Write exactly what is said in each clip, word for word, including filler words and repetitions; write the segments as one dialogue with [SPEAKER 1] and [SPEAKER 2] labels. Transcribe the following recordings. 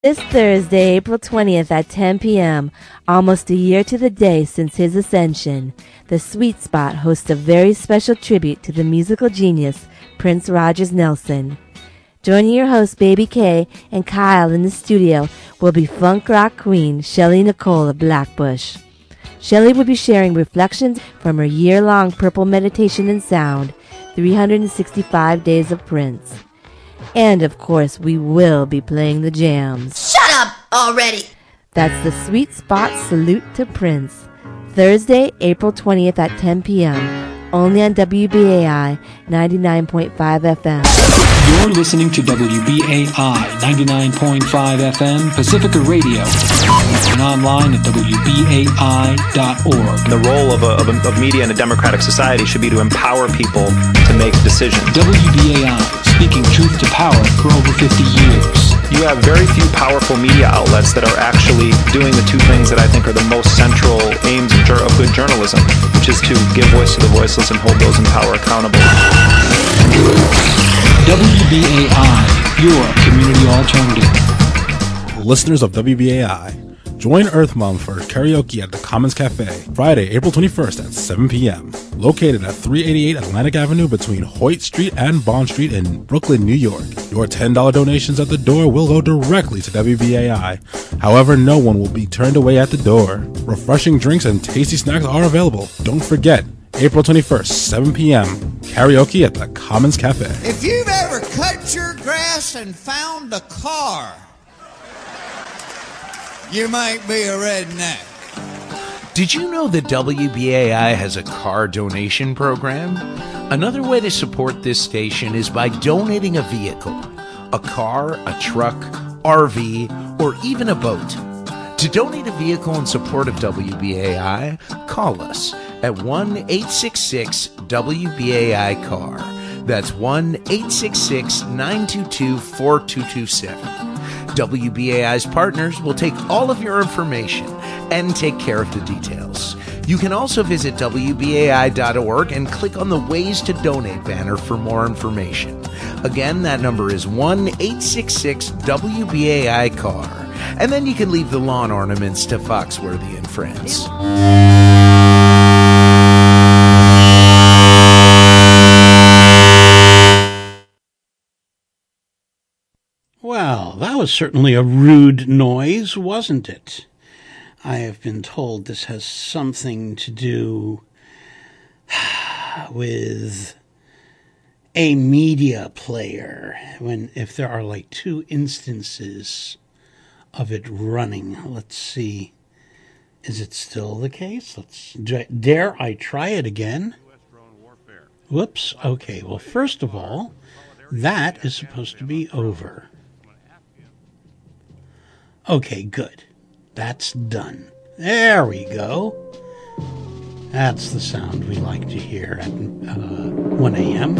[SPEAKER 1] This Thursday, April twentieth at ten p.m., almost a year to the day since his ascension, the Sweet Spot hosts a very special tribute to the musical genius Prince Rogers Nelson. Joining your host, Baby K, and Kyle in the studio will be funk rock queen Shelly Nicole of Blackbush. Shelly will be sharing reflections from her year-long Purple Meditation and Sound, three hundred sixty-five Days of Prince. And, of course, we will be playing the jams.
[SPEAKER 2] Shut up already!
[SPEAKER 1] That's the Sweet Spot Salute to Prince. Thursday, April twentieth at ten p.m. Only on W B A I ninety-nine point five F M.
[SPEAKER 3] You're listening to W B A I ninety-nine point five F M Pacifica Radio and online at W B A I dot org.
[SPEAKER 4] The role of, a, of, a, of media in a democratic society should be to empower people to make decisions.
[SPEAKER 3] W B A I, speaking truth to power for over fifty years.
[SPEAKER 4] You have very few powerful media outlets that are actually doing the two things that I think are the most central aims of, of good journalism, which is to give voice to the voiceless and hold those in power accountable.
[SPEAKER 3] W B A I, your community alternative.
[SPEAKER 5] Listeners of W B A I, join Earth Month for karaoke at the Commons Cafe, Friday, April twenty-first at seven p.m. Located at three eighty-eight Atlantic Avenue between Hoyt Street and Bond Street in Brooklyn, New York. Your ten dollars donations at the door will go directly to W B A I. However, no one will be turned away at the door. Refreshing drinks and tasty snacks are available. Don't forget, April twenty-first, seven p.m. Karaoke at the Commons Cafe.
[SPEAKER 6] If you've ever cut your grass and found a car, you might be a redneck.
[SPEAKER 7] Did you know that W B A I has a car donation program? Another way to support this station is by donating a vehicle, a car, a truck, R V, or even a boat. To donate a vehicle in support of W B A I, call us at one eight six six W B A I car. That's one eight six six nine two two four two two seven. W B A I's partners will take all of your information and take care of the details. You can also visit W B A I dot org and click on the Ways to Donate banner for more information. Again, that number is one eight six six W B A I car. And then you can leave the lawn ornaments to Foxworthy and Friends.
[SPEAKER 8] Well, that was certainly a rude noise, wasn't it? I have been told this has something to do with a media player, when if there are like two instances of it running. Let's see. Is it still the case? Let's dare I try it again? Whoops. Okay, well, first of all, that is supposed to be over. Okay, good. That's done. There we go. That's the sound we like to hear at uh, one a.m.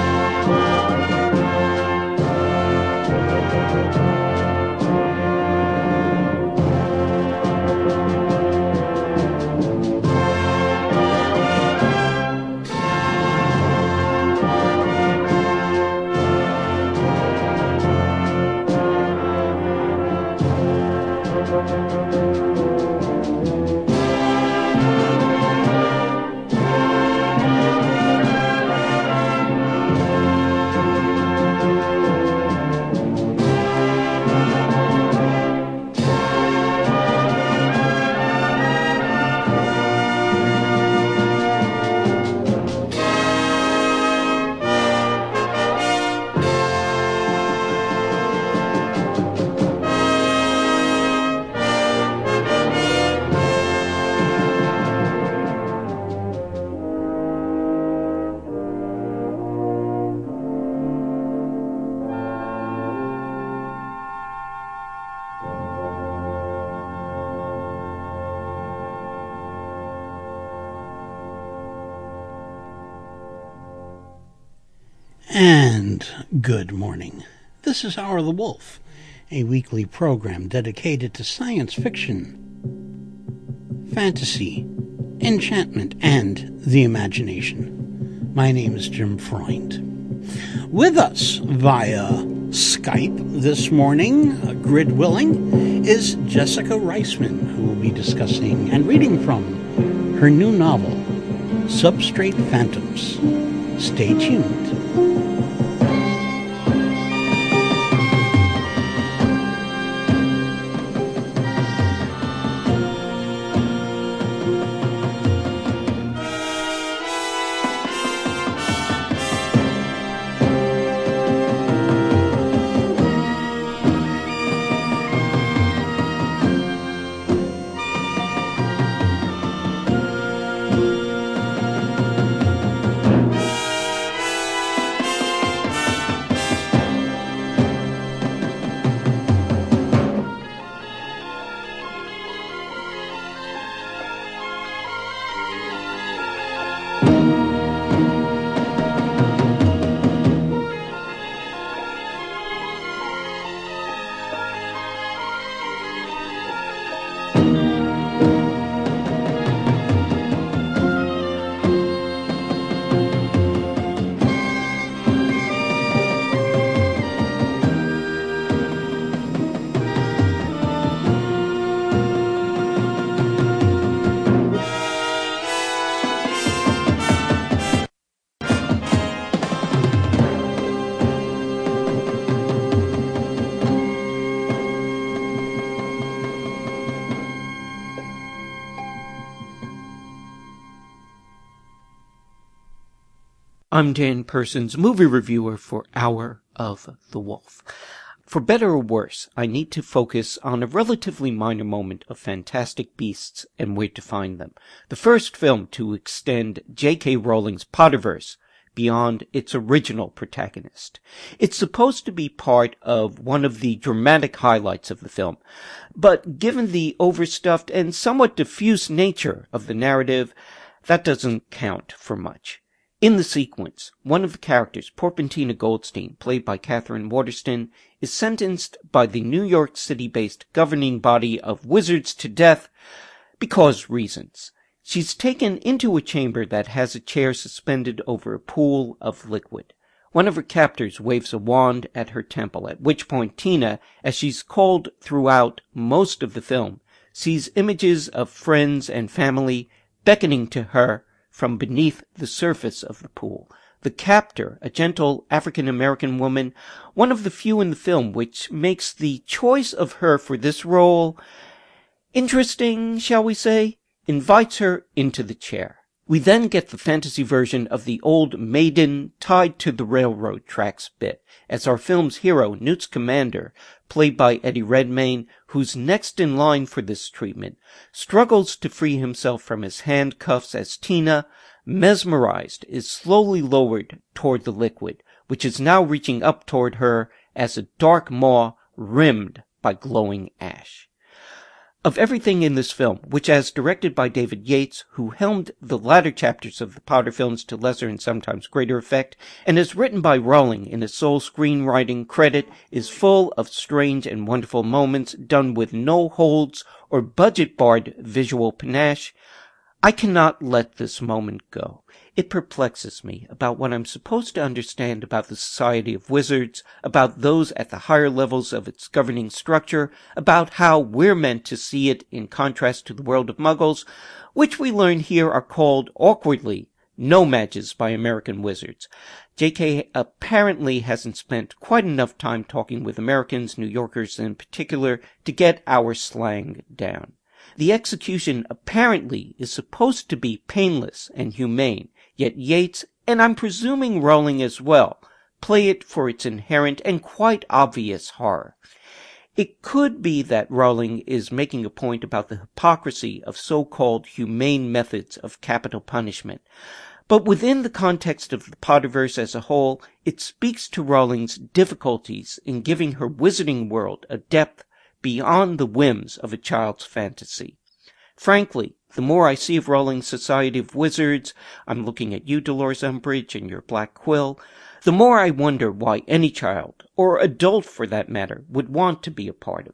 [SPEAKER 8] And good morning. This is Hour of the Wolf, a weekly program dedicated to science fiction, fantasy, enchantment, and the imagination. My name is Jim Freund. With us via Skype this morning, uh, grid willing, is Jessica Reisman, who will be discussing and reading from her new novel, Substrate Phantoms. Stay tuned.
[SPEAKER 2] I'm Dan Persons, movie reviewer for Hour of the Wolf. For better or worse, I need to focus on a relatively minor moment of Fantastic Beasts and where to find them. The first film to extend J K. Rowling's Potterverse beyond its original protagonist. It's supposed to be part of one of the dramatic highlights of the film, but given the overstuffed and somewhat diffuse nature of the narrative, that doesn't count for much. In the sequence, one of the characters, Porpentina Goldstein, played by Catherine Waterston, is sentenced by the New York City-based governing body of wizards to death because reasons. She's taken into a chamber that has a chair suspended over a pool of liquid. One of her captors waves a wand at her temple, at which point Tina, as she's called throughout most of the film, sees images of friends and family beckoning to her from beneath the surface of the pool. The captor, a gentle African-American woman, one of the few in the film, which makes the choice of her for this role interesting, shall we say, invites her into the chair. We then get the fantasy version of the old maiden tied to the railroad tracks bit, as our film's hero, Newt Scamander, played by Eddie Redmayne, who's next in line for this treatment, struggles to free himself from his handcuffs as Tina, mesmerized, is slowly lowered toward the liquid, which is now reaching up toward her as a dark maw rimmed by glowing ash. Of everything in this film, which as directed by David Yates, who helmed the latter chapters of the Potter films to lesser and sometimes greater effect, and is written by Rowling in a sole screenwriting credit, is full of strange and wonderful moments done with no holds or budget-barred visual panache, I cannot let this moment go. It perplexes me about what I'm supposed to understand about the Society of Wizards, about those at the higher levels of its governing structure, about how we're meant to see it in contrast to the world of Muggles, which we learn here are called, awkwardly, No-Mages by American wizards. J K apparently hasn't spent quite enough time talking with Americans, New Yorkers in particular, to get our slang down. The execution apparently is supposed to be painless and humane, yet Yates, and I'm presuming Rowling as well, play it for its inherent and quite obvious horror. It could be that Rowling is making a point about the hypocrisy of so-called humane methods of capital punishment, but within the context of the Potterverse as a whole, it speaks to Rowling's difficulties in giving her wizarding world a depth beyond the whims of a child's fantasy. Frankly, the more I see of Rowling's Society of Wizards, I'm looking at you, Dolores Umbridge, and your Black Quill, the more I wonder why any child, or adult for that matter, would want to be a part of it.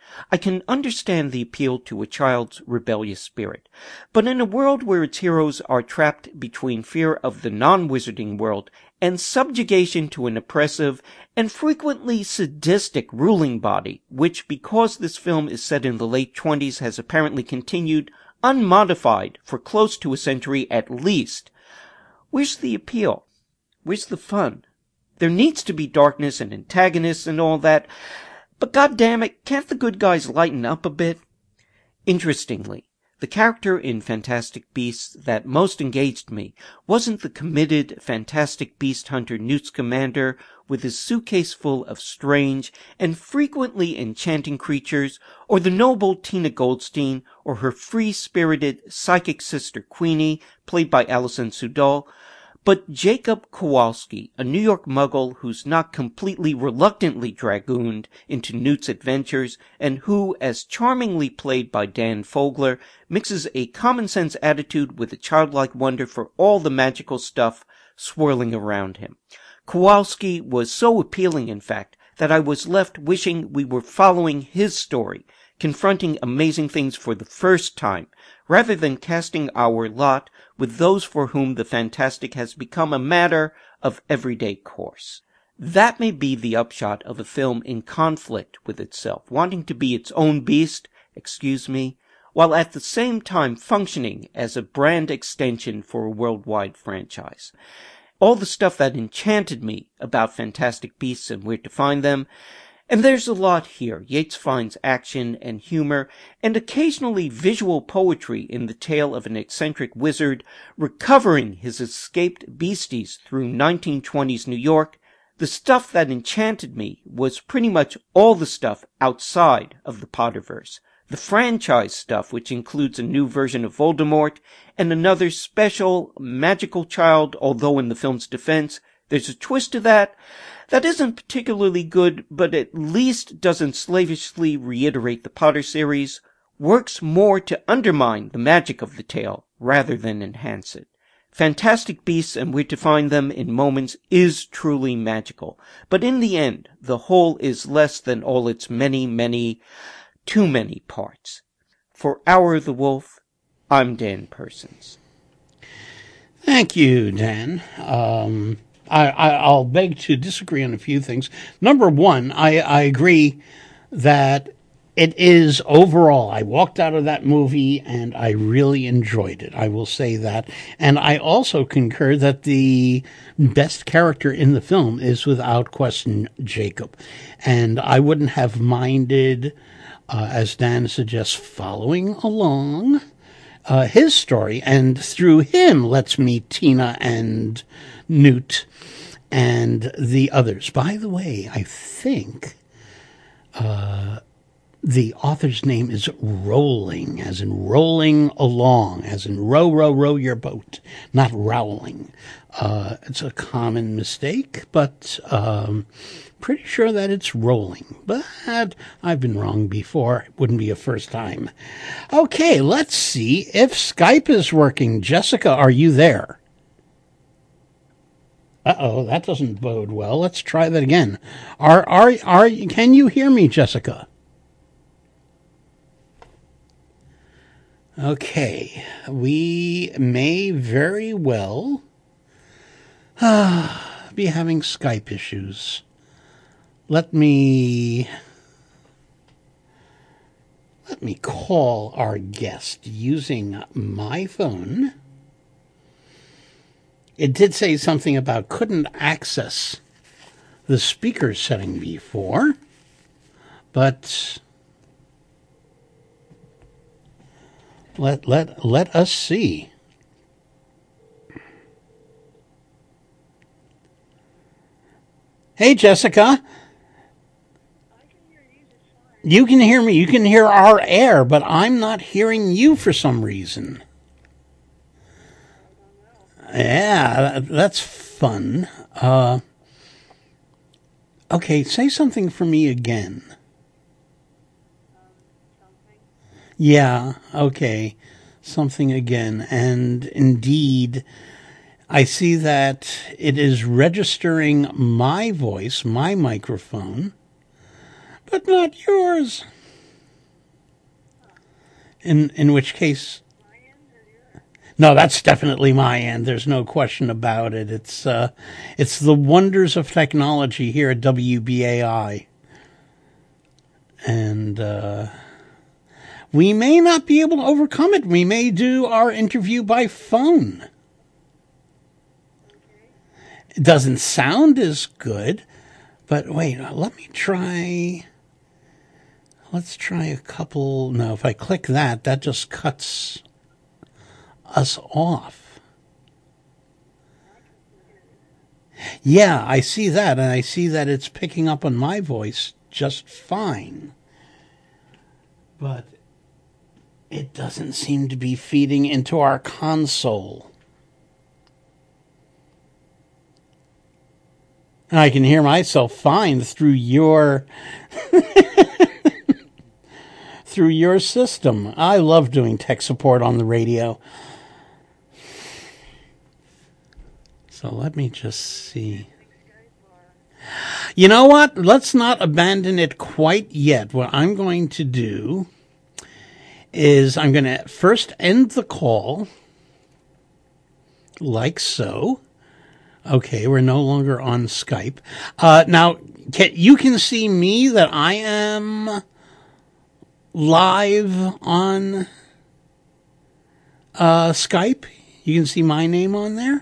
[SPEAKER 2] I can understand the appeal to a child's rebellious spirit, but in a world where its heroes are trapped between fear of the non-wizarding world and subjugation to an oppressive and frequently sadistic ruling body, which, because this film is set in the late twenties, has apparently continued unmodified for close to a century at least, where's the appeal? Where's the fun? There needs to be darkness and antagonists and all that, but goddammit, can't the good guys lighten up a bit? Interestingly, the character in Fantastic Beasts that most engaged me wasn't the committed Fantastic Beast hunter Newt Scamander with his suitcase full of strange and frequently enchanting creatures, or the noble Tina Goldstein, or her free-spirited psychic sister Queenie, played by Alison Sudol, but Jacob Kowalski, a New York muggle who's not completely reluctantly dragooned into Newt's adventures, and who, as charmingly played by Dan Fogler, mixes a common-sense attitude with a childlike wonder for all the magical stuff swirling around him. Kowalski was so appealing, in fact, that I was left wishing we were following his story, confronting amazing things for the first time, rather than casting our lot with those for whom the fantastic has become a matter of everyday course. That may be the upshot of a film in conflict with itself, wanting to be its own beast, excuse me, while at the same time functioning as a brand extension for a worldwide franchise. All the stuff that enchanted me about Fantastic Beasts and Where to Find Them, and there's a lot here. Yates finds action and humor, and occasionally visual poetry in the tale of an eccentric wizard recovering his escaped beasties through nineteen twenties New York. The stuff that enchanted me was pretty much all the stuff outside of the Potterverse. The franchise stuff, which includes a new version of Voldemort, and another special magical child, although in the film's defense, there's a twist to that that isn't particularly good, but at least doesn't slavishly reiterate the Potter series, works more to undermine the magic of the tale rather than enhance it. Fantastic Beasts and Where to Find Them in moments is truly magical, but in the end, the whole is less than all its many, many, too many parts. For Hour the Wolf, I'm Dan Persons.
[SPEAKER 8] Thank you, Dan. Um... I, I, I'll beg to disagree on a few things. Number one, I, I agree that it is overall, I walked out of that movie and I really enjoyed it. I will say that. And I also concur that the best character in the film is without question Jacob. And I wouldn't have minded, uh, as Dan suggests, following along uh, his story. And through him, let's meet Tina and Newt and the others. By the way, I think uh, the author's name is Rowling, as in rolling along, as in row, row, row your boat, not rowling. Uh, it's a common mistake, but um, pretty sure that it's Rowling. But I've been wrong before. It wouldn't be a first time. Okay, let's see if Skype is working. Jessica, are you there? Uh-oh, that doesn't bode well. Let's try that again. Are are are can you hear me, Jessica? Okay, we may very well uh, be having Skype issues. Let me let me call our guest using my phone. It did say something about couldn't access the speaker setting before, but let let let us see. Hey, Jessica. You can hear me. You can hear our air, but I'm not hearing you for some reason. Yeah, that's fun. Uh, okay, say something for me again. Yeah, okay, something again. And indeed, I see that it is registering my voice, my microphone, but not yours. In in which case, no, that's definitely my end. There's no question about it. It's uh, it's the wonders of technology here at W B A I, and uh, we may not be able to overcome it. We may do our interview by phone. It doesn't sound as good, but wait, let me try. Let's try a couple. No, if I click that, that just cuts us off. Yeah, I see that, and I see that it's picking up on my voice just fine. But it doesn't seem to be feeding into our console. And I can hear myself fine through your through your system. I love doing tech support on the radio. So let me just see. You know what? Let's not abandon it quite yet. What I'm going to do is I'm going to first end the call like so. Okay, we're no longer on Skype. Uh, now, can, you can see me that I am live on uh, Skype. You can see my name on there.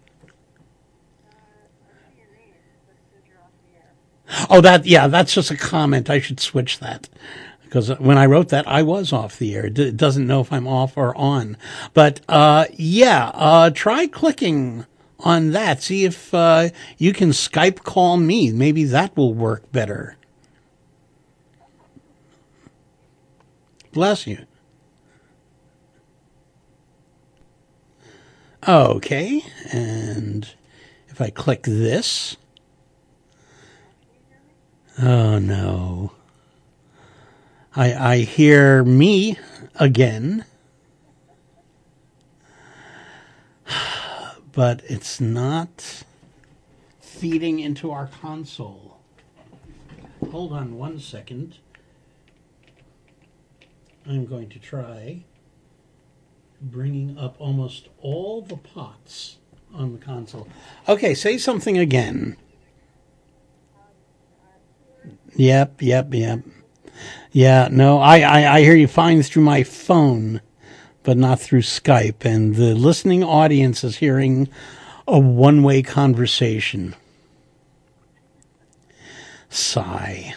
[SPEAKER 8] Oh, that, yeah, that's just a comment. I should switch that. Because when I wrote that, I was off the air. It doesn't know if I'm off or on. But, uh, yeah, uh, try clicking on that. See if uh, you can Skype call me. Maybe that will work better. Bless you. Okay, and if I click this. Oh, no. I, I hear me again. But it's not feeding into our console. Hold on one second. I'm going to try bringing up almost all the pots on the console. Okay, say something again. Yep, yep, yep. Yeah, no, I, I, I hear you fine through my phone, but not through Skype. And the listening audience is hearing a one-way conversation. Sigh.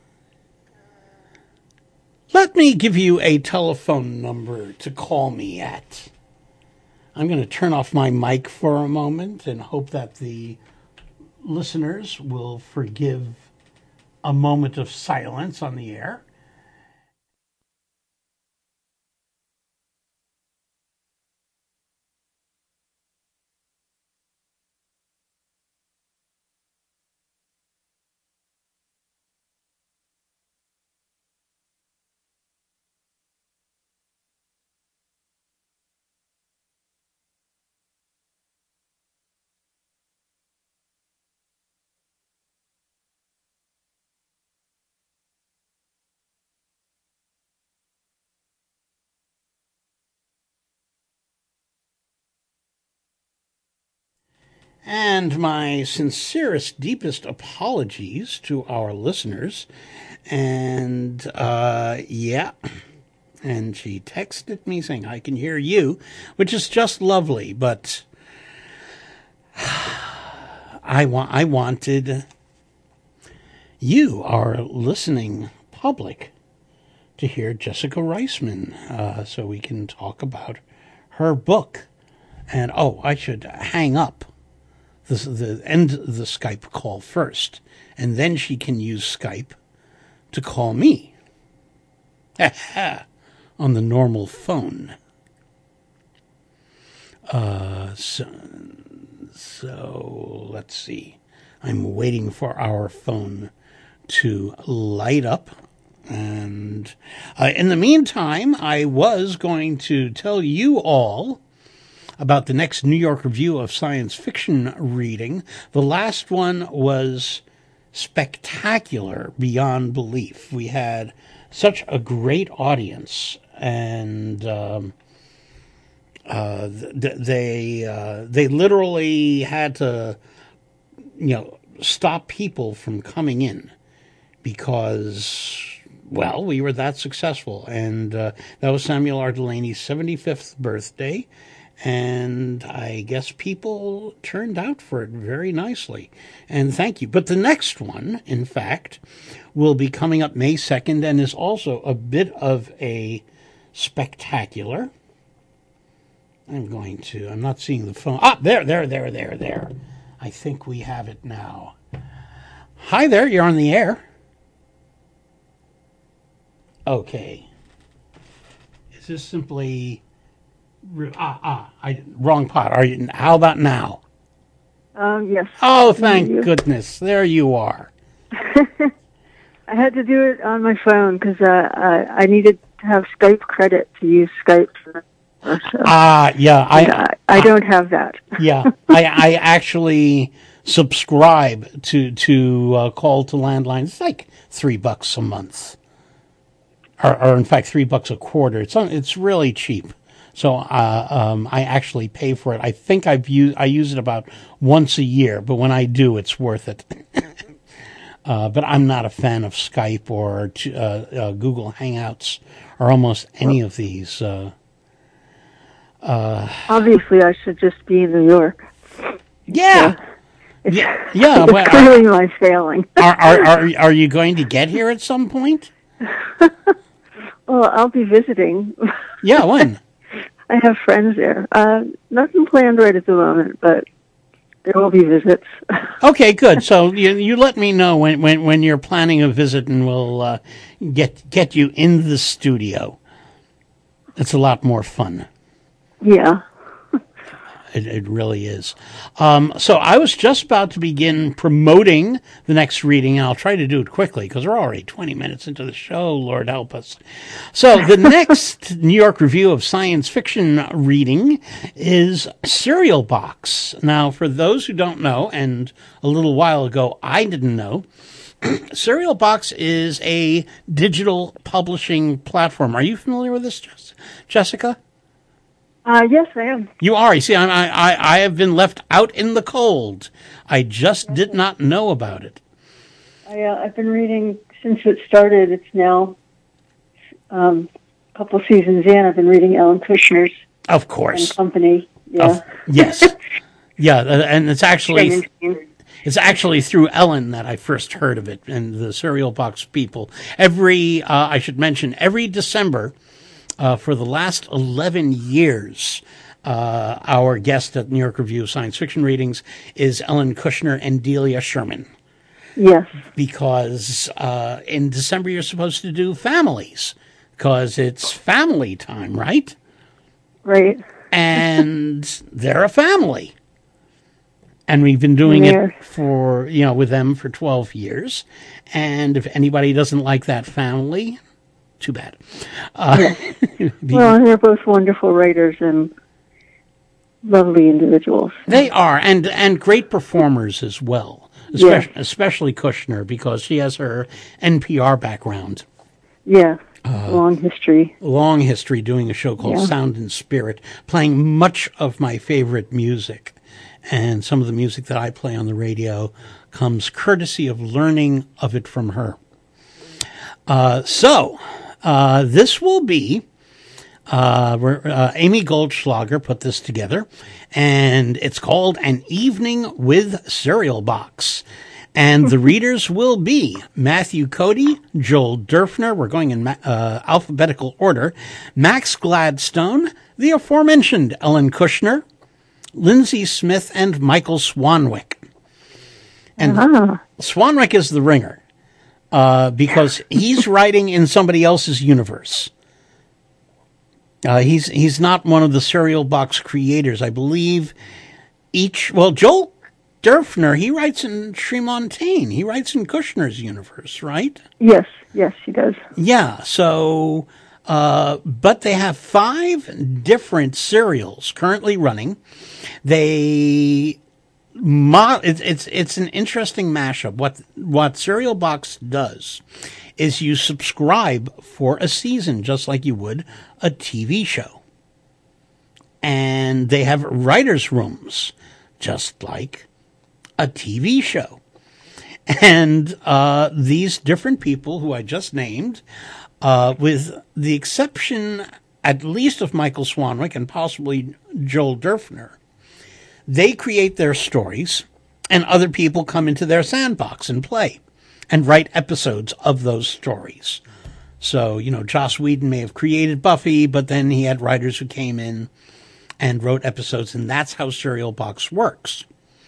[SPEAKER 8] Let me give you a telephone number to call me at. I'm going to turn off my mic for a moment and hope that the listeners will forgive a moment of silence on the air. And my sincerest, deepest apologies to our listeners. And, uh, yeah. And she texted me saying, I can hear you, which is just lovely. But I, wa- I wanted you, our listening public, to hear Jessica Reisman, uh, so we can talk about her book. And, oh, I should hang up. The, the end the Skype call first, and then she can use Skype to call me on the normal phone. Uh, so, so let's see. I'm waiting for our phone to light up. And uh, in the meantime, I was going to tell you all about the next New York Review of Science Fiction reading. The last one was spectacular beyond belief. We had such a great audience and um, uh, th- they uh, they literally had to, you know, stop people from coming in because, well, we were that successful. And uh, that was Samuel R. Delaney's seventy-fifth birthday. And I guess people turned out for it very nicely. And thank you. But the next one, in fact, will be coming up May second and is also a bit of a spectacular. I'm going to, I'm not seeing the phone. Ah, there, there, there, there, there. I think we have it now. Hi there, you're on the air. Okay. Is this simply... Ah, ah, I, wrong pot. Are you? How about now?
[SPEAKER 9] Um, yes.
[SPEAKER 8] Oh, thank goodness. There you are.
[SPEAKER 9] I had to do it on my phone because uh, I, I needed to have Skype credit to use Skype. So.
[SPEAKER 8] Ah, yeah. I,
[SPEAKER 9] I, I don't have that.
[SPEAKER 8] Yeah. I, I actually subscribe to, to uh, call to landline. It's like three bucks a month. Or, or in fact, three bucks a quarter. It's, it's really cheap. So uh, um, I actually pay for it. I think I've used, I use it about once a year, but when I do, it's worth it. uh, but I'm not a fan of Skype or uh, uh, Google Hangouts or almost any of these. Uh, uh,
[SPEAKER 9] Obviously, I should just be in New York.
[SPEAKER 8] Yeah.
[SPEAKER 9] So it's,
[SPEAKER 8] yeah. Yeah.
[SPEAKER 9] It's
[SPEAKER 8] well,
[SPEAKER 9] clearly my failing.
[SPEAKER 8] are, are, are, are you going to get here at some point?
[SPEAKER 9] Well, I'll be visiting.
[SPEAKER 8] Yeah, when?
[SPEAKER 9] I have friends there. Uh, nothing planned right at the moment, but there will be visits.
[SPEAKER 8] Okay, good. So you you let me know when, when, when you're planning a visit, and we'll uh, get get you in the studio. It's a lot more fun.
[SPEAKER 9] Yeah.
[SPEAKER 8] It, it really is. Um, so I was just about to begin promoting the next reading, and I'll try to do it quickly because we're already twenty minutes into the show. Lord help us. So the next New York Review of Science Fiction reading is Cereal Box. Now, for those who don't know, and a little while ago I didn't know, Cereal Box is a digital publishing platform. Are you familiar with this, Jessica?
[SPEAKER 9] Uh, yes, I am.
[SPEAKER 8] You are. You see, I, I, I have been left out in the cold. I just did not know about it.
[SPEAKER 9] I, uh, I've been reading since it started. It's now um, a couple seasons in. I've been reading Ellen Kushner's
[SPEAKER 8] Of course.
[SPEAKER 9] and Company. Yeah.
[SPEAKER 8] Of, yes. Yeah, and it's actually it's actually through Ellen that I first heard of it and the Cereal Box people. Every uh, I should mention every December. Uh, for the last eleven years, uh, our guest at New York Review of Science Fiction Readings is Ellen Kushner and Delia Sherman.
[SPEAKER 9] Yes.
[SPEAKER 8] Because uh, in December you're supposed to do families, because it's family time, right?
[SPEAKER 9] Right.
[SPEAKER 8] And they're a family. And we've been doing
[SPEAKER 9] yeah.
[SPEAKER 8] it for, you know, with them for twelve years. And if anybody doesn't like that family... Too bad. Uh,
[SPEAKER 9] yeah. Well, they're both wonderful writers and lovely individuals.
[SPEAKER 8] They are, and and great performers as well, especially, yeah. especially Kushner, because she has her N P R background.
[SPEAKER 9] Yeah, uh, long history.
[SPEAKER 8] Long history doing a show called yeah. Sound and Spirit, playing much of my favorite music. And some of the music that I play on the radio comes courtesy of learning of it from her. Uh, so... Uh, this will be, uh, uh, Amy Goldschlager put this together, and it's called An Evening with Cereal Box. And the readers will be Matthew Cody, Joel Derfner, we're going in uh, alphabetical order, Max Gladstone, the aforementioned Ellen Kushner, Lindsay Smith, and Michael Swanwick. And uh-huh. Swanwick is the ringer. Uh, because he's writing in somebody else's universe. Uh, he's he's not one of the Cereal Box creators. I believe each... Well, Joel Derfner, he writes in Tremontaine. He writes in Kushner's universe, right?
[SPEAKER 9] Yes, yes, he does.
[SPEAKER 8] Yeah, so... Uh, but they have five different serials currently running. They... Mo- it's it's it's an interesting mashup. What what Cereal Box does is you subscribe for a season, just like you would a T V show. And they have writers' rooms, just like a T V show. And uh, these different people who I just named, uh, with the exception at least of Michael Swanwick and possibly Joel Derfner, they create their stories and other people come into their sandbox and play and write episodes of those stories. So, you know, Joss Whedon may have created Buffy, but then he had writers who came in and wrote episodes, and that's how Serial Box works.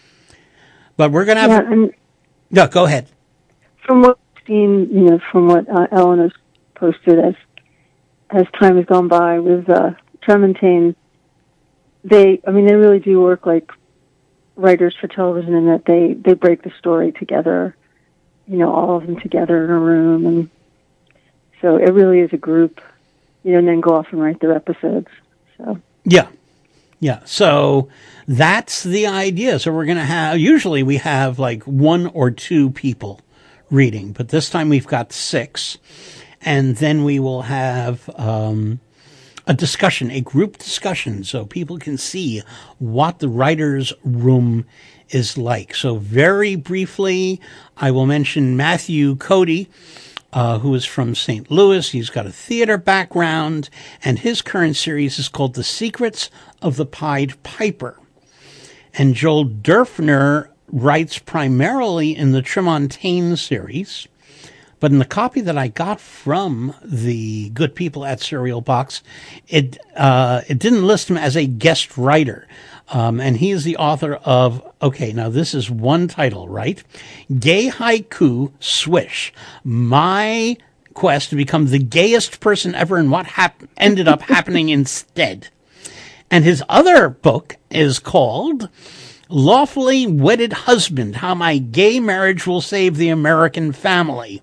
[SPEAKER 8] But we're going to have...
[SPEAKER 9] Yeah, and
[SPEAKER 8] no, go ahead.
[SPEAKER 9] From what I've seen, you know, from what uh, Ellen has posted as as time has gone by with uh, Tremontaine, they, I mean, they really do work like writers for television in that they, they break the story together, you know, all of them together in a room. And so it really is a group, you know, and then go off and write their episodes. So
[SPEAKER 8] Yeah. Yeah. So that's the idea. So we're going to have, usually we have like one or two people reading, but this time we've got six. And then we will have um, a discussion, a group discussion, so people can see what the writer's room is like. So very briefly, I will mention Matthew Cody, uh, who is from Saint Louis. He's got a theater background, and his current series is called The Secrets of the Pied Piper. And Joel Derfner writes primarily in the Tremontaine series. But in the copy that I got from the good people at Serial Box, it uh, it didn't list him as a guest writer. Um, and he is the author of, okay, now this is one title, right? Gay Haiku Swish. My quest to become the gayest person ever and what hap- ended up happening instead. And his other book is called Lawfully Wedded Husband, How My Gay Marriage Will Save the American Family.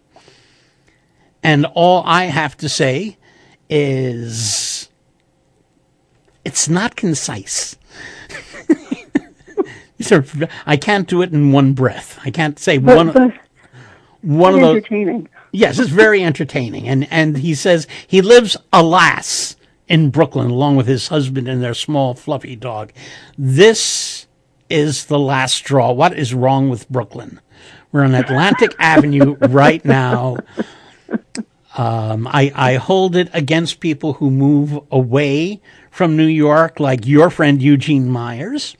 [SPEAKER 8] And all I have to say is it's not concise. I can't do it in one breath. I can't say
[SPEAKER 9] but,
[SPEAKER 8] one,
[SPEAKER 9] but
[SPEAKER 8] one of those.
[SPEAKER 9] Entertaining.
[SPEAKER 8] Yes, it's very entertaining. And, and he says he lives, alas, in Brooklyn along with his husband and their small fluffy dog. This is the last straw. What is wrong with Brooklyn? We're on Atlantic Avenue right now. Um, I, I hold it against people who move away from New York, like your friend Eugene Myers.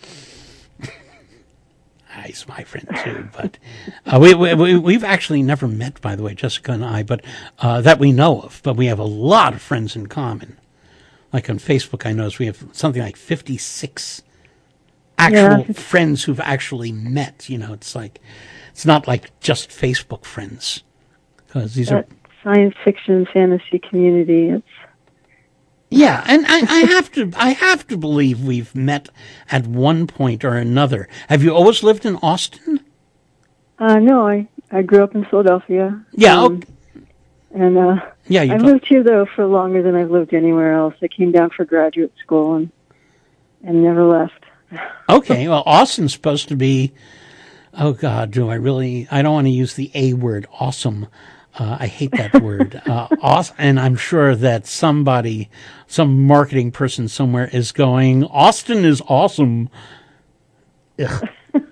[SPEAKER 8] He's my friend too, but uh, we, we we've actually never met, by the way, Jessica and I, but uh, that we know of. But we have a lot of friends in common. Like on Facebook, I notice we have something like fifty-six actual
[SPEAKER 9] yeah.
[SPEAKER 8] friends who've actually met. You know, it's like it's not like just Facebook friends, because these
[SPEAKER 9] that
[SPEAKER 8] are
[SPEAKER 9] science fiction fantasy community. It's
[SPEAKER 8] yeah, and I, I have to I have to believe we've met at one point or another. Have you always lived in Austin?
[SPEAKER 9] Uh, no, I, I grew up in Philadelphia.
[SPEAKER 8] Yeah,
[SPEAKER 9] um,
[SPEAKER 8] okay.
[SPEAKER 9] and uh,
[SPEAKER 8] yeah, you
[SPEAKER 9] I've
[SPEAKER 8] told-
[SPEAKER 9] lived here though for longer than I've lived anywhere else. I came down for graduate school and and never left.
[SPEAKER 8] Okay, well, Austin's supposed to be. Oh God, do I really? I don't want to use the A word, awesome. Uh, I hate that word. Uh, awesome, and I'm sure that somebody, some marketing person somewhere is going, Austin is awesome. Ugh.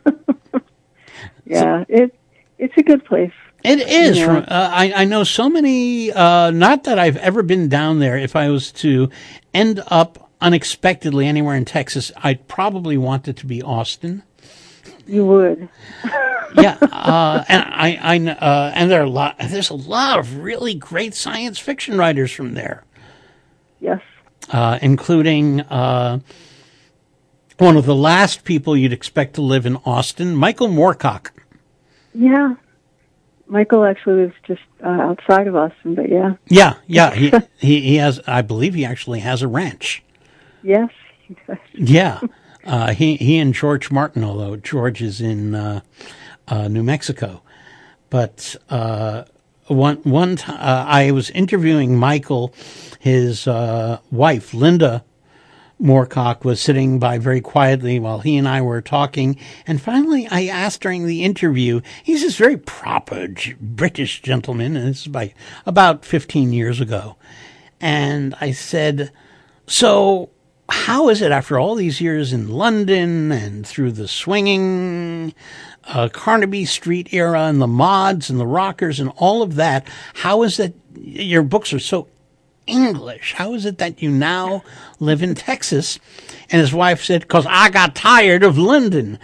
[SPEAKER 9] Yeah, so, it it's a good place.
[SPEAKER 8] It is.
[SPEAKER 9] Yeah.
[SPEAKER 8] From, uh, I, I know so many, uh, not that I've ever been down there. If I was to end up unexpectedly anywhere in Texas, I'd probably want it to be Austin.
[SPEAKER 9] You would.
[SPEAKER 8] Yeah, uh, and I, I uh, and there are a lot. There's a lot of really great science fiction writers from there.
[SPEAKER 9] Yes,
[SPEAKER 8] uh, including uh, one of the last people you'd expect to live in Austin, Michael Moorcock.
[SPEAKER 9] Yeah, Michael actually lives just uh, outside of Austin, but yeah.
[SPEAKER 8] Yeah, yeah, he, he he has. I believe he actually has a ranch.
[SPEAKER 9] Yes, he does.
[SPEAKER 8] Yeah, uh, he he and George Martin, although George is in. Uh, Uh, New Mexico, but uh, one one time uh, I was interviewing Michael, his uh, wife Linda Moorcock was sitting by very quietly while he and I were talking. And finally, I asked during the interview, he's this very proper G- British gentleman, and this is by about fifteen years ago. And I said, so how is it after all these years in London and through the swinging uh, Carnaby Street era and the mods and the rockers and all of that, how is it your books are so English? How is it that you now live in Texas? And his wife said, because I got tired of London.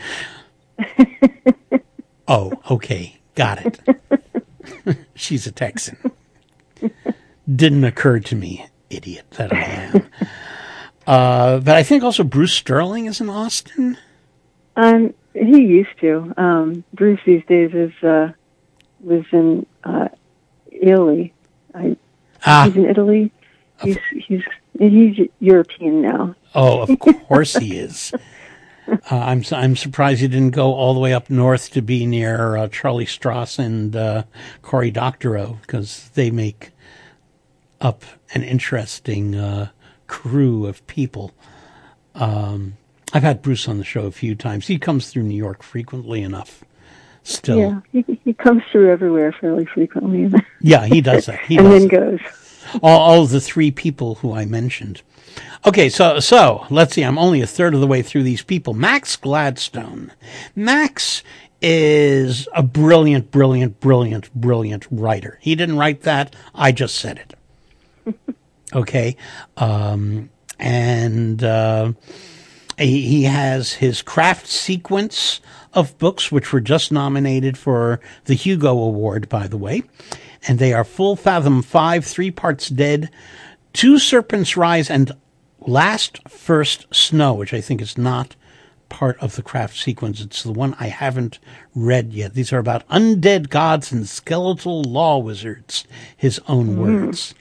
[SPEAKER 8] Oh, okay. Got it. She's a Texan. Didn't occur to me, idiot that I am. Uh, but I think also Bruce Sterling is in Austin.
[SPEAKER 9] Um, he used to. Um, Bruce these days is uh, lives in uh, Italy. I,
[SPEAKER 8] Ah.
[SPEAKER 9] he's in Italy. He's he's he's European now.
[SPEAKER 8] Oh, of course he is. Uh, I'm I'm surprised he didn't go all the way up north to be near uh, Charlie Strauss and uh, Cory Doctorow, because they make up an interesting uh, crew of people. Um, I've had Bruce on the show a few times. He comes through New York frequently enough. Still,
[SPEAKER 9] Yeah, he, he comes through everywhere fairly frequently.
[SPEAKER 8] yeah, he does that. He
[SPEAKER 9] and
[SPEAKER 8] does
[SPEAKER 9] then
[SPEAKER 8] that.
[SPEAKER 9] goes.
[SPEAKER 8] All, all of the three people who I mentioned. Okay, so so let's see. I'm only a third of the way through these people. Max Gladstone. Max is a brilliant, brilliant, brilliant, brilliant writer. He didn't write that. I just said it. Okay, um, and uh, he, he has his craft sequence of books, which were just nominated for the Hugo Award, by the way. And they are Full Fathom five, Three Parts Dead, Two Serpents Rise, and Last First Snow, which I think is not part of the craft sequence. It's the one I haven't read yet. These are about undead gods and skeletal law wizards, his own
[SPEAKER 9] Mm.
[SPEAKER 8] words.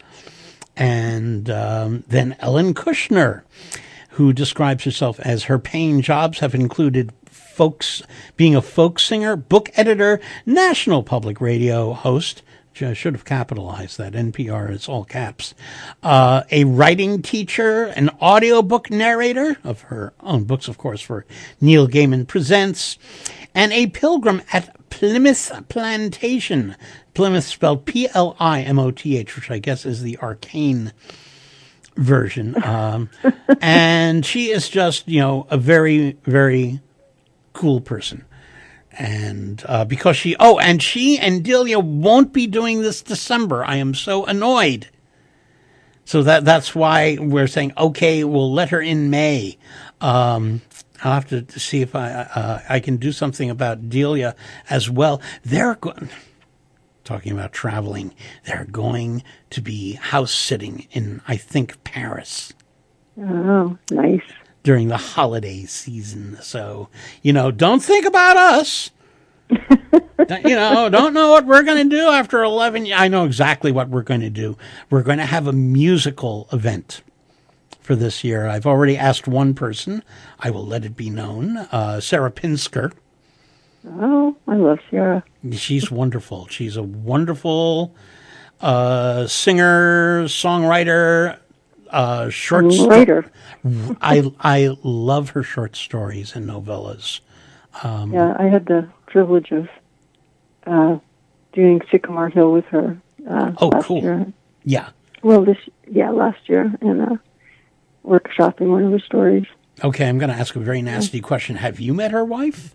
[SPEAKER 8] And um, then Ellen Kushner, who describes herself as her paying jobs have included folks being a folk singer, book editor, National Public Radio host. I should have capitalized that. N P R is all caps. Uh, a writing teacher, an audiobook narrator of her own books, of course, for Neil Gaiman Presents, and a pilgrim at Plymouth Plantation. Plymouth spelled P L I M O T H, which I guess is the arcane version. Um, and she is just, you know, a very, very cool person. And uh, because she, oh, and she and Delia won't be doing this December. I am so annoyed. So that that's why we're saying, okay, we'll let her in May. Um, I'll have to see if I uh, I can do something about Delia as well. They're going, talking about traveling, they're going to be house sitting in, I think, Paris.
[SPEAKER 9] Oh, nice.
[SPEAKER 8] During the holiday season. So, you know, don't think about us. You know, don't know what we're going to do after eleven years. I know exactly what we're going to do. We're going to have a musical event for this year. I've already asked one person. I will let it be known. Uh, Sarah Pinsker.
[SPEAKER 9] Oh, I love Sarah.
[SPEAKER 8] She's wonderful. She's a wonderful uh, singer, songwriter, uh, short
[SPEAKER 9] writer.
[SPEAKER 8] Sto- I I love her short stories and novellas. Um,
[SPEAKER 9] Yeah, I had the privilege of uh, doing Sycamore Hill with her. Uh,
[SPEAKER 8] oh,
[SPEAKER 9] last
[SPEAKER 8] cool.
[SPEAKER 9] Year.
[SPEAKER 8] Yeah.
[SPEAKER 9] Well, this yeah, last year, and uh, workshopping one of her stories.
[SPEAKER 8] Okay, I'm going to ask a very nasty question. Have you met her wife?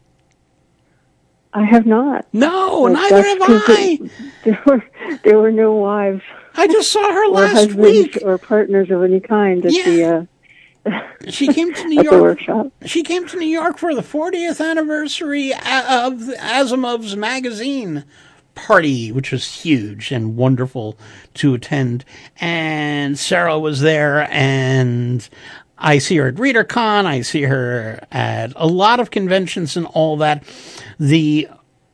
[SPEAKER 9] I have not.
[SPEAKER 8] No,
[SPEAKER 9] But
[SPEAKER 8] neither
[SPEAKER 9] that's
[SPEAKER 8] have
[SPEAKER 9] 'cause
[SPEAKER 8] I.
[SPEAKER 9] it- there were there were no wives.
[SPEAKER 8] I just saw her
[SPEAKER 9] or
[SPEAKER 8] last
[SPEAKER 9] husbands
[SPEAKER 8] week.
[SPEAKER 9] or partners of any kind at
[SPEAKER 8] Yeah.
[SPEAKER 9] the uh,
[SPEAKER 8] She came to New
[SPEAKER 9] at
[SPEAKER 8] York.
[SPEAKER 9] the workshop.
[SPEAKER 8] She came to New York for the fortieth anniversary of Asimov's magazine party, which was huge and wonderful to attend. And Sarah was there, and I see her at ReaderCon. I see her at a lot of conventions and all that. The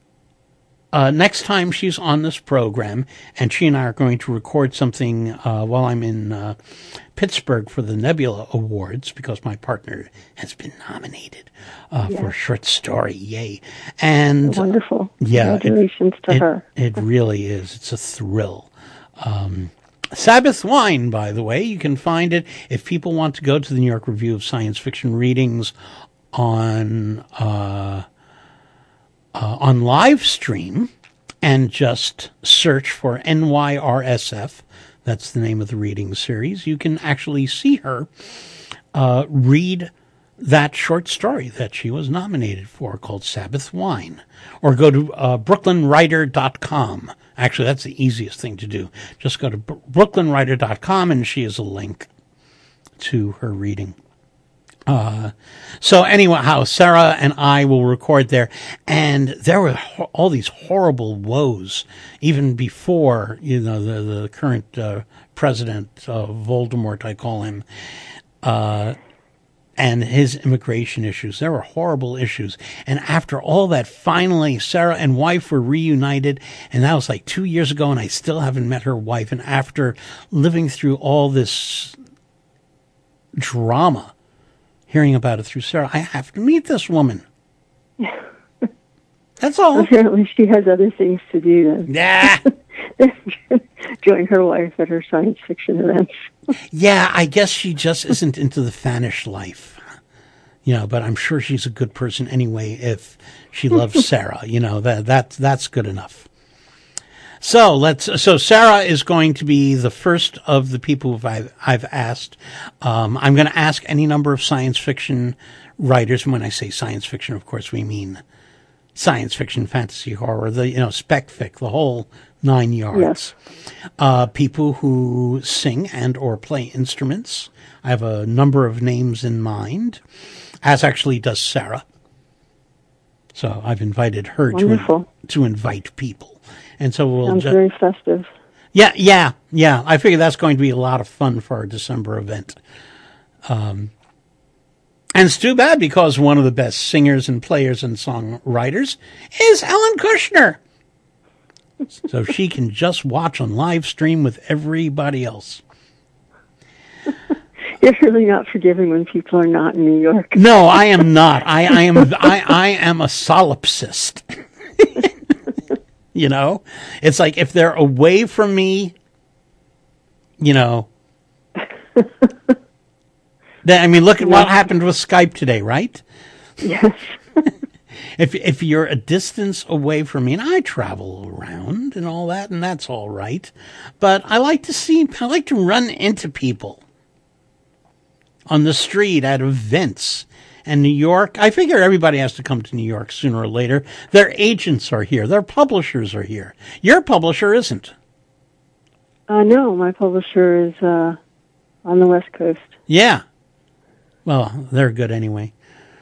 [SPEAKER 8] Uh, next time she's on this program, and she and I are going to record something uh, while I'm in uh, Pittsburgh for the Nebula Awards, because my partner has been nominated uh,
[SPEAKER 9] Yeah.
[SPEAKER 8] for a short story. Yay. And
[SPEAKER 9] Wonderful.
[SPEAKER 8] yeah,
[SPEAKER 9] Congratulations
[SPEAKER 8] it,
[SPEAKER 9] to
[SPEAKER 8] it,
[SPEAKER 9] her.
[SPEAKER 8] It really is. It's a thrill. Um, Sabbath Wine, by the way, you can find it if people want to go to the New York Review of Science Fiction readings on uh, uh, on live stream and just search for N Y R S F. That's the name of the reading series. You can actually see her uh, read that short story that she was nominated for called Sabbath Wine. Or go to uh, brooklyn writer dot com. Actually, that's the easiest thing to do. Just go to brooklyn writer dot com and she has a link to her reading. Uh, so anyhow, Sarah and I will record there, and there were ho- all these horrible woes even before, you know, the, the current uh, president, uh, Voldemort, I call him, uh, and his immigration issues. There were horrible issues. And after all that, finally, Sarah and wife were reunited, and that was like two years ago, and I still haven't met her wife. And after living through all this drama, hearing about it through Sarah, I have to meet this woman. That's all.
[SPEAKER 9] Apparently she has other things to do then.
[SPEAKER 8] Yeah.
[SPEAKER 9] Join her wife at her science fiction events.
[SPEAKER 8] Yeah, I guess she just isn't into the fanish life. You know, but I'm sure she's a good person anyway if she loves Sarah. You know, that that that's good enough. So let's. So Sarah is going to be the first of the people who I've, I've asked. Um, I'm going to ask any number of science fiction writers. And when I say science fiction, of course, we mean science fiction, fantasy, horror, the you know spec fic, the whole nine yards.
[SPEAKER 9] Yes.
[SPEAKER 8] Uh, people who sing and or play instruments. I have a number of names in mind, as actually does Sarah. So I've invited her to to invite people. And so we'll
[SPEAKER 9] Sounds
[SPEAKER 8] ju-
[SPEAKER 9] very festive.
[SPEAKER 8] Yeah, yeah, yeah. I figure that's going to be a lot of fun for our December event. Um, and it's too bad because one of the best singers and players and songwriters is Ellen Kushner. So she can just watch on live stream with everybody else.
[SPEAKER 9] You're really not forgiving when people are not in New York.
[SPEAKER 8] No, I am not. I, I am I, I am a solipsist. You know, it's like if they're away from me, you know, then, I mean, look at what happened with Skype today, right?
[SPEAKER 9] Yes.
[SPEAKER 8] if if you're a distance away from me, and I travel around and all that, and that's all right, but I like to see, I like to run into people on the street at events. And New York, I figure everybody has to come to New York sooner or later. Their agents are here. Their publishers are here. Your publisher isn't.
[SPEAKER 9] Uh, no, my publisher is uh, on the West Coast.
[SPEAKER 8] Yeah. Well, they're good anyway.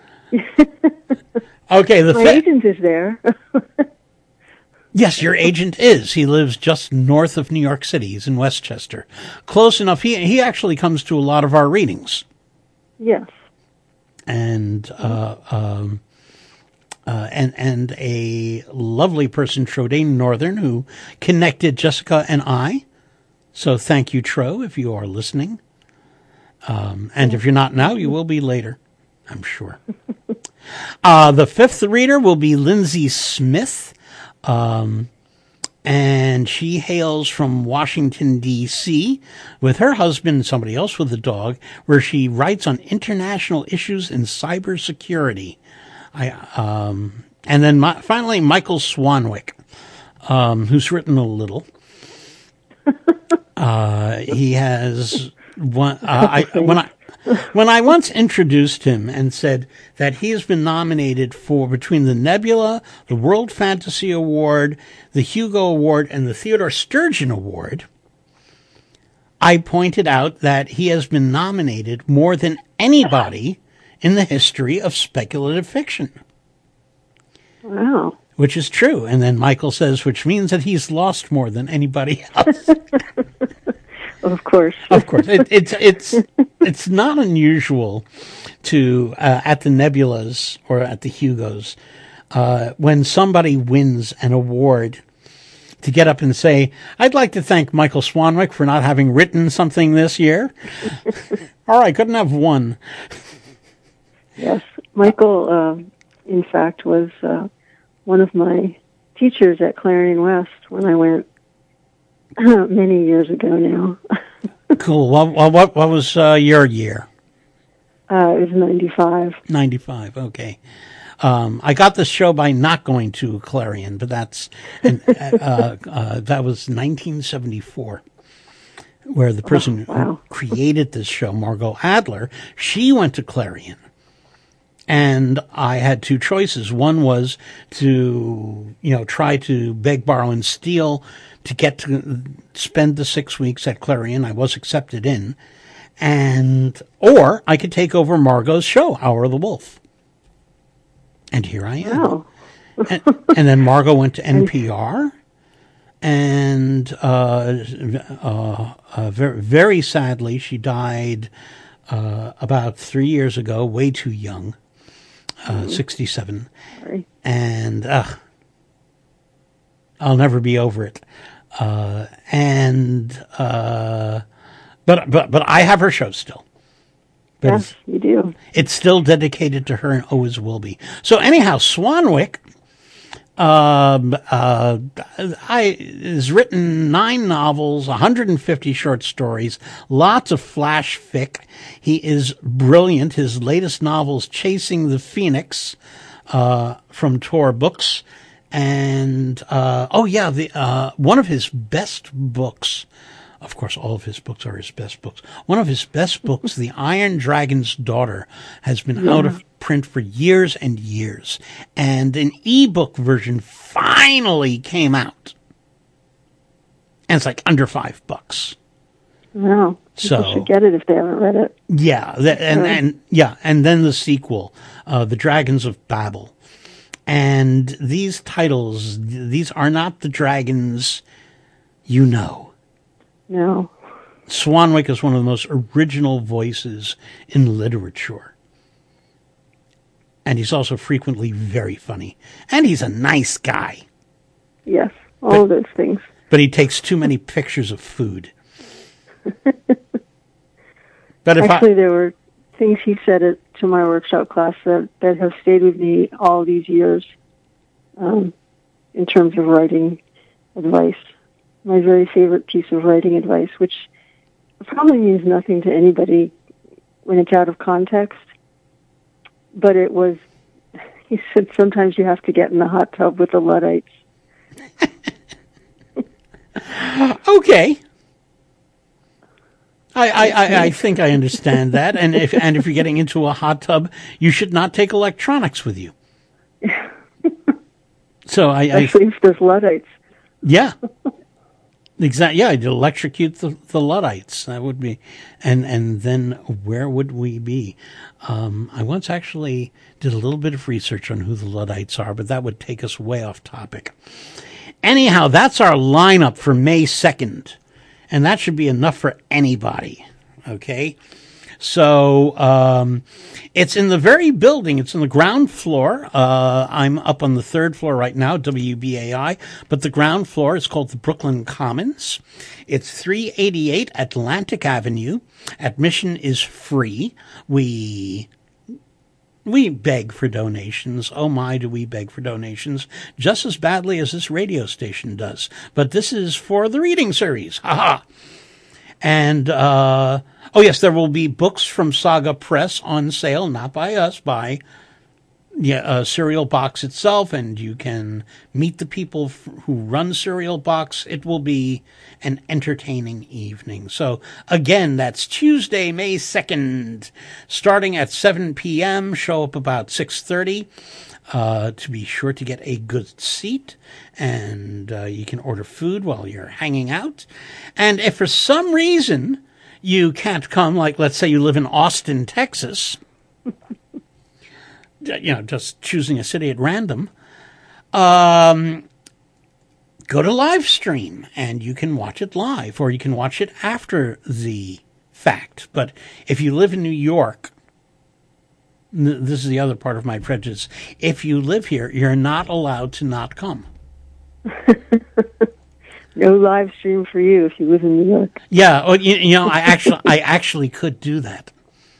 [SPEAKER 8] Okay. The
[SPEAKER 9] my
[SPEAKER 8] fa-
[SPEAKER 9] agent is there.
[SPEAKER 8] Yes, your agent is. He lives just north of New York City. He's in Westchester. Close enough. He, he actually comes to a lot of our readings.
[SPEAKER 9] Yes.
[SPEAKER 8] And uh, um, uh, and and a lovely person, Trodane Northern, who connected Jessica and I. So thank you, Tro, if you are listening. Um, and if you're not now, you will be later, I'm sure. uh, the fifth reader will be Lindsay Smith. Um, and she hails from Washington, D C, with her husband and somebody else with a dog, where she writes on international issues in cybersecurity. I, um, and then my, finally, Michael Swanwick, um, who's written a little. Uh, he has one, uh, I, when I, when I once introduced him and said that he has been nominated for between the Nebula, the World Fantasy Award, the Hugo Award, and the Theodore Sturgeon Award, I pointed out that he has been nominated more than anybody in the history of speculative fiction.
[SPEAKER 9] Wow.
[SPEAKER 8] Which is true. And then Michael says, which means that he's lost more than anybody else.
[SPEAKER 9] Of course.
[SPEAKER 8] Of course. It, it's it's it's not unusual to, uh, at the Nebulas or at the Hugos, uh, when somebody wins an award, to get up and say, I'd like to thank Michael Swanwick for not having written something this year. All right, couldn't have won.
[SPEAKER 9] Yes. Michael, uh, in fact, was uh, one of my teachers at Clarion West when I went many years ago now.
[SPEAKER 8] Cool. Well, well, what what was uh, your year?
[SPEAKER 9] Uh, it was ninety-five.
[SPEAKER 8] ninety-five. Okay. Um, I got this show by not going to Clarion, but that's and, uh, uh, that was nineteen seventy-four, where the person
[SPEAKER 9] oh, wow.
[SPEAKER 8] who created this show, Margot Adler, she went to Clarion. And I had two choices. One was to, you know, try to beg, borrow, and steal to get to spend the six weeks at Clarion. I was accepted in. And, or I could take over Margot's show, Hour of the Wolf. And here I am.
[SPEAKER 9] Oh.
[SPEAKER 8] and, and then Margot went to N P R. And, uh, uh, uh very, very sadly, she died, uh, about three years ago, way too young. Uh, sixty-seven.
[SPEAKER 9] Sorry.
[SPEAKER 8] And uh, I'll never be over it. Uh, and uh, but but but I have her show still. But
[SPEAKER 9] yes, you do.
[SPEAKER 8] It's still dedicated to her and always will be. So anyhow, Swanwick um, uh, I has written nine novels, one hundred fifty short stories, lots of flash fic. He is brilliant. His latest novel is Chasing the Phoenix, uh, from Tor Books. And, uh, oh yeah, the, uh, one of his best books, of course, all of his books are his best books. One of his best books, The Iron Dragon's Daughter, has been yeah. out of print for years and years. And an ebook version finally came out. And it's like under five bucks.
[SPEAKER 9] Wow. People
[SPEAKER 8] So,
[SPEAKER 9] should get it if they haven't read it.
[SPEAKER 8] Yeah. The, and, and, yeah. And then the sequel, uh, The Dragons of Babel. And these titles, these are not the dragons you know.
[SPEAKER 9] No.
[SPEAKER 8] Swanwick is one of the most original voices in literature. And he's also frequently very funny. And he's a nice guy.
[SPEAKER 9] Yes, all
[SPEAKER 8] but,
[SPEAKER 9] of those things.
[SPEAKER 8] But he takes too many pictures of food. But if
[SPEAKER 9] Actually,
[SPEAKER 8] I,
[SPEAKER 9] there were things he said at, to my workshop class that, that have stayed with me all these years um, in terms of writing advice. My very favorite piece of writing advice, which probably means nothing to anybody when it's out of context, but it was, he said, sometimes you have to get in the hot tub with the Luddites.
[SPEAKER 8] Okay. I, I, I, I think I understand that. And if and if you're getting into a hot tub, you should not take electronics with you. So I, I
[SPEAKER 9] Especially if there's Luddites.
[SPEAKER 8] Yeah. Exactly. Yeah, I'd electrocute the, the Luddites. That would be, and and then where would we be? Um, I once actually did a little bit of research on who the Luddites are, but that would take us way off topic. Anyhow, that's our lineup for May second, and that should be enough for anybody. Okay. So um, it's in the very building. It's in the ground floor. Uh, I'm up on the third floor right now, W B A I, but the ground floor is called the Brooklyn Commons. It's three eighty-eight Atlantic Avenue. Admission is free. We we beg for donations. Oh my, do we beg for donations just as badly as this radio station does. But this is for the reading series. Ha ha. And, uh, oh yes, there will be books from Saga Press on sale, not by us, by yeah, uh, Cereal Box itself, and you can meet the people f- who run Cereal Box. It will be an entertaining evening. So again, that's Tuesday, May second, starting at seven p.m., show up about six thirty. Uh, to be sure to get a good seat, and uh, you can order food while you're hanging out. And if for some reason you can't come, like let's say you live in Austin, Texas, you know, just choosing a city at random, um, go to live stream and you can watch it live, or you can watch it after the fact. But if you live in New York, this is the other part of my prejudice. If you live here, you're not allowed to not come.
[SPEAKER 9] No live stream for you if you live in New York.
[SPEAKER 8] Yeah, well, you, you know, I actually, I actually could do that.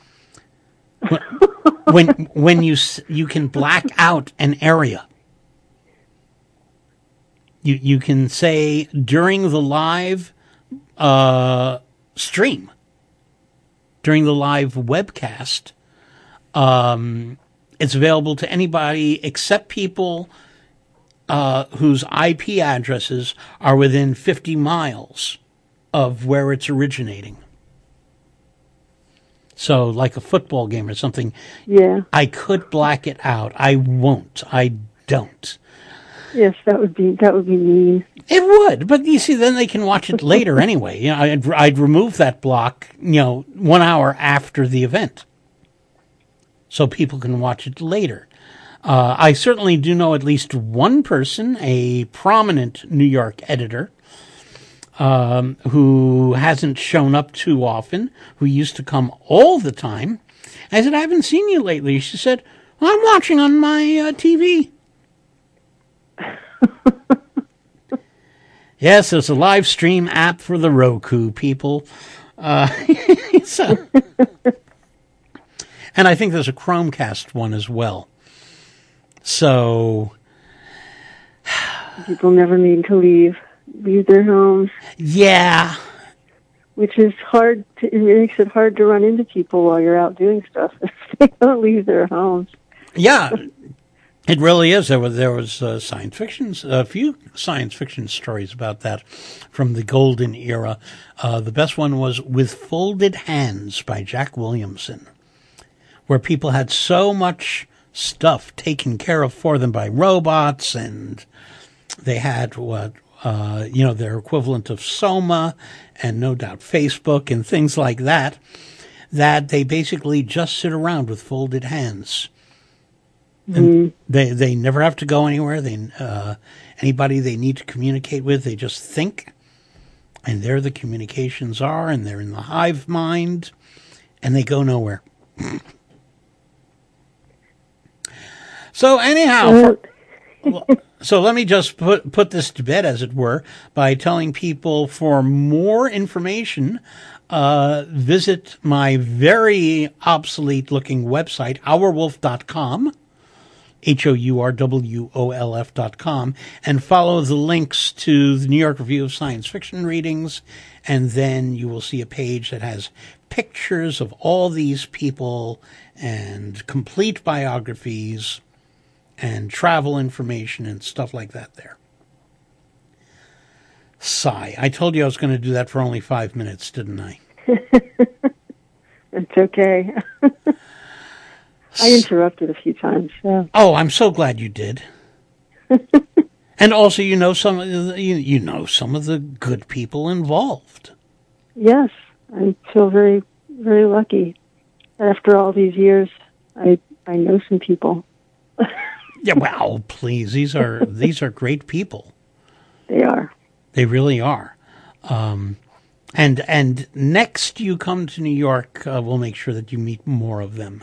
[SPEAKER 8] When when you you can black out an area. You you can say during the live uh, stream, during the live webcast, um, it's available to anybody except people uh, whose I P addresses are within fifty miles of where it's originating. So, like a football game or something,
[SPEAKER 9] Yeah.
[SPEAKER 8] I could black it out. I won't. I don't.
[SPEAKER 9] Yes, that would be that would be mean.
[SPEAKER 8] It would, but you see, then they can watch it later anyway. You know, I'd, I'd remove that block, you know, one hour after the event, so people can watch it later. Uh, I certainly do know at least one person, a prominent New York editor, um, who hasn't shown up too often, who used to come all the time. I said, I haven't seen you lately. She said, well, I'm watching on my uh, T V. Yes, there's a live stream app for the Roku, people. Uh, so, and I think there's a Chromecast one as well. So
[SPEAKER 9] People never need to leave leave their homes.
[SPEAKER 8] Yeah.
[SPEAKER 9] Which is hard to, it makes it hard to run into people while you're out doing stuff if they don't leave their homes.
[SPEAKER 8] Yeah. It really is. There was there was uh, science fiction, a few science fiction stories about that from the golden era. Uh, the best one was With Folded Hands by Jack Williamson, where people had so much stuff taken care of for them by robots, and they had what uh, you know their equivalent of Soma, and no doubt Facebook and things like that. That they basically just sit around with folded hands. And they they never have to go anywhere. They uh, anybody they need to communicate with, they just think, and there the communications are, and they're in the hive mind, and they go nowhere. So anyhow, for, so let me just put put this to bed, as it were, by telling people for more information, uh, visit my very obsolete-looking website, our wolf dot com. H O U R W O L F dot com, and follow the links to the New York Review of Science Fiction readings, and then you will see a page that has pictures of all these people and complete biographies and travel information and stuff like that there. Sigh. I told you I was going to do that for only five minutes, didn't I?
[SPEAKER 9] It's okay. I interrupted a few times. So.
[SPEAKER 8] Oh, I'm so glad you did. And also, you know some of the, you, you know some of the good people involved.
[SPEAKER 9] Yes, I feel very very lucky. After all these years, I I know some people.
[SPEAKER 8] Yeah, well, please, these are these are great people.
[SPEAKER 9] They are.
[SPEAKER 8] They really are. Um, and and next you come to New York, uh, we'll make sure that you meet more of them.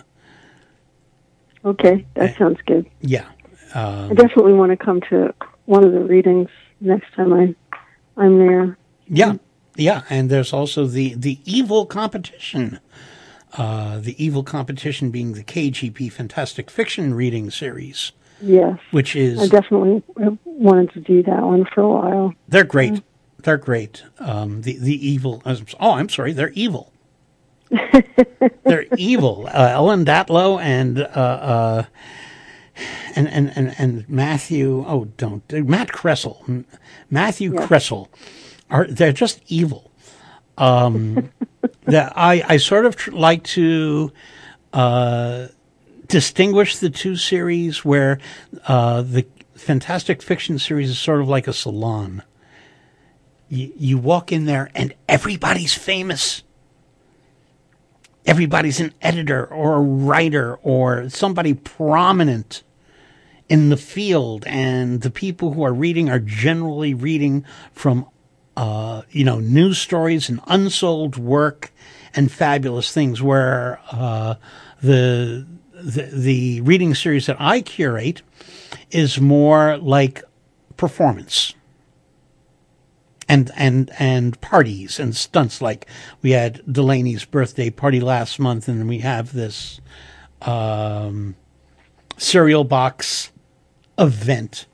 [SPEAKER 9] Okay, that sounds good.
[SPEAKER 8] Yeah. Um,
[SPEAKER 9] I definitely want to come to one of the readings next time I, I'm there.
[SPEAKER 8] Yeah, yeah, and there's also the, the Evil Competition. Uh, the Evil Competition being the K G P Fantastic Fiction reading series.
[SPEAKER 9] Yes.
[SPEAKER 8] Which is...
[SPEAKER 9] I definitely wanted to do that one for a while.
[SPEAKER 8] They're great. Yeah. They're great. Um, the, the Evil... Oh, I'm sorry, they're evil. They're evil. Uh, Ellen Datlow and, uh, uh, and and and and Matthew. Oh, don't Matt Kressel. Matthew yes. Kressel are they're just evil. Um, that I I sort of tr- like to uh, distinguish the two series, where uh, the Fantastic Fiction series is sort of like a salon. You you walk in there and everybody's famous. Everybody's an editor or a writer or somebody prominent in the field, and the people who are reading are generally reading from, uh, you know, news stories and unsold work and fabulous things. Where uh, the, the the reading series that I curate is more like performance. And, and, and parties and stunts. Like we had Delaney's birthday party last month, and we have this, um, cereal box event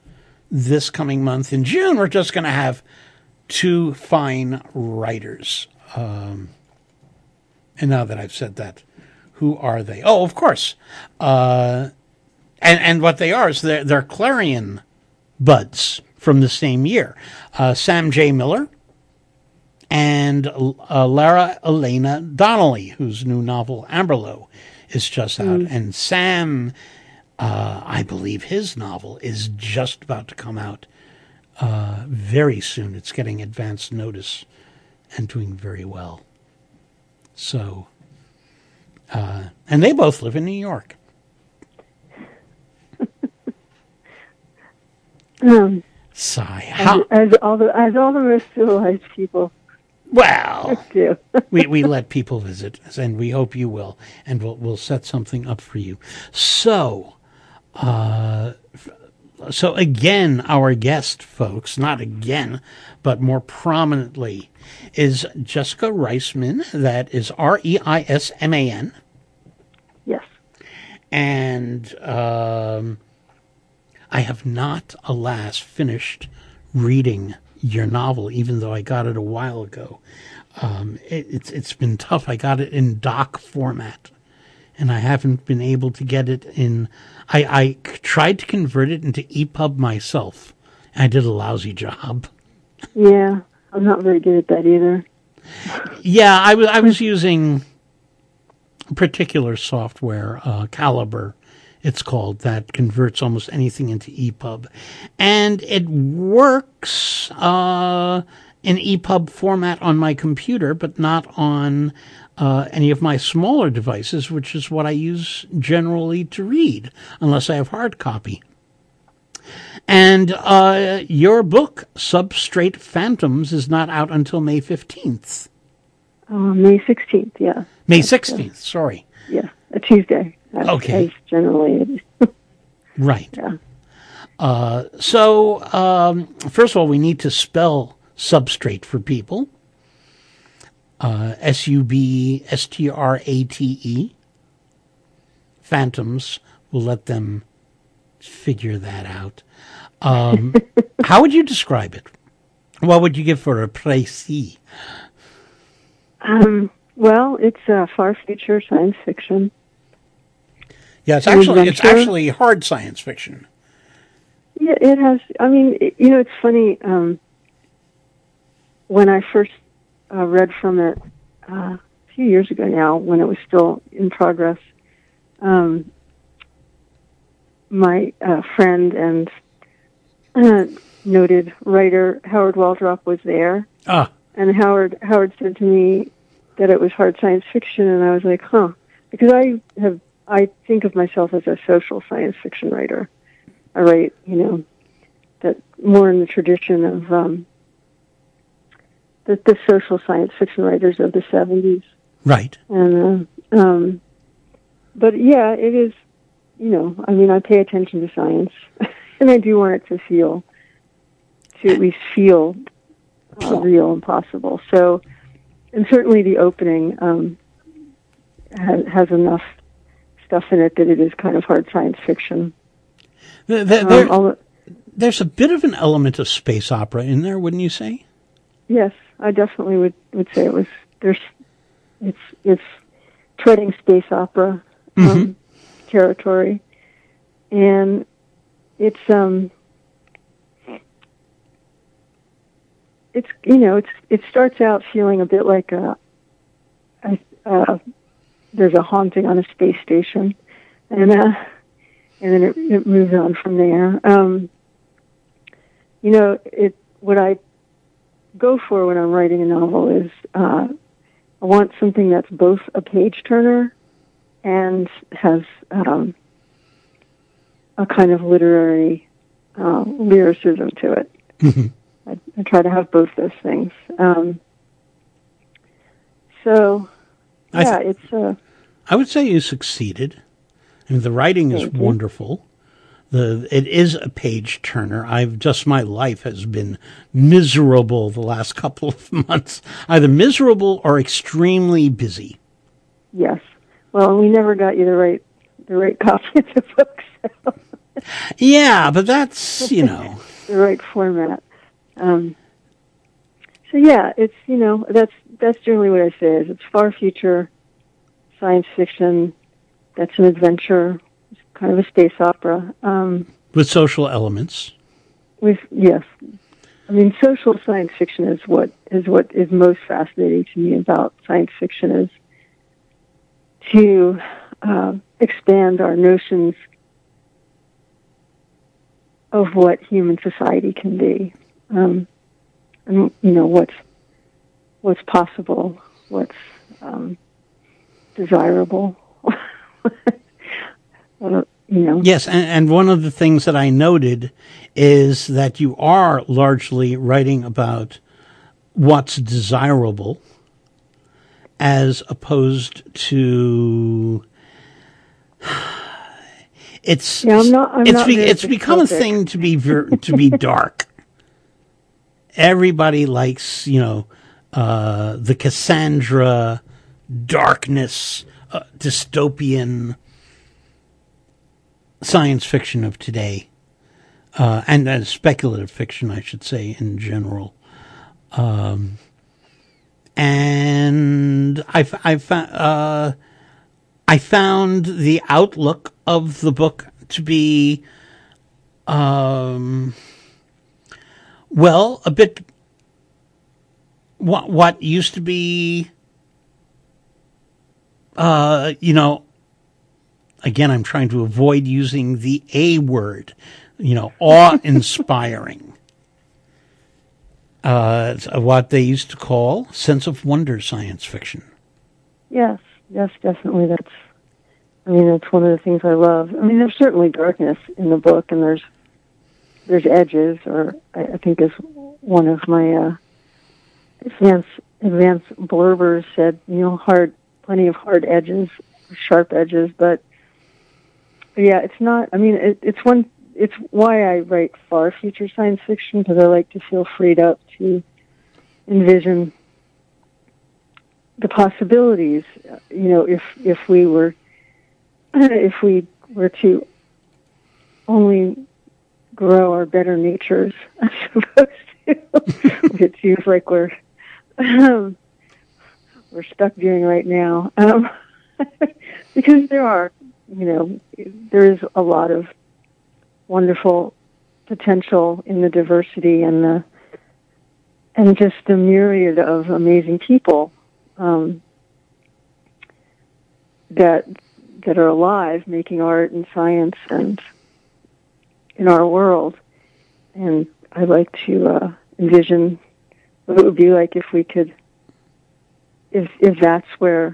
[SPEAKER 8] this coming month in June, we're just going to have two fine writers. Um, and now that I've said that, who are they? Oh, of course. Uh, and, and what they are is they're, they're Clarion buds from the same year. Uh, Sam J. Miller and uh, Lara Elena Donnelly, whose new novel Amberlow is just out. Mm. And Sam, uh, I believe his novel is just about to come out uh, very soon. It's getting advance notice and doing very well. So, uh, and they both live in New York.
[SPEAKER 9] um,
[SPEAKER 8] Sigh. How?
[SPEAKER 9] As, as all the as all the most civilized people.
[SPEAKER 8] Well,
[SPEAKER 9] do.
[SPEAKER 8] we we let people visit, and we hope you will, and we'll we'll set something up for you. So, uh, so again, our guest, folks, not again, but more prominently, is Jessica Reisman. That is R E I S M A N.
[SPEAKER 9] Yes.
[SPEAKER 8] And um, I have not, alas, finished reading your novel, even though I got it a while ago. Um, it, it's it's been tough. I got it in doc format, and I haven't been able to get it in. I, I tried to convert it into E P U B myself. I did a lousy job.
[SPEAKER 9] Yeah, I'm not very good at that either.
[SPEAKER 8] Yeah, I was I was using particular software, uh, Caliber, it's called, that converts almost anything into E P U B. And it works uh, in E P U B format on my computer, but not on uh, any of my smaller devices, which is what I use generally to read, unless I have hard copy. And uh, your book, Substrate Phantoms, is not out until May fifteenth.
[SPEAKER 9] Uh, May sixteenth, yeah.
[SPEAKER 8] May sixteenth, uh, sorry.
[SPEAKER 9] Yeah, a Tuesday. As,
[SPEAKER 8] okay.
[SPEAKER 9] As generally it is.
[SPEAKER 8] Right.
[SPEAKER 9] Yeah.
[SPEAKER 8] Uh, so, um, first of all, we need to spell substrate for people. Uh, S U B S T R A T E. Phantoms. We'll let them figure that out. Um, how would you describe it? What would you give for a précis?
[SPEAKER 9] Um, well, it's uh, far future science fiction.
[SPEAKER 8] Yeah, it's actually it's actually hard science fiction.
[SPEAKER 9] Yeah, it has. I mean, it, you know, it's funny. Um, when I first uh, read from it uh, a few years ago now, when it was still in progress, um, my uh, friend and uh, noted writer Howard Waldrop was there.
[SPEAKER 8] Ah.
[SPEAKER 9] And Howard Howard said to me that it was hard science fiction, and I was like, huh, because I have I think of myself as a social science fiction writer. I write, you know, that more in the tradition of um, the, the social science fiction writers of the seventies.
[SPEAKER 8] Right.
[SPEAKER 9] And uh, um, but yeah, it is. You know, I mean, I pay attention to science, and I do want it to feel, to at least feel uh, real and possible. So, and certainly the opening um, has, has enough stuff in it that it is kind of hard science fiction.
[SPEAKER 8] There, there,
[SPEAKER 9] um,
[SPEAKER 8] there's a bit of an element of space opera in there, wouldn't you say?
[SPEAKER 9] Yes, I definitely would, would say it was. There's, it's it's treading space opera um, mm-hmm. territory, and it's um. It's, you know, it's it starts out feeling a bit like a, a uh, there's a haunting on a space station, and uh, and then it, it moves on from there. Um, you know, it what I go for when I'm writing a novel is uh, I want something that's both a page turner and has um, a kind of literary uh, lyricism to it.
[SPEAKER 8] Mm-hmm.
[SPEAKER 9] I, I try to have both those things. Um, so, yeah,
[SPEAKER 8] I th-
[SPEAKER 9] it's... Uh,
[SPEAKER 8] I would say you succeeded. I mean, the writing is wonderful. The It is a page turner. I've just, my life has been miserable the last couple of months. Either miserable or extremely busy.
[SPEAKER 9] Yes. Well, we never got you the right, the right copy of the book, so.
[SPEAKER 8] Yeah, but that's, you know...
[SPEAKER 9] the right format. Um, so yeah, it's, you know, that's that's generally what I say is it's far future science fiction. That's an adventure. It's kind of a space opera. Um,
[SPEAKER 8] With social elements.
[SPEAKER 9] With yes, I mean social science fiction is what is what is most fascinating to me about science fiction is to uh, expand our notions of what human society can be, um, and you know what's what's possible, what's um, desirable. uh, you know.
[SPEAKER 8] Yes, and, and one of the things that I noted is that you are largely writing about what's desirable, as opposed to. It's
[SPEAKER 9] yeah, I'm not, I'm
[SPEAKER 8] it's
[SPEAKER 9] not
[SPEAKER 8] be,
[SPEAKER 9] very
[SPEAKER 8] it's become a
[SPEAKER 9] dystopic.
[SPEAKER 8] thing to be ver, to be dark. Everybody likes, you know, uh, the Cassandra darkness, uh, dystopian science fiction of today, uh, and uh, speculative fiction, I should say, in general. Um, and I, I found. Uh, I found the outlook of the book to be, um, well, a bit what what used to be, uh, you know, again, I'm trying to avoid using the A word, you know, awe-inspiring. uh, what they used to call sense of wonder science fiction.
[SPEAKER 9] Yes, yes, definitely. That's, I mean, that's one of the things I love. I mean, there's certainly darkness in the book, and there's there's edges, or I, I think as one of my uh, advanced advanced blurbers said, you know, hard, plenty of hard edges, sharp edges, but yeah, it's not. I mean, it, it's one. It's why I write far future science fiction, because I like to feel freed up to envision the possibilities. You know, if if we were if we were to only grow our better natures, I suppose to. It seems like we're um, we're stuck doing right now, um, because there are, you know, there is a lot of wonderful potential in the diversity and the and just the myriad of amazing people um, that that are alive, making art and science and in our world. And I like to uh, envision what it would be like if we could, if if that's where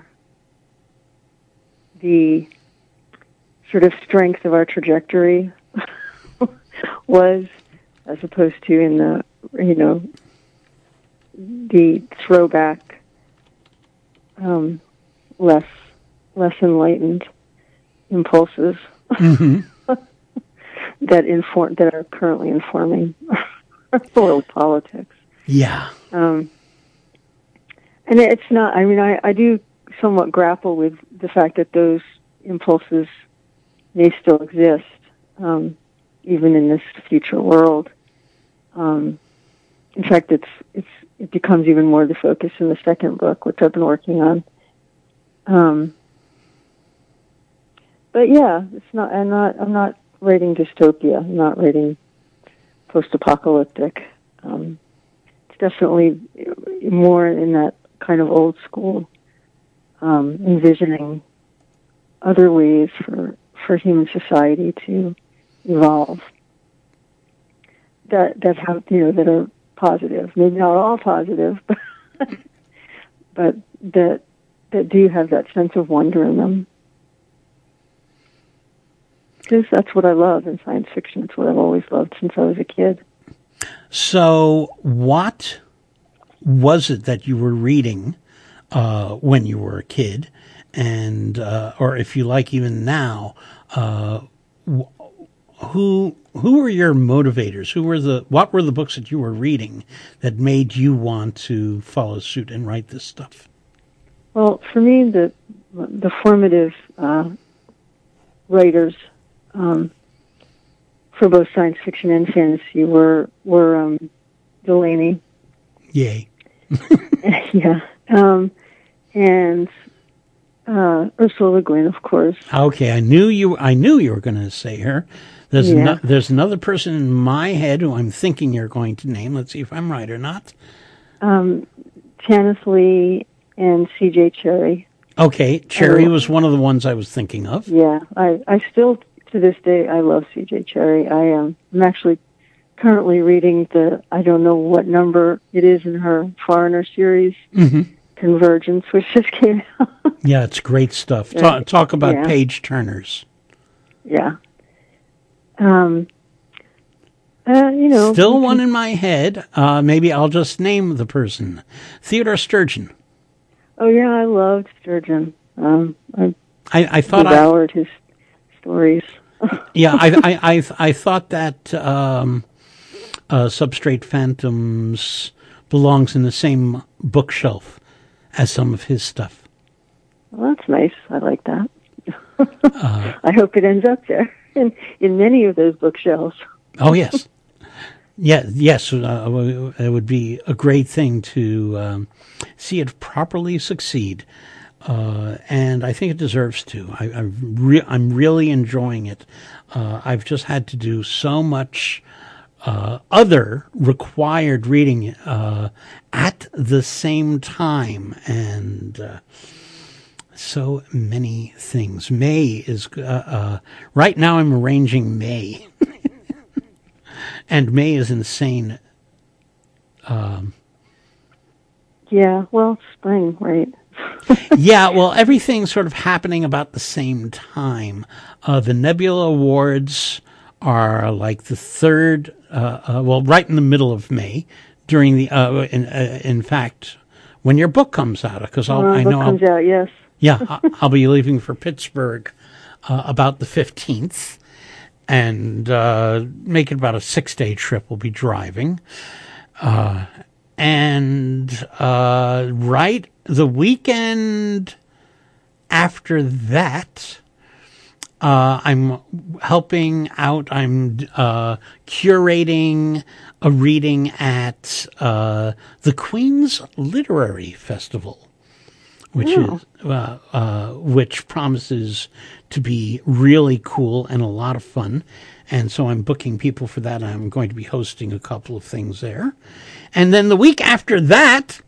[SPEAKER 9] the sort of strength of our trajectory was, as opposed to in the, you know, the throwback, um, less less enlightened impulses
[SPEAKER 8] Mm-hmm.
[SPEAKER 9] that inform that are currently informing world politics.
[SPEAKER 8] Yeah.
[SPEAKER 9] Um, and it's not. I mean, I, I do somewhat grapple with the fact that those impulses may still exist, um, even in this future world. Um, in fact, it's it's it becomes even more the focus in the second book, which I've been working on. Um, but yeah, it's not. I'm not. I'm not writing dystopia. I'm not writing post-apocalyptic. Um, it's definitely more in that kind of old school, um, envisioning other ways for, for human society to evolve that that have, you know, that are positive. Maybe not all positive, but but that that do have that sense of wonder in them. Because that's what I love in science fiction. It's what I've always loved since I was a kid.
[SPEAKER 8] So what was it that you were reading uh, when you were a kid? And, uh, or if you like, even now, uh, who who were your motivators? Who were the what were the books that you were reading that made you want to follow suit and write this stuff?
[SPEAKER 9] Well, for me, the the formative uh, writers um, for both science fiction and fantasy were were um, Delaney.
[SPEAKER 8] Yay.
[SPEAKER 9] yeah. Um, and uh, Ursula Le Guin, of course.
[SPEAKER 8] Okay, I knew you. I knew you were going to say her. There's
[SPEAKER 9] Yeah.
[SPEAKER 8] no, there's another person in my head who I'm thinking you're going to name. Let's see if I'm right or not.
[SPEAKER 9] Um, Janice Lee and C J Cherry.
[SPEAKER 8] Okay, Cherry
[SPEAKER 9] Oh.
[SPEAKER 8] was one of the ones I was thinking of.
[SPEAKER 9] Yeah, I, I still, to this day, I love C J Cherry. I am I'm actually currently reading the, I don't know what number it is in her Foreigner series,
[SPEAKER 8] hmm
[SPEAKER 9] Convergence, which just came out.
[SPEAKER 8] Yeah, it's great stuff.
[SPEAKER 9] Yeah.
[SPEAKER 8] Talk, talk about
[SPEAKER 9] Yeah.
[SPEAKER 8] page turners.
[SPEAKER 9] Yeah. Um, uh, you know.
[SPEAKER 8] Still one in my head. Uh, maybe I'll just name the person. Theodore Sturgeon.
[SPEAKER 9] Oh, yeah, I loved Sturgeon. Um, I
[SPEAKER 8] I, I thought I,
[SPEAKER 9] devoured his stories.
[SPEAKER 8] yeah, I, I, I, I thought that um, uh, Substrate Phantoms belongs in the same bookshelf as some of his stuff.
[SPEAKER 9] Well, that's nice. I like that.
[SPEAKER 8] Uh,
[SPEAKER 9] I hope it ends up there in, in many of those bookshelves.
[SPEAKER 8] Oh, yes. Yeah, yes, uh, it would be a great thing to um, see it properly succeed. Uh, and I think it deserves to. I, I re- I'm really enjoying it. Uh, I've just had to do so much uh, other required reading uh, at the same time, and uh, so many things. May is uh, uh, right now. I'm arranging May, and May is insane. Um,
[SPEAKER 9] Yeah, well, spring, right?
[SPEAKER 8] yeah, well, everything's sort of happening about the same time. Uh, the Nebula Awards are like the third, uh, uh, well, right in the middle of May. During the, uh, in, uh, in fact, when your book comes out, because
[SPEAKER 9] Well,
[SPEAKER 8] I
[SPEAKER 9] book
[SPEAKER 8] know,
[SPEAKER 9] comes
[SPEAKER 8] I'll,
[SPEAKER 9] out, yes.
[SPEAKER 8] yeah, I- I'll be leaving for Pittsburgh uh, about the fifteenth, and uh, make it about a six-day trip. We'll be driving. Uh, and uh, right the weekend after that, uh, I'm helping out. I'm uh, curating a reading at uh, the Queen's Literary Festival, which
[SPEAKER 9] Oh.
[SPEAKER 8] is uh, uh, which promises to be really cool and a lot of fun. And so I'm booking people for that. I'm going to be hosting a couple of things there. And then the week after that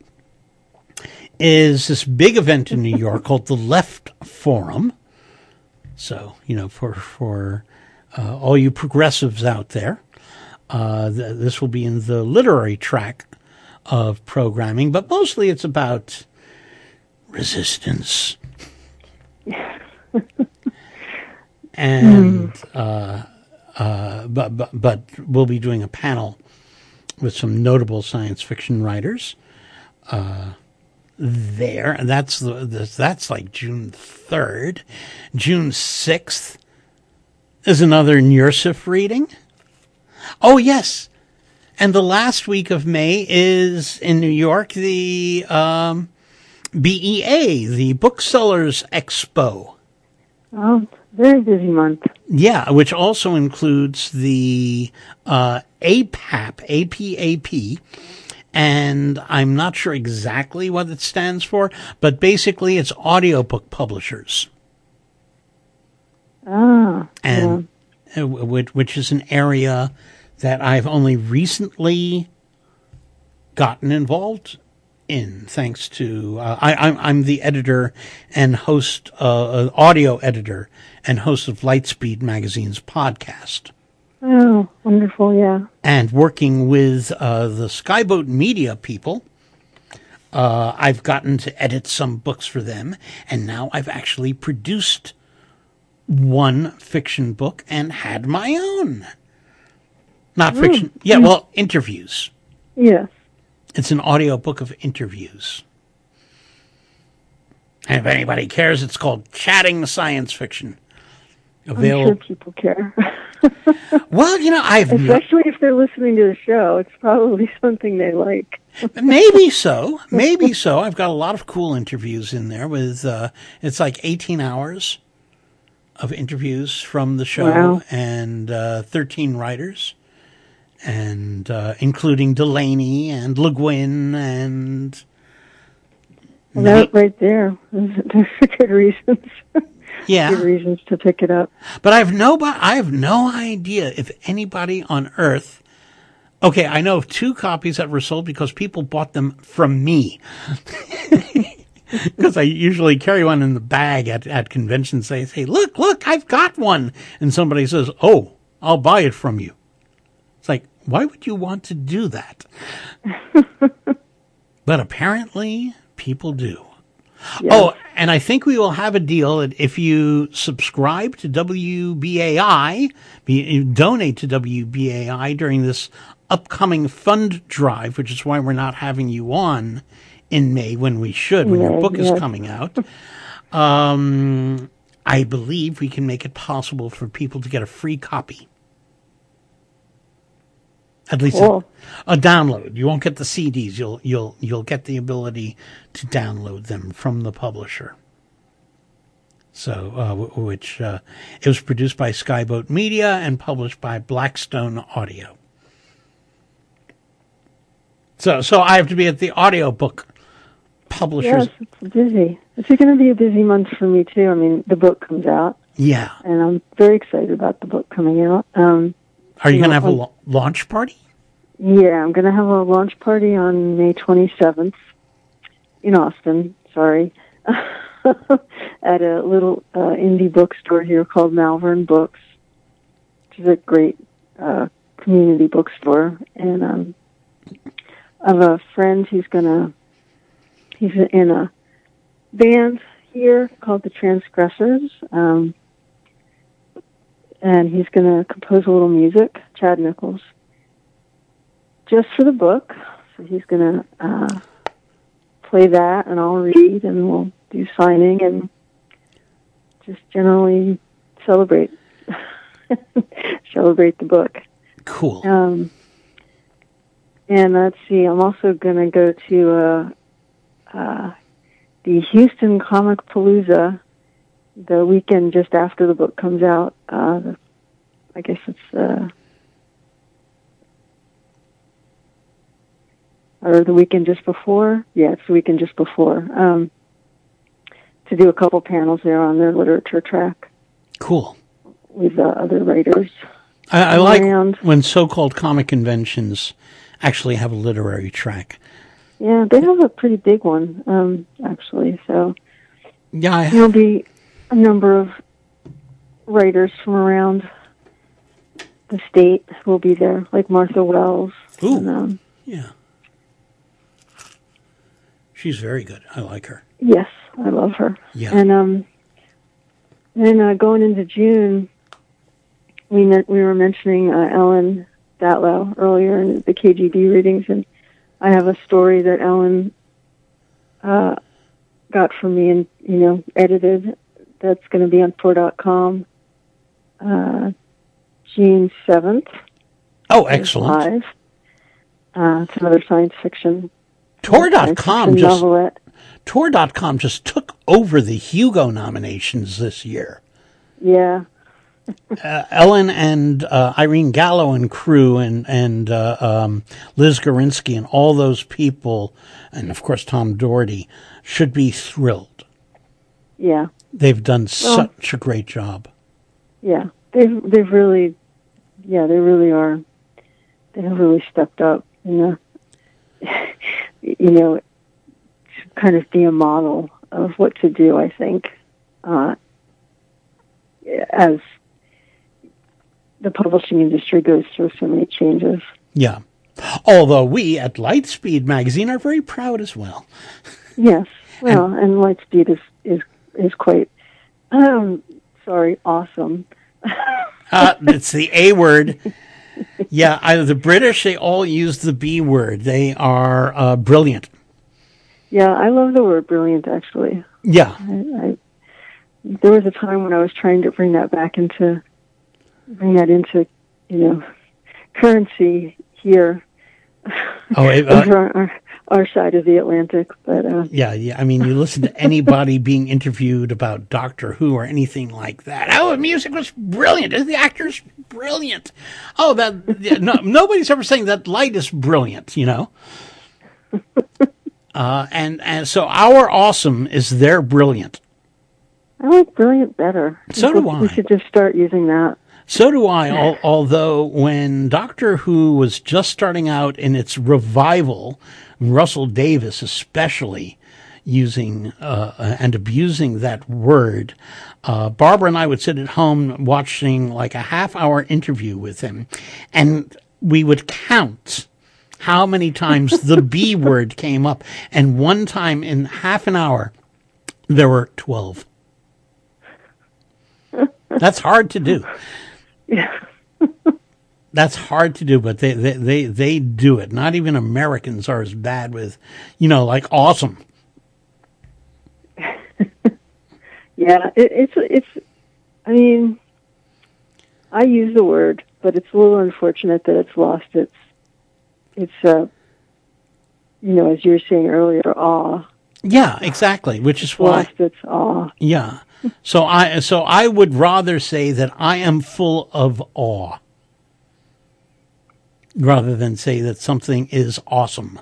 [SPEAKER 8] is this big event in New York called the Left Forum. So, you know, for, for uh, all you progressives out there, uh, th- this will be in the literary track of programming, but mostly it's about resistance. and uh, uh, but, but but we'll be doing a panel with some notable science fiction writers uh, there, and that's the, the that's like June third. June sixth is another Nursif reading. Oh yes, and the last week of May is in New York the um, B E A, the Booksellers Expo.
[SPEAKER 9] Oh, very busy month.
[SPEAKER 8] Yeah, which also includes the uh, A P A P, A P A P, and I'm not sure exactly what it stands for, but basically it's audiobook publishers,
[SPEAKER 9] Ah,
[SPEAKER 8] and uh, which, which is an area that I've only recently gotten involved in, thanks to uh, I, I'm I'm the editor and host, uh, audio editor and host of Lightspeed Magazine's podcast.
[SPEAKER 9] Oh, wonderful, yeah.
[SPEAKER 8] And working with uh, the Skyboat Media people, uh, I've gotten to edit some books for them, and now I've actually produced one fiction book and had my own. Not
[SPEAKER 9] Oh.
[SPEAKER 8] fiction. Yeah, well, interviews.
[SPEAKER 9] Yes.
[SPEAKER 8] It's an audiobook of interviews. And if anybody cares, it's called Chatting Science Fiction.
[SPEAKER 9] I'm
[SPEAKER 8] Available.
[SPEAKER 9] sure people care.
[SPEAKER 8] Well, you know, I've no-
[SPEAKER 9] Especially if they're listening to the show, it's probably something they like.
[SPEAKER 8] maybe so, maybe so. I've got a lot of cool interviews in there with. Uh, it's like eighteen hours of interviews from the show,
[SPEAKER 9] Wow.
[SPEAKER 8] and uh, thirteen writers, and uh, including Delaney and Le Guin and
[SPEAKER 9] Well, that right there, those are good reasons.
[SPEAKER 8] Yeah.
[SPEAKER 9] Good reasons to pick it up.
[SPEAKER 8] But I have no, I have no idea if anybody on Earth. Okay, I know of two copies that were sold because people bought them from me. Because I usually carry one in the bag at, at conventions. They say, look, look, I've got one. And somebody says, oh, I'll buy it from you. It's like, why would you want to do that? But apparently people do. Yeah. Oh, and I think we will have a deal that if you subscribe to W B A I, be, donate to W B A I during this upcoming fund drive, which is why we're not having you on in May when we should, when yeah, your book yeah. is coming out. Um, I believe we can make it possible for people to get a free copy. At least cool. a, a download. You won't get the C Ds. You'll you'll you'll get the ability to download them from the publisher. So, uh, w- which uh, it was produced by Skyboat Media and published by Blackstone Audio. So, so I have to be at the audiobook publishers.
[SPEAKER 9] Yes, it's busy. It's going to be a busy month for me too. I mean, the book comes out.
[SPEAKER 8] Yeah,
[SPEAKER 9] and I'm very excited about the book coming out. Um,
[SPEAKER 8] Are you, you going to have a lo- launch party?
[SPEAKER 9] Yeah, I'm going to have a launch party on May twenty-seventh in Austin, sorry, at a little uh, indie bookstore here called Malvern Books, which is a great uh, community bookstore. And um, I have a friend who's going to, he's in a band here called The Transgressors, um, and he's going to compose a little music, Chad Nichols, just for the book. So he's going to uh, play that, and I'll read, and we'll do signing, and just generally celebrate celebrate the book.
[SPEAKER 8] Cool.
[SPEAKER 9] Um, and let's see, I'm also going to go to uh, uh, the Houston Comic Palooza the weekend just after the book comes out. Uh, I guess it's uh, or the weekend just before. Yeah, it's the weekend just before. Um, to do a couple panels there on their literature track.
[SPEAKER 8] Cool.
[SPEAKER 9] With uh, other writers.
[SPEAKER 8] I, I like when so-called comic conventions actually have a literary track.
[SPEAKER 9] Yeah, they have a pretty big one, um, actually. So
[SPEAKER 8] yeah, I
[SPEAKER 9] there'll be a number of writers from around the state who will be there, like Martha Wells.
[SPEAKER 8] Ooh,
[SPEAKER 9] and, um,
[SPEAKER 8] yeah. She's very good. I like her.
[SPEAKER 9] Yes, I love her.
[SPEAKER 8] Yeah.
[SPEAKER 9] And um, then uh, going into June, we met, we were mentioning uh, Ellen Datlow earlier in the K G B readings, and I have a story that Ellen uh, got from me and, you know, edited that's going to be on Tor dot com uh, June seventh.
[SPEAKER 8] Oh, excellent.
[SPEAKER 9] Live. Uh, it's another science fiction.
[SPEAKER 8] Tor dot com just Tor dot com just took over the Hugo nominations this year.
[SPEAKER 9] Yeah.
[SPEAKER 8] uh, Ellen and uh, Irene Gallo and crew and and uh, um, Liz Gorinsky and all those people, and of course Tom Doherty, should be thrilled.
[SPEAKER 9] Yeah,
[SPEAKER 8] they've done well, such a great job.
[SPEAKER 9] Yeah, they've they've really, yeah, they really are. They have really stepped up. You know, you know, to kind of be a model of what to do. I think, uh, as the publishing industry goes through so many changes.
[SPEAKER 8] Yeah. Although we at Lightspeed magazine are very proud as well.
[SPEAKER 9] Yes. Well, and, and Lightspeed is, is, is quite, um, sorry, awesome.
[SPEAKER 8] uh, it's the A word. Yeah, I, the British, they all use the B word. They are uh, brilliant.
[SPEAKER 9] Yeah, I love the word brilliant, actually.
[SPEAKER 8] Yeah.
[SPEAKER 9] I, I, there was a time when I was trying to bring that back into bring that into, you know, currency here.
[SPEAKER 8] Oh, it, uh,
[SPEAKER 9] over our, our side of the Atlantic. But uh,
[SPEAKER 8] yeah, yeah. I mean, you listen to anybody being interviewed about Doctor Who or anything like that. Oh, the music was brilliant. The actor's brilliant. Oh, that yeah, no, nobody's ever saying that light is brilliant. You know. Uh, and and so our awesome is their brilliant.
[SPEAKER 9] I like brilliant better.
[SPEAKER 8] So do I.
[SPEAKER 9] We should just start using that.
[SPEAKER 8] So do I, al- although when Doctor Who was just starting out in its revival, Russell Davis especially using uh, and abusing that word, uh, Barbara and I would sit at home watching like a half-hour interview with him, and we would count how many times the B word came up. And one time in half an hour, there were twelve. That's hard to do.
[SPEAKER 9] Yeah.
[SPEAKER 8] That's hard to do, but they, they, they, they do it. Not even Americans are as bad with, you know, like awesome.
[SPEAKER 9] Yeah, it, it's, it's, I mean, I use the word, but it's a little unfortunate that it's lost its, its, uh, you know, as you were saying earlier, awe.
[SPEAKER 8] Yeah, exactly, which is why.
[SPEAKER 9] Lost its awe.
[SPEAKER 8] Yeah. So I, so I would rather say that I am full of awe rather than say that something is awesome.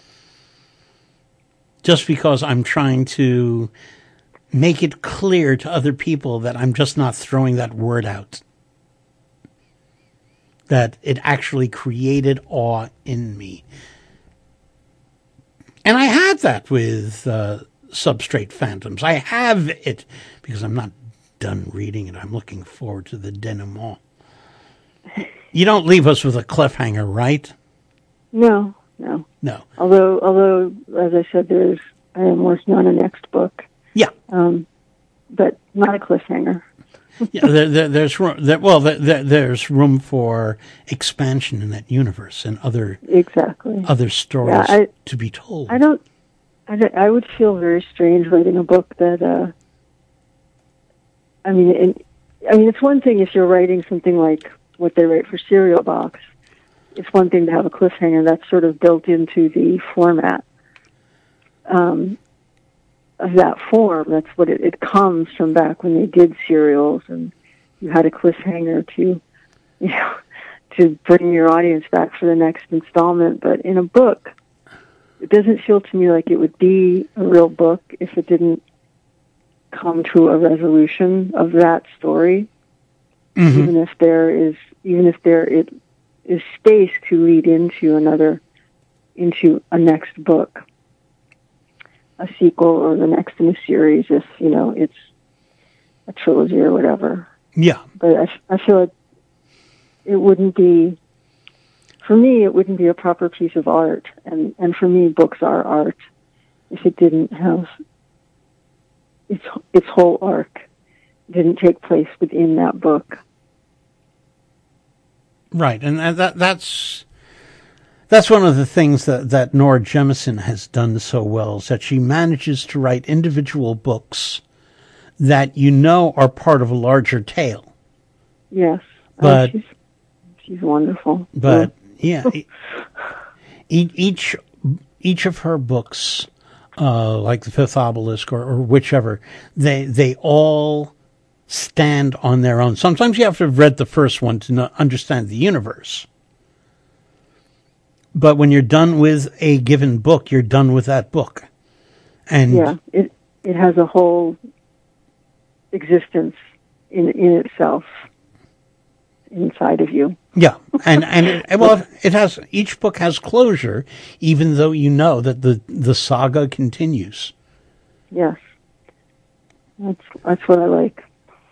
[SPEAKER 8] Just because I'm trying to make it clear to other people that I'm just not throwing that word out. That it actually created awe in me. And I had that with uh, Substrate Phantoms. I have it because I'm not done reading it. I'm looking forward to the denouement. You don't leave us with a cliffhanger, right?
[SPEAKER 9] No, no.
[SPEAKER 8] No.
[SPEAKER 9] Although, although, as I said, there's, I am working on a next book.
[SPEAKER 8] Yeah.
[SPEAKER 9] Um, but not a cliffhanger.
[SPEAKER 8] Yeah, there, there, there's room. There, well, there, there's room for expansion in that universe and other
[SPEAKER 9] exactly
[SPEAKER 8] other stories
[SPEAKER 9] yeah, I,
[SPEAKER 8] to be told.
[SPEAKER 9] I don't. I, don't, I would feel very strange writing a book that. Uh, I mean, it, I mean, it's one thing if you're writing something like what they write for Cereal Box. It's one thing to have a cliffhanger that's sort of built into the format. Um, of that form. That's what it, it comes from back when they did serials, and you had a cliffhanger to, you know, to bring your audience back for the next installment. But in a book, it doesn't feel to me like it would be a real book if it didn't come to a resolution of that story. Mm-hmm. Even if there is, even if there it is space to lead into another, into a next book. A sequel or the next in a series if, you know, it's a trilogy or whatever.
[SPEAKER 8] Yeah.
[SPEAKER 9] But I, I feel like it wouldn't be, for me, it wouldn't be a proper piece of art. And, and for me, books are art if it didn't have its, its whole arc didn't take place within that book.
[SPEAKER 8] Right. And that that's... That's one of the things that, that Nora Jemisin has done so well, is that she manages to write individual books that you know are part of a larger tale.
[SPEAKER 9] Yes.
[SPEAKER 8] But,
[SPEAKER 9] oh, she's, she's wonderful.
[SPEAKER 8] But, yeah, yeah each, each of her books, uh, like The Fifth Obelisk or, or whichever, they, they all stand on their own. Sometimes you have to have read the first one to know, understand the universe. But when you're done with a given book, you're done with that book. And
[SPEAKER 9] yeah, it it has a whole existence in in itself inside of you.
[SPEAKER 8] Yeah, and and it, well, it has each book has closure, even though you know that the the saga continues.
[SPEAKER 9] Yes, that's that's what I like.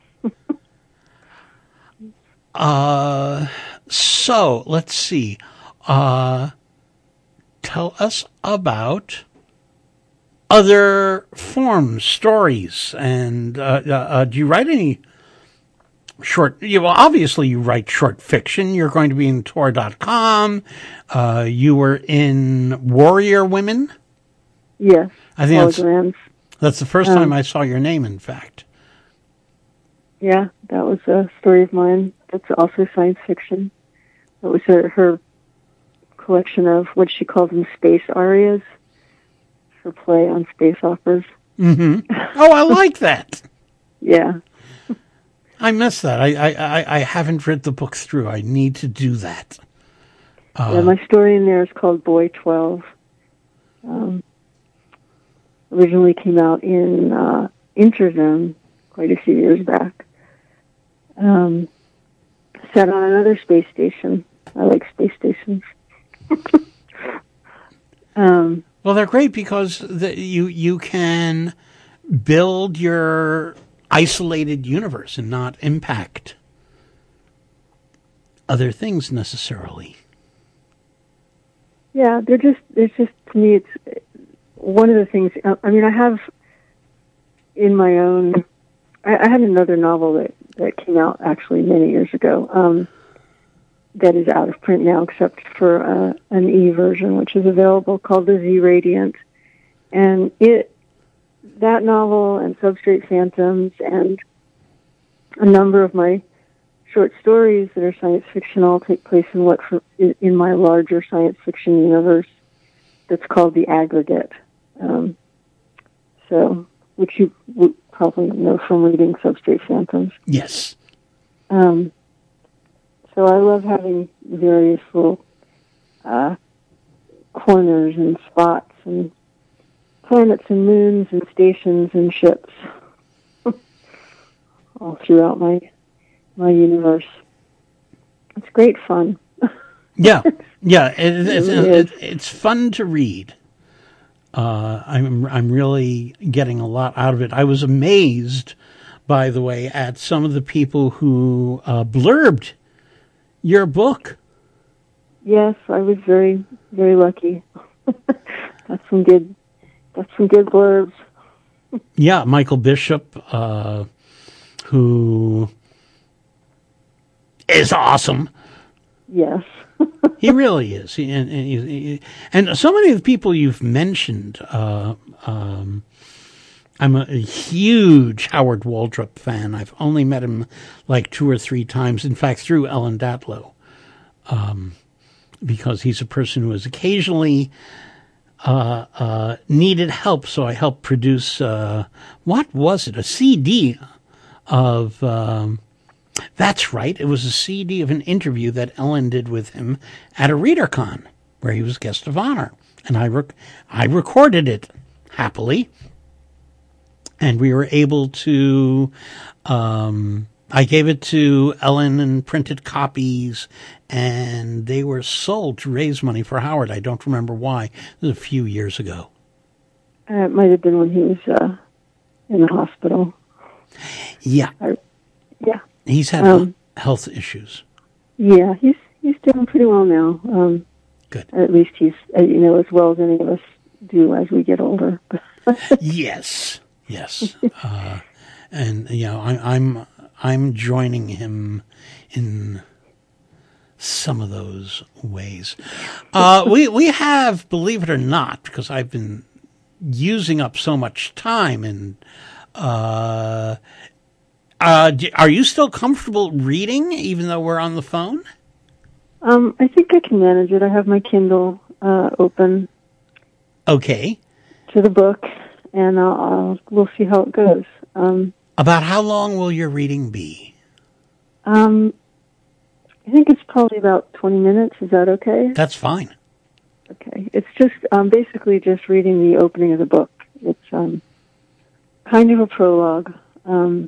[SPEAKER 8] uh, so let's see. Uh, tell us about other forms, stories, and uh, uh, uh, do you write any short? You, well, obviously you write short fiction. You're going to be in Tor dot com. Uh, you were in Warrior Women.
[SPEAKER 9] Yes,
[SPEAKER 8] I think that's,
[SPEAKER 9] Holograms.
[SPEAKER 8] that's the first
[SPEAKER 9] um,
[SPEAKER 8] time I saw your name. In fact,
[SPEAKER 9] yeah, that was a story of mine. That's also science fiction. It was her, her collection of what she called them space arias for play on space operas.
[SPEAKER 8] Mm-hmm. Oh, I like that.
[SPEAKER 9] Yeah.
[SPEAKER 8] I missed that. I, I, I, I haven't read the book through. I need to do that. Uh,
[SPEAKER 9] yeah, my story in there is called Boy twelve. Um, originally came out in uh, Interzone quite a few years back. Um, set on another space station. I like space stations. um,
[SPEAKER 8] well, they're great because the, you you can build your isolated universe and not impact other things necessarily.
[SPEAKER 9] Yeah, they're just, it's just, to me, it's one of the things, I mean, I have in my own, I, I had another novel that, that came out actually many years ago, um, that is out of print now except for uh, an E version, which is available, called The Z Radiant. And it, that novel and Substrate Phantoms and a number of my short stories that are science fiction all take place in what for, in my larger science fiction universe that's called The Aggregate. Um, so, which you would probably know from reading Substrate Phantoms.
[SPEAKER 8] Yes.
[SPEAKER 9] Um, so I love having various little uh, corners and spots and planets and moons and stations and ships all throughout my my universe. It's great fun.
[SPEAKER 8] yeah, yeah, it, it,
[SPEAKER 9] It
[SPEAKER 8] it, it, it's fun to read. Uh, I'm I'm really getting a lot out of it. I was amazed, by the way, at some of the people who uh, blurbed your book.
[SPEAKER 9] Yes, I was very very lucky. Got some good. Got some good blurbs.
[SPEAKER 8] Yeah, Michael Bishop, uh, who is awesome.
[SPEAKER 9] Yes.
[SPEAKER 8] He really is. He, and, and, he, and so many of the people you've mentioned, uh, um, I'm a, a huge Howard Waldrop fan. I've only met him like two or three times, in fact, through Ellen Datlow, um, because he's a person who has occasionally Uh, uh, needed help, so I helped produce, uh, what was it, a C D of, um, that's right, it was a C D of an interview that Ellen did with him at a ReaderCon, where he was guest of honor, and I, rec- I recorded it, happily, and we were able to, um, I gave it to Ellen in printed copies, and they were sold to raise money for Howard. I don't remember why. It was a few years ago.
[SPEAKER 9] Uh, it might have been when he was uh, in the hospital.
[SPEAKER 8] Yeah.
[SPEAKER 9] I, yeah.
[SPEAKER 8] He's had
[SPEAKER 9] um,
[SPEAKER 8] health issues.
[SPEAKER 9] Yeah, he's he's doing pretty well now. Um,
[SPEAKER 8] Good.
[SPEAKER 9] At least he's, uh, you know, as well as any of us do as we get older.
[SPEAKER 8] Yes. Yes. Uh, and, you know, I, I'm... I'm joining him in some of those ways. Uh, we we have, believe it or not, because I've been using up so much time, and uh, uh, do, are you still comfortable reading, even though we're on the phone?
[SPEAKER 9] Um, I think I can manage it. I have my Kindle uh, open.
[SPEAKER 8] Okay.
[SPEAKER 9] To the book, and I'll, I'll we'll see how it goes. Um,
[SPEAKER 8] About how long will your reading be?
[SPEAKER 9] Um, I think it's probably about twenty minutes. Is that okay?
[SPEAKER 8] That's fine.
[SPEAKER 9] Okay. It's just um, basically just reading the opening of the book. It's um, kind of a prologue. Um,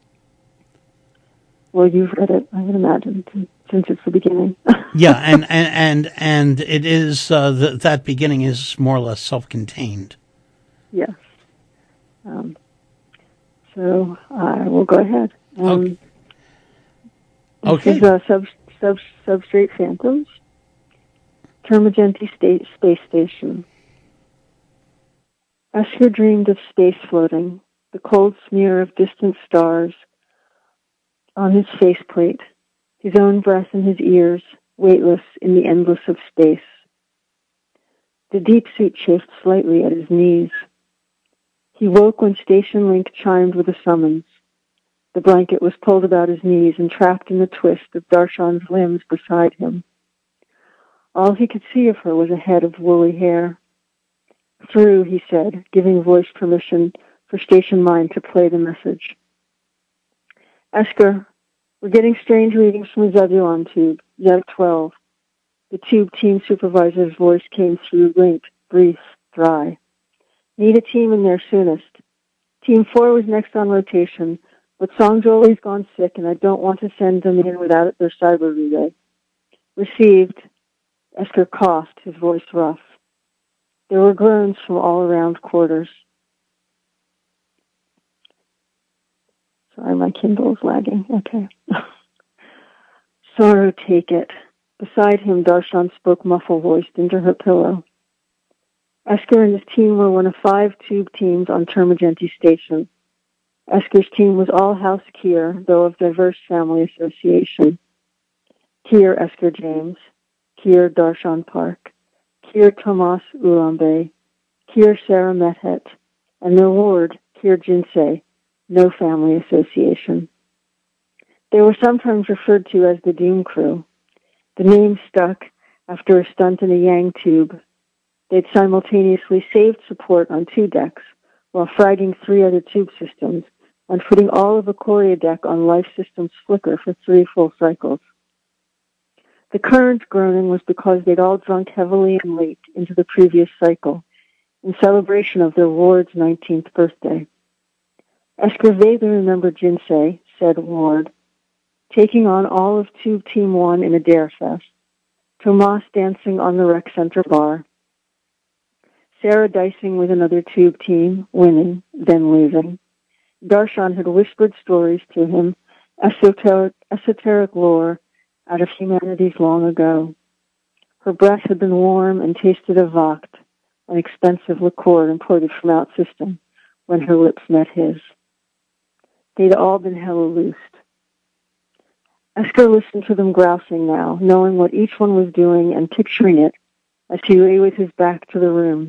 [SPEAKER 9] well, you've read it, I would imagine, since it's the beginning.
[SPEAKER 8] Yeah, and, and, and, and it is, uh, the, that beginning is more or less self-contained.
[SPEAKER 9] Yes. Um, so I will go ahead. Um,
[SPEAKER 8] okay. Okay.
[SPEAKER 9] This is uh, sub, sub, Substrate Phantoms, Termagenti State Space Station. Esker dreamed of space floating, the cold smear of distant stars on his faceplate, his own breath in his ears, weightless in the endless of space. The deep suit chafed slightly at his knees. He woke when Station Link chimed with a summons. The blanket was pulled about his knees and trapped in the twist of Darshan's limbs beside him. All he could see of her was a head of woolly hair. Through, he said, giving voice permission for Station Mind to play the message. Esker, we're getting strange readings from the Zebulon tube, Zev twelve. The tube team supervisor's voice came through, linked, brief, dry. Need a team in there soonest. Team four was next on rotation, but Song Jolie's gone sick and I don't want to send them in without their cyber relay. Received. Esker coughed, his voice rough. There were groans from all around quarters. Sorry, my Kindle's lagging. Okay. Sorrow take it. Beside him, Darshan spoke muffle-voiced into her pillow. Esker and his team were one of five tube teams on Termagenti Station. Esker's team was all House Kier, though of diverse family association. Kier Esker James, Kier Darshan Park, Kier Tomas Ulambe, Kier Sarah Methet, and their ward, Kier Jinsei, no family association. They were sometimes referred to as the Doom Crew. The name stuck after a stunt in a Yang tube. They'd simultaneously saved support on two decks while fragging three other tube systems and putting all of a Korea deck on Life Systems Flicker for three full cycles. The current groaning was because they'd all drunk heavily and late into the previous cycle in celebration of their ward's nineteenth birthday. Esker vaguely remembered Jinsei, said Ward, taking on all of Tube Team one in a Dare Fest, Tomas dancing on the Rec Center bar, Sarah dicing with another Tube team, winning, then losing. Darshan had whispered stories to him, esoteric, esoteric lore out of humanities long ago. Her breath had been warm and tasted of Vogt, an expensive liqueur imported from out system, when her lips met his. They'd all been hella loosed. Esker listened to them grousing now, knowing what each one was doing and picturing it as he lay with his back to the room.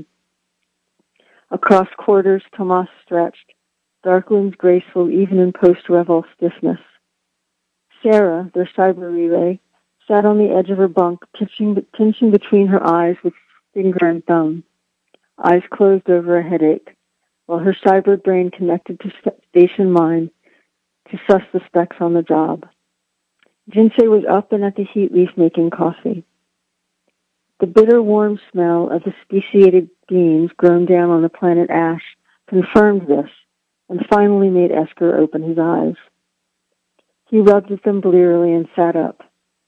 [SPEAKER 9] Across quarters, Tomas stretched, Darklands graceful even in post-revel stiffness. Sarah, their cyber relay, sat on the edge of her bunk, pinching, pinching between her eyes with finger and thumb, eyes closed over a headache, while her cyber brain connected to Station Mind to suss the specs on the job. Jinsei was up and at the heat leaf making coffee. The bitter, warm smell of the speciated beans grown down on the planet Ash confirmed this and finally made Esker open his eyes. He rubbed at them blearily and sat up.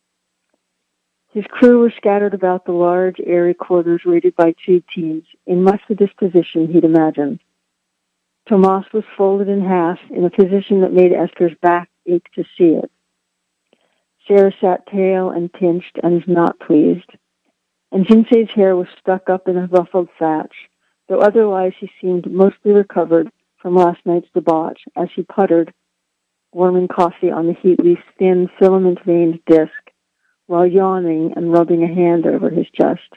[SPEAKER 9] His crew were scattered about the large, airy quarters rated by tube teams in much the disposition he'd imagined. Tomas was folded in half in a position that made Esker's back ache to see it. Sarah sat pale and pinched and not pleased, and Jinsei's hair was stuck up in a ruffled thatch, though otherwise he seemed mostly recovered from last night's debauch as he puttered, warming coffee on the heat leaf's thin, filament-veined disc, while yawning and rubbing a hand over his chest.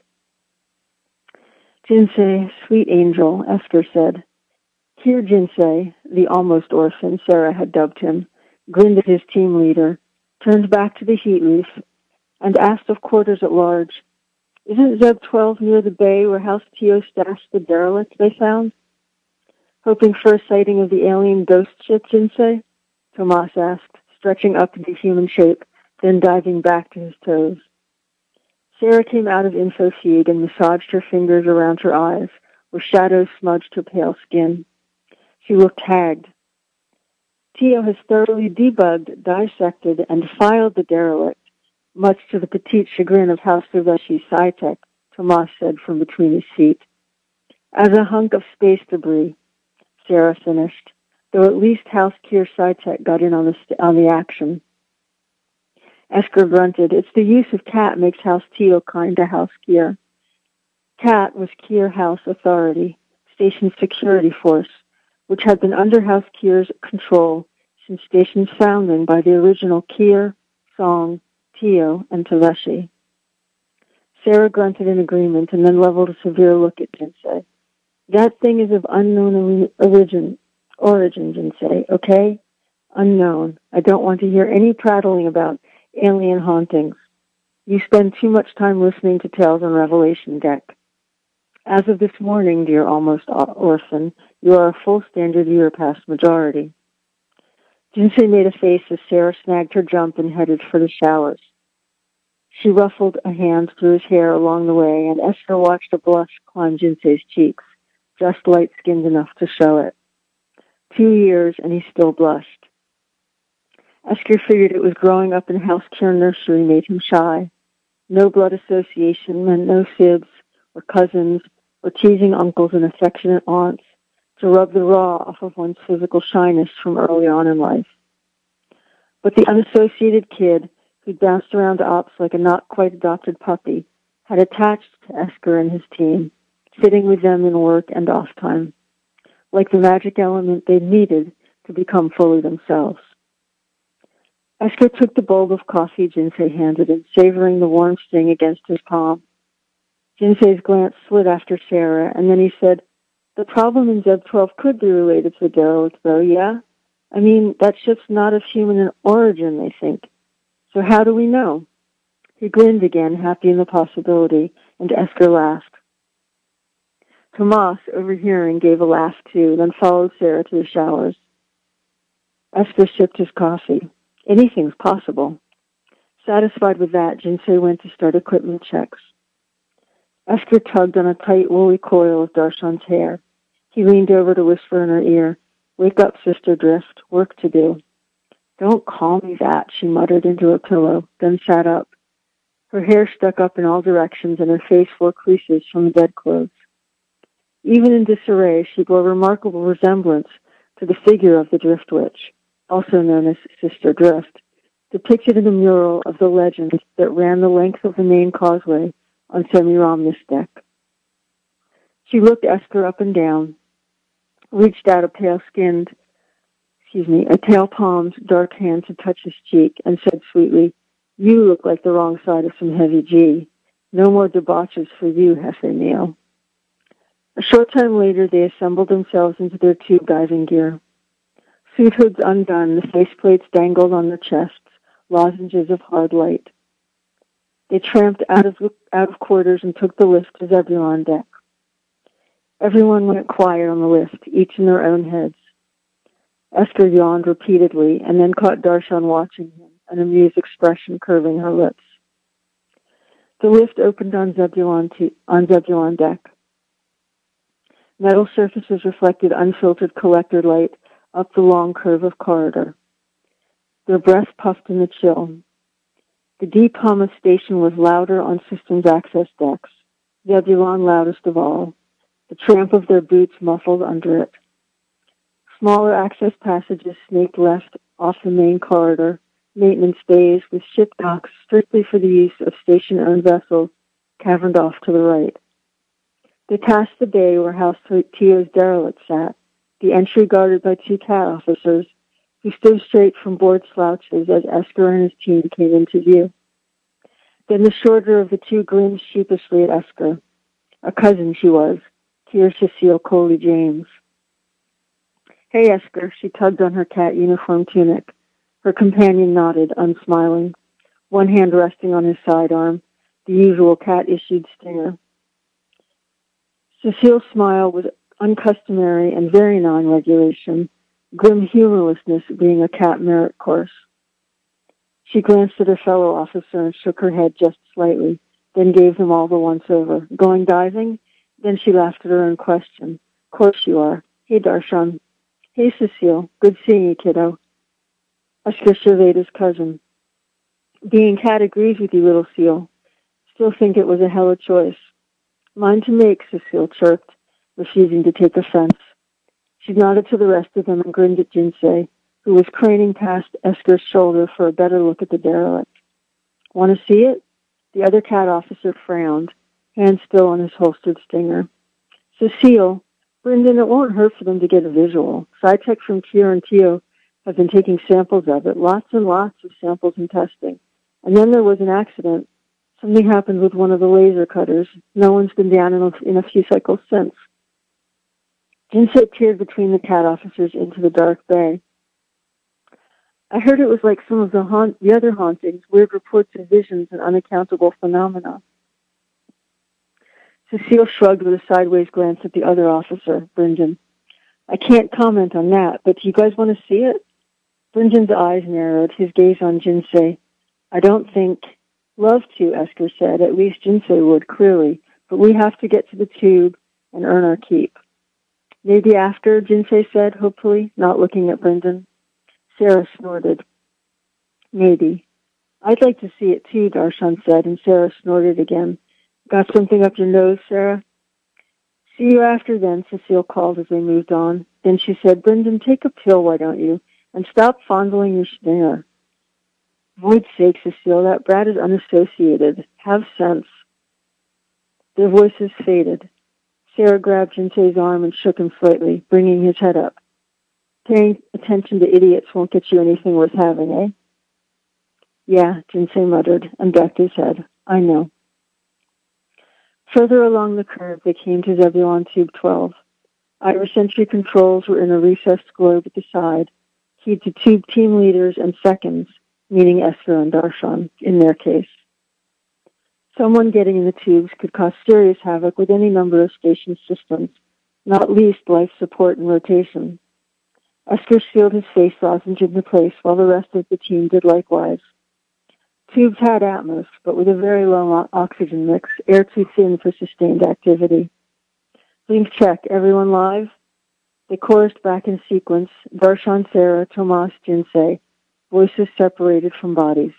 [SPEAKER 9] Jinsei, sweet angel, Esker said. Here Jinsei, the almost orphan Sarah had dubbed him, grinned at his team leader, turned back to the heat leaf, and asked of quarters at large, Isn't Zeb twelve near the bay where House Tio stashed the derelict they found? Hoping for a sighting of the alien ghost ship, Jinsei? Tomas asked, stretching up into human shape, then diving back to his toes. Sarah came out of info feed and massaged her fingers around her eyes, where shadows smudged her pale skin. She looked hagged. Tio has thoroughly debugged, dissected, and filed the derelict, much to the petite chagrin of House Cervesci's SciTech, Tomas said from between his feet. As a hunk of space debris, Sarah finished, though at least House Kier SciTech got in on the, st- on the action. Esker grunted, It's the use of Cat makes House Tio kind to House Kier. Cat was Kier House Authority, Station's security force, which had been under House Kier's control since Station's founding by the original Kier, Song, Tio, and Tavesci. Sarah grunted in agreement and then leveled a severe look at Jinsei. That thing is of unknown origin, origin, Jinsei, okay? Unknown. I don't want to hear any prattling about alien hauntings. You spend too much time listening to Tales on Revelation Deck. As of this morning, dear almost orphan, you are a full standard year past majority. Jinsei made a face as Sarah snagged her jump and headed for the showers. She ruffled a hand through his hair along the way, and Esther watched a blush climb Jinsei's cheeks, just light-skinned enough to show it. Two years, and he still blushed. Esther figured it was growing up in House Care Nursery made him shy. No blood association meant no sibs, or cousins, or teasing uncles and affectionate aunts to rub the raw off of one's physical shyness from early on in life. But the unassociated kid, who'd bounced around ops like a not-quite-adopted puppy, had attached to Esker and his team, fitting with them in work and off time, like the magic element they needed to become fully themselves. Esker took the bowl of coffee Jinsei handed him, savoring the warm sting against his palm. Jinsei's glance slid after Sarah, and then he said, "The problem in Zeb twelve could be related to the derelict, though, yeah? I mean, that ship's not of human origin, they think. So how do we know?" He grinned again, happy in the possibility, and Esker laughed. Tomas, overhearing, gave a laugh too, then followed Sarah to the showers. Esker sipped his coffee. Anything's possible. Satisfied with that, Jinsei went to start equipment checks. Esker tugged on a tight, woolly coil of Darshan's hair. He leaned over to whisper in her ear, "Wake up, Sister Drift. Work to do." "Don't call me that," she muttered into her pillow, then sat up. Her hair stuck up in all directions, and her face wore creases from the bedclothes. Even in disarray, she bore remarkable resemblance to the figure of the Drift Witch, also known as Sister Drift, depicted in a mural of the legend that ran the length of the main causeway on Semiramis deck. She looked Esker up and down, reached out a pale-skinned, excuse me, a pale palmed, dark hand to touch his cheek, and said sweetly, "You look like the wrong side of some heavy G. No more debauches for you, Hefe Neil." A short time later, they assembled themselves into their tube diving gear. Suit hoods undone, the faceplates dangled on their chests, lozenges of hard light. They tramped out of out of quarters and took the lift to Zebulon deck. Everyone went quiet on the lift, each in their own heads. Esker yawned repeatedly and then caught Darshan watching him, an amused expression curving her lips. The lift opened on Zebulon, to, on Zebulon deck. Metal surfaces reflected unfiltered collector light up the long curve of corridor. Their breath puffed in the chill. The deep hum of station was louder on systems access decks, Zebulon loudest of all, the tramp of their boots muffled under it. Smaller access passages snaked left off the main corridor, maintenance bays with ship docks strictly for the use of station-owned vessels caverned off to the right. They passed the bay where House Tio's derelict sat, the entry guarded by two cat officers who stood straight from board slouches as Esker and his team came into view. Then the shorter of the two grinned sheepishly at Esker. A cousin she was, Tia Cecile Coley James. "Hey, Esker," she tugged on her cat uniform tunic. Her companion nodded, unsmiling, one hand resting on his sidearm, the usual cat-issued stinger. Cecile's smile was uncustomary and very non-regulation, grim humorlessness being a cat merit course. She glanced at her fellow officer and shook her head just slightly, then gave them all the once-over. "Going diving?" Then she laughed at her own question. "Course you are. Hey, Darshan." "Hey, Cecile. Good seeing you, kiddo." Esker surveyed his cousin. "Being cat agrees with you, little seal. Still think it was a hella choice." "Mine to make," Cecile chirped, refusing to take offense. She nodded to the rest of them and grinned at Jinsei, who was craning past Esker's shoulder for a better look at the derelict. "Want to see it?" The other cat officer frowned, hand still on his holstered stinger. "Cecile, Brendan, it won't hurt for them to get a visual. SciTech from Kier and Tio have been taking samples of it, lots and lots of samples and testing. And then there was an accident. Something happened with one of the laser cutters. No one's been down in a, in a few cycles since." Jinsei peered between the cat officers into the dark bay. I heard it was like some of the, haunt- the other hauntings, weird reports of visions and unaccountable phenomena. Cecile shrugged with a sideways glance at the other officer, Bringen. I can't comment on that, but do you guys want to see it? Bringen's eyes narrowed, his gaze on Jinsei. I don't think... Love to, Esker said. At least Jinsei would, clearly. But we have to get to the tube and earn our keep. Maybe after, Jinsei said, hopefully, not looking at Bringen. Sarah snorted. Maybe. I'd like to see it too, Darshan said, and Sarah snorted again. Got something up your nose, Sarah? See you after then, Cecile called as they moved on. Then she said, Bringen, take a pill, why don't you? And stop fondling your stinger. Void's sake, Cecile, that brat is unassociated. Have sense. Their voices faded. Sarah grabbed Jinsei's arm and shook him slightly, bringing his head up. Paying attention to idiots won't get you anything worth having, eh? Yeah, Jinsei muttered and ducked his head. I know. Further along the curve, they came to Zebulon Tube twelve. Irish entry controls were in a recessed globe at the side, keyed to tube team leaders and seconds, meaning Esker and Darshan, in their case. Someone getting in the tubes could cause serious havoc with any number of station systems, not least life support and rotation. Esker sealed his face lozenge into place while the rest of the team did likewise. Tubes had Atmos, but with a very low oxygen mix, air too thin for sustained activity. Link check, everyone live? They chorused back in sequence, Darshan, Sarah, Tomas, Jinsei, voices separated from bodies.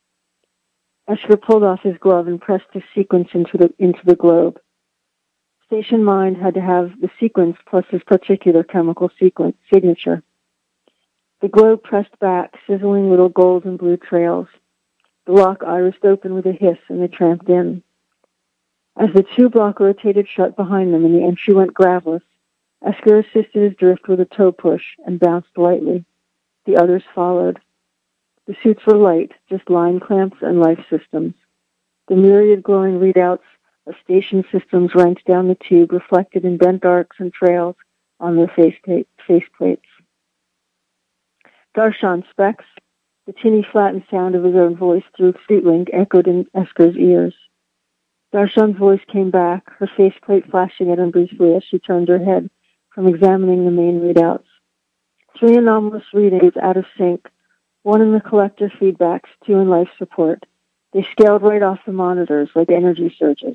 [SPEAKER 9] Esker pulled off his glove and pressed the sequence into the, into the globe. Station Mind had to have the sequence plus his particular chemical sequence signature. The globe pressed back, sizzling little gold and blue trails. The lock irised open with a hiss, and they tramped in. As the tube lock rotated shut behind them and the entry went gravelous, Esker assisted his drift with a toe push and bounced lightly. The others followed. The suits were light, just line clamps and life systems. The myriad glowing readouts of station systems ranked down the tube reflected in bent arcs and trails on their face faceplates. Darshan, specs. The tinny flattened sound of his own voice through SuitLink echoed in Esker's ears. Darshan's voice came back, her faceplate flashing at him briefly as she turned her head from examining the main readouts. Three anomalous readings out of sync, one in the collector feedbacks, two in life support. They scaled right off the monitors like energy surges.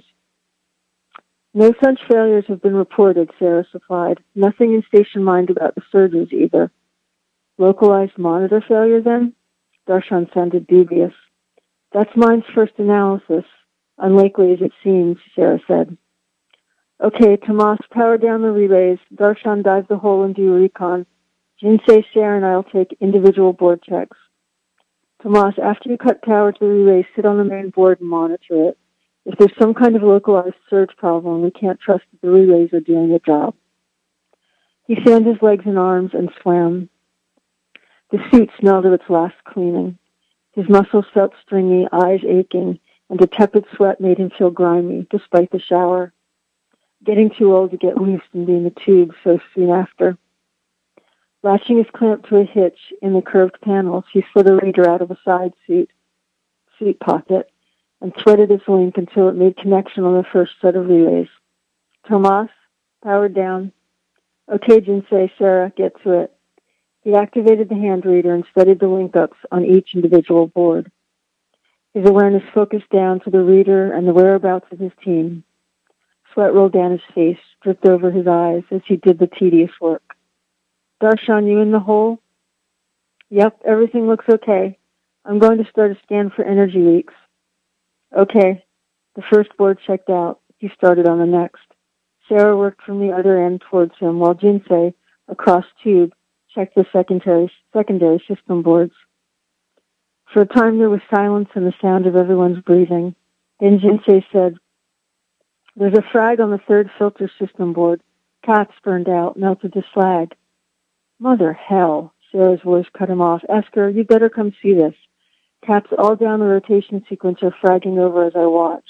[SPEAKER 9] No such failures have been reported, Sarah supplied. Nothing in Station Mind about the surges either. Localized monitor failure, then? Darshan sounded dubious. That's Mind's first analysis. Unlikely as it seems, Sarah said. Okay, Tomas, power down the relays. Darshan, dive the hole and do recon. Jinsei, Sarah, and I'll take individual board checks. Tomas, after you cut power to the relays, sit on the main board and monitor it. If there's some kind of localized surge problem, we can't trust that the relays are doing the job. He fanned his legs and arms and swam. The suit smelled of its last cleaning. His muscles felt stringy, eyes aching, and a tepid sweat made him feel grimy, despite the shower. Getting too old to get loose and be in the tube so soon after. Latching his clamp to a hitch in the curved panels, he slid a reader out of a side seat, seat pocket and threaded his link until it made connection on the first set of relays. Tomas, powered down. Okay, Jinsei, Sarah, get to it. He activated the hand reader and studied the link-ups on each individual board. His awareness focused down to the reader and the whereabouts of his team. Sweat rolled down his face, dripped over his eyes as he did the tedious work. Darshan, you in the hole? Yep, everything looks okay. I'm going to start a scan for energy leaks. Okay. The first board checked out. He started on the next. Sarah worked from the other end towards him, while Jinsei, across tube, checked the secondary, secondary system boards. For a time there was silence and the sound of everyone's breathing. Then Jinsei said, There's a frag on the third filter system board. Cats burned out, melted to slag. Mother hell, Sarah's voice cut him off. Esker, you better come see this. Caps all down the rotation sequence are fragging over as I watch.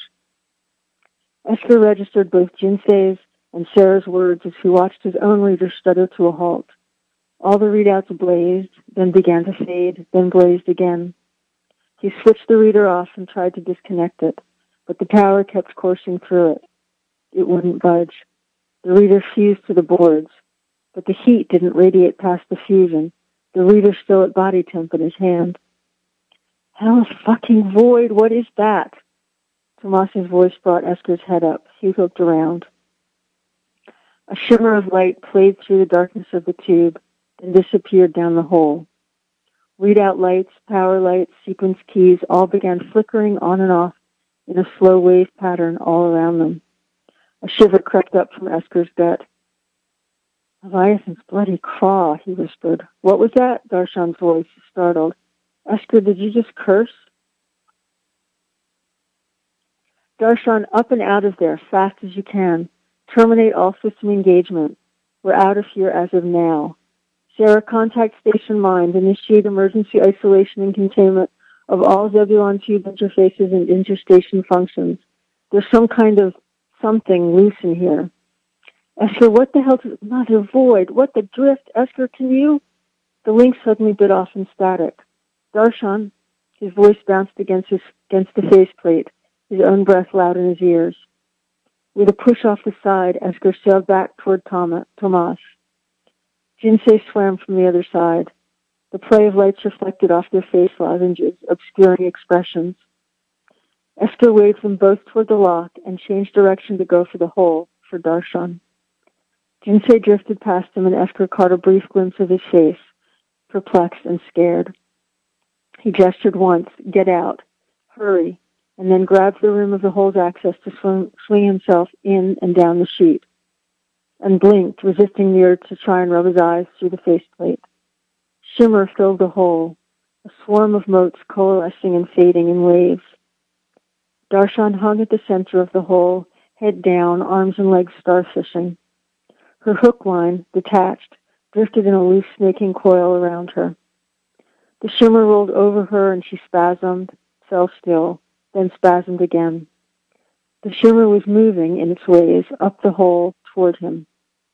[SPEAKER 9] Esker registered both Jinsei's and Sarah's words as he watched his own reader stutter to a halt. All the readouts blazed, then began to fade, then blazed again. He switched the reader off and tried to disconnect it, but the power kept coursing through it. It wouldn't budge. The reader fused to the boards, but the heat didn't radiate past the fusion. The reader still at body temp in his hand. Hell fucking void, what is that? Tomas's voice brought Esker's head up. He looked around. A shimmer of light played through the darkness of the tube, then disappeared down the hole. Readout lights, power lights, sequence keys all began flickering on and off in a slow wave pattern all around them. A shiver crept up from Esker's gut. Leviathan's bloody craw, he whispered. What was that? Darshan's voice, startled. Esker, did you just curse? Darshan, up and out of there, fast as you can. Terminate all system engagement. We're out of here as of now. Sarah, contact Station Mind. Initiate emergency isolation and containment of all Zebulon tube interfaces and interstation functions. There's some kind of something loose in here. Esker, what the hell? Is, Mother Void, what the drift? Esker, can you? The link suddenly bit off in static. Darshan, his voice bounced against his against the faceplate, his own breath loud in his ears. With a push off the side, Esker sailed back toward Toma, Tomas. Jinsei swam from the other side. The play of lights reflected off their face lozenges, obscuring expressions. Esker waved them both toward the lock and changed direction to go for the hole, for Darshan. Jinsei drifted past him and Esker caught a brief glimpse of his face, perplexed and scared. He gestured once, get out, hurry, and then grabbed the rim of the hole's access to swing, swing himself in and down the sheet, and blinked, resisting the urge to try and rub his eyes through the faceplate. Shimmer filled the hole, a swarm of motes coalescing and fading in waves. Darshan hung at the center of the hole, head down, arms and legs starfishing. Her hook line, detached, drifted in a loose snaking coil around her. The shimmer rolled over her and she spasmed, fell still, then spasmed again. The shimmer was moving in its ways up the hole toward him.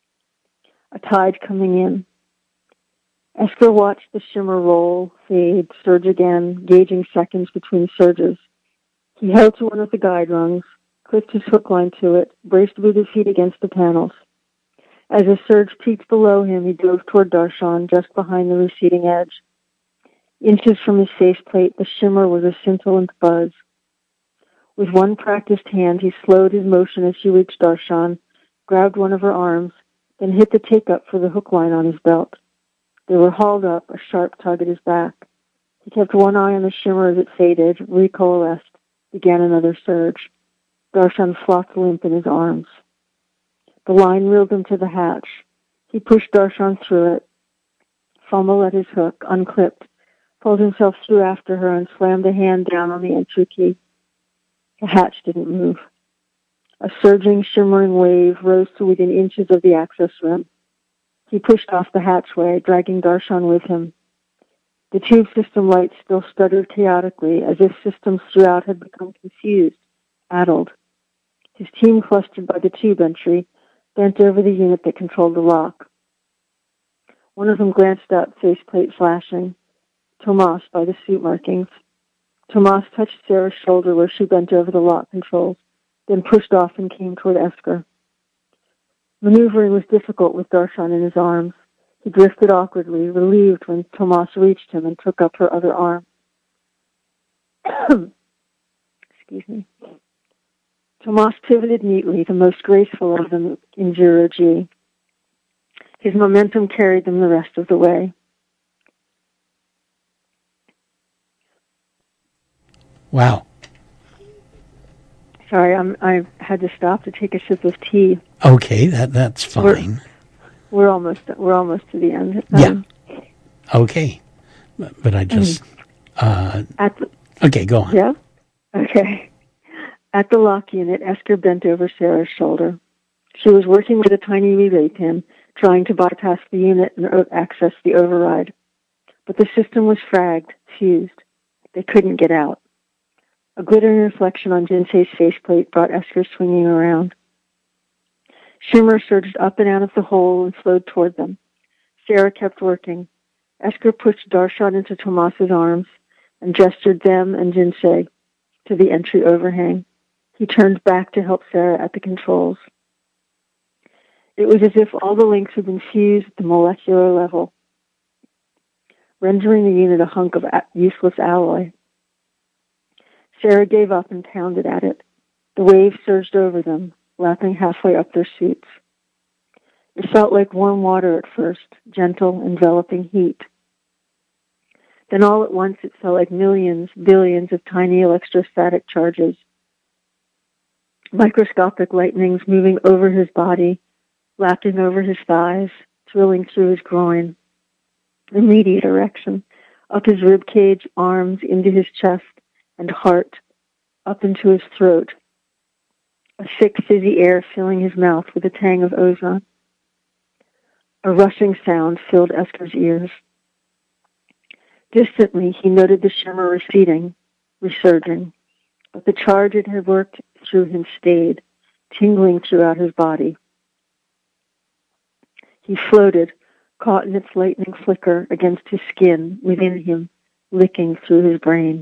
[SPEAKER 9] A tide coming in. Esker watched the shimmer roll, fade, surge again, gauging seconds between surges. He held to one of the guide rungs, clipped his hook line to it, braced with his feet against the panels. As the surge peaked below him, he dove toward Darshan, just behind the receding edge. Inches from his faceplate, the shimmer was a scintillant buzz. With one practiced hand, he slowed his motion as he reached Darshan, grabbed one of her arms, then hit the take-up for the hook line on his belt. They were hauled up, a sharp tug at his back. He kept one eye on the shimmer as it faded, recoalesced, began another surge. Darshan flopped limp in his arms. The line reeled him to the hatch. He pushed Darshan through it, fumbled at his hook, unclipped, pulled himself through after her, and slammed a hand down on the entry key. The hatch didn't move. A surging, shimmering wave rose to within inches of the access rim. He pushed off the hatchway, dragging Darshan with him. The tube system lights still stuttered chaotically, as if systems throughout had become confused, addled. His team, clustered by the tube entry, bent over the unit that controlled the lock. One of them glanced up, faceplate flashing. Tomas by the suit markings. Tomas touched Sarah's shoulder where she bent over the lock controls, then pushed off and came toward Esker. Maneuvering was difficult with Darshan in his arms. He drifted awkwardly, relieved when Tomas reached him and took up her other arm. Excuse me. Tomas pivoted neatly, the most graceful of them in zero-G. His momentum carried them the rest of the way.
[SPEAKER 8] Wow.
[SPEAKER 9] Sorry, I'm, I had to stop to take a sip of tea.
[SPEAKER 8] Okay, that that's fine.
[SPEAKER 9] We're, we're almost we're almost to the end.
[SPEAKER 8] Um, yeah. Okay, but, but I just. Uh,
[SPEAKER 9] at the,
[SPEAKER 8] okay, go on.
[SPEAKER 9] Yeah. Okay. At the lock unit, Esker bent over Sarah's shoulder. She was working with a tiny relay pin, trying to bypass the unit and access the override. But the system was fragged, fused. They couldn't get out. A glittering reflection on Jinsei's faceplate brought Esker swinging around. Shimmer surged up and out of the hole and flowed toward them. Sarah kept working. Esker pushed Darshan into Tomas's arms and gestured them and Jinsei to the entry overhang. He turned back to help Sarah at the controls. It was as if all the links had been fused at the molecular level, rendering the unit a hunk of useless alloy. Sarah gave up and pounded at it. The waves surged over them, lapping halfway up their suits. It felt like warm water at first, gentle, enveloping heat. Then all at once it felt like millions, billions of tiny electrostatic charges. Microscopic lightnings moving over his body, lapping over his thighs, thrilling through his groin. Immediate erection, up his rib cage, arms, into his chest and heart, up into his throat. A thick, fizzy air filling his mouth with a tang of ozone. A rushing sound filled Esker's ears. Distantly, he noted the shimmer receding, resurging, but the charge it had worked through him stayed, tingling throughout his body. He floated, caught in its lightning flicker against his skin within him, licking through his brain.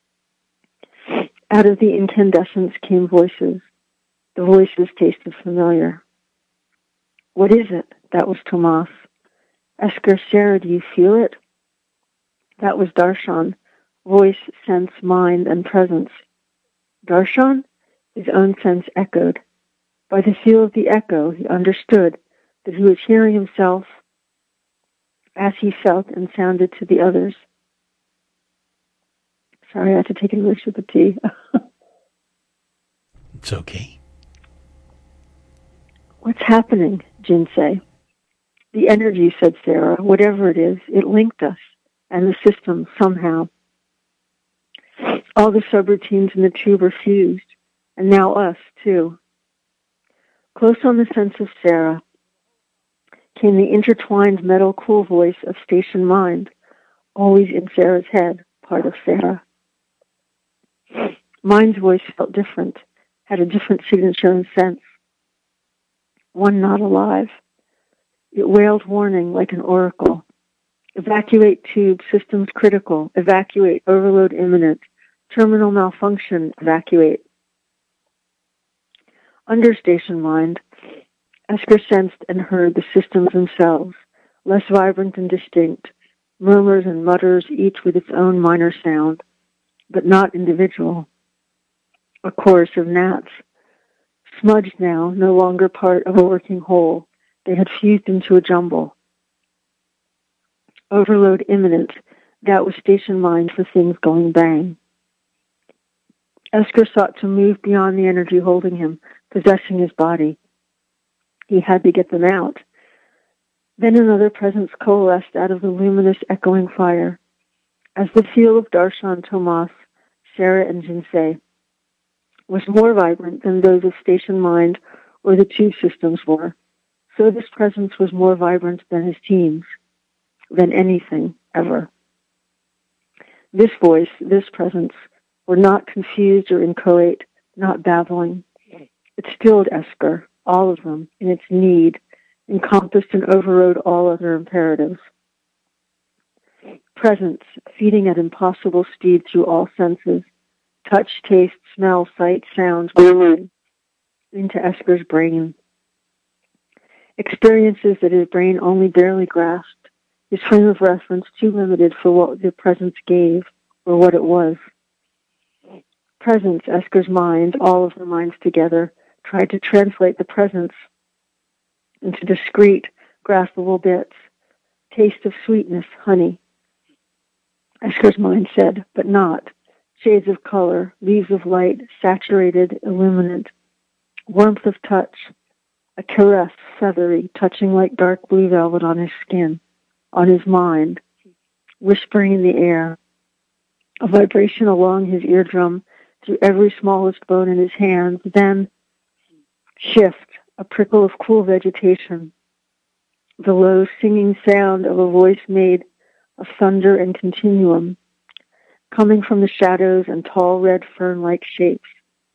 [SPEAKER 9] Out of the incandescence came voices. The voices tasted familiar. What is it? That was Tomas. Esker, Sarah, do you feel it? That was Darshan. Voice, sense, mind, and presence. Darshan? His own sense echoed. By the feel of the echo, he understood that he was hearing himself as he felt and sounded to the others. Sorry, I had to take a nice sip of tea.
[SPEAKER 8] It's okay.
[SPEAKER 9] What's happening, Jinsei? The energy, said Sarah, whatever it is, it linked us and the system somehow. All the subroutines in the tube are fused, and now us, too. Close on the sense of Sarah came the intertwined metal cool voice of Station Mind, always in Sarah's head, part of Sarah. Mind's voice felt different, had a different signature and sense. One not alive. It wailed warning like an oracle. Evacuate tube, systems critical. Evacuate, overload imminent. Terminal malfunction, evacuate. Under Station Mind, Esker sensed and heard the systems themselves, less vibrant and distinct, murmurs and mutters, each with its own minor sound, but not individual. A chorus of gnats. Smudged now, no longer part of a working whole. They had fused into a jumble. Overload imminent. That was Station Mind for things going bang. Esker sought to move beyond the energy holding him, possessing his body. He had to get them out. Then another presence coalesced out of the luminous, echoing fire. As the feel of Darshan, Tomas, Sarah, and Jinsei was more vibrant than those of Station Mind or the tube systems were, so this presence was more vibrant than his teams, than anything ever. This voice, this presence, were not confused or inchoate, not babbling. It stilled Esker, all of them, in its need, encompassed and overrode all other imperatives. Presence, feeding at impossible speed through all senses, touch, taste, smell, sight, sounds, murmuring into Esker's brain. Experiences that his brain only barely grasped, his frame of reference too limited for what the presence gave or what it was. Presence, Esker's mind, all of the minds together, tried to translate the presence into discrete, graspable bits. Taste of sweetness, honey. Esker's mind said, but not. Shades of color, leaves of light, saturated, illuminant. Warmth of touch. A caress, feathery, touching like dark blue velvet on his skin, on his mind, whispering in the air. A vibration along his eardrum, through every smallest bone in his hands. Then, shift, a prickle of cool vegetation. The low singing sound of a voice made of thunder and continuum, coming from the shadows and tall red fern-like shapes.